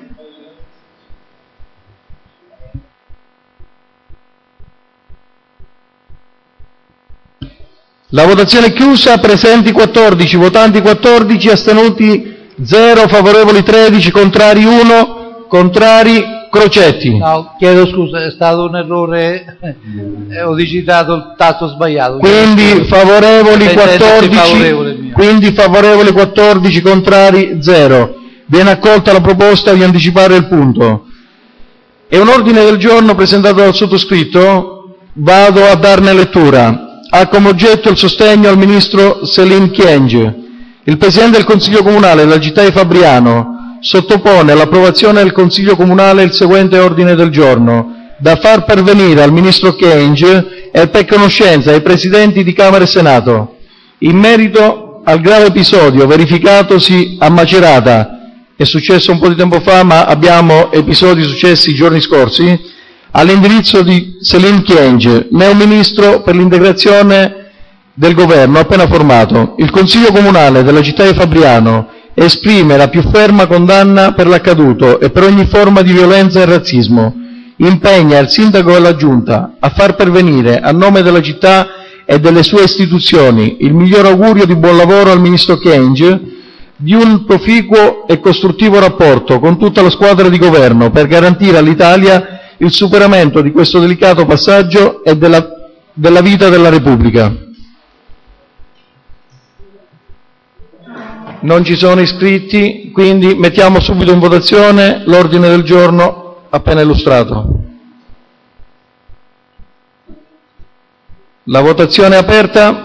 S12: La votazione è chiusa, presenti quattordici, votanti quattordici, astenuti zero, favorevoli tredici, contrari uno, contrari Crocetti.
S8: No, chiedo scusa, è stato un errore, eh, ho digitato il tasto sbagliato.
S12: Quindi favorevoli quattordici, favorevole quindi favorevoli quattordici, contrari zero. Viene accolta la proposta di anticipare il punto. È un ordine del giorno presentato dal sottoscritto, vado a darne lettura. Ha come oggetto il sostegno al ministro Selim Kyenge. Il Presidente del Consiglio Comunale della città di Fabriano sottopone all'approvazione del Consiglio Comunale il seguente ordine del giorno, da far pervenire al Ministro Kyenge e per conoscenza ai Presidenti di Camera e Senato, in merito al grave episodio verificatosi a Macerata, è successo un po' di tempo fa, ma abbiamo episodi successi i giorni scorsi, all'indirizzo di Selim Kyenge, neo Ministro per l'integrazione del Governo appena formato. Il Consiglio Comunale della città di Fabriano esprime la più ferma condanna per l'accaduto e per ogni forma di violenza e razzismo. Impegna il Sindaco e la Giunta a far pervenire, a nome della città e delle sue istituzioni, il miglior augurio di buon lavoro al Ministro Kyenge, di un proficuo e costruttivo rapporto con tutta la squadra di governo per garantire all'Italia il superamento di questo delicato passaggio e della, della vita della Repubblica. Non ci sono iscritti, quindi mettiamo subito in votazione l'ordine del giorno appena illustrato. La votazione è aperta.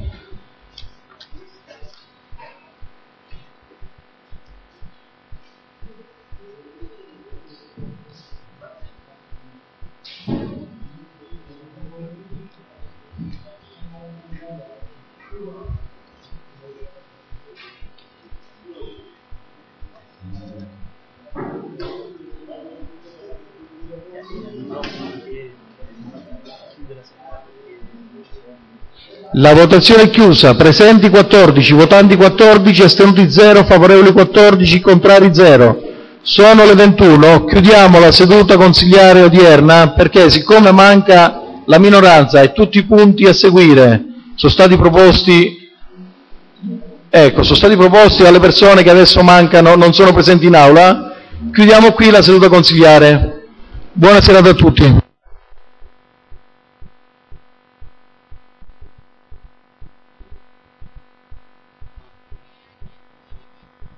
S12: La votazione è chiusa, presenti quattordici, votanti quattordici, astenuti zero, favorevoli quattordici, contrari zero. Sono le ventuno, chiudiamo la seduta consigliare odierna perché siccome manca
S2: la minoranza e tutti i punti a seguire sono stati proposti, ecco, sono stati proposti alle persone che adesso mancano, non sono presenti in aula, chiudiamo qui la seduta consigliare. Buona serata a tutti.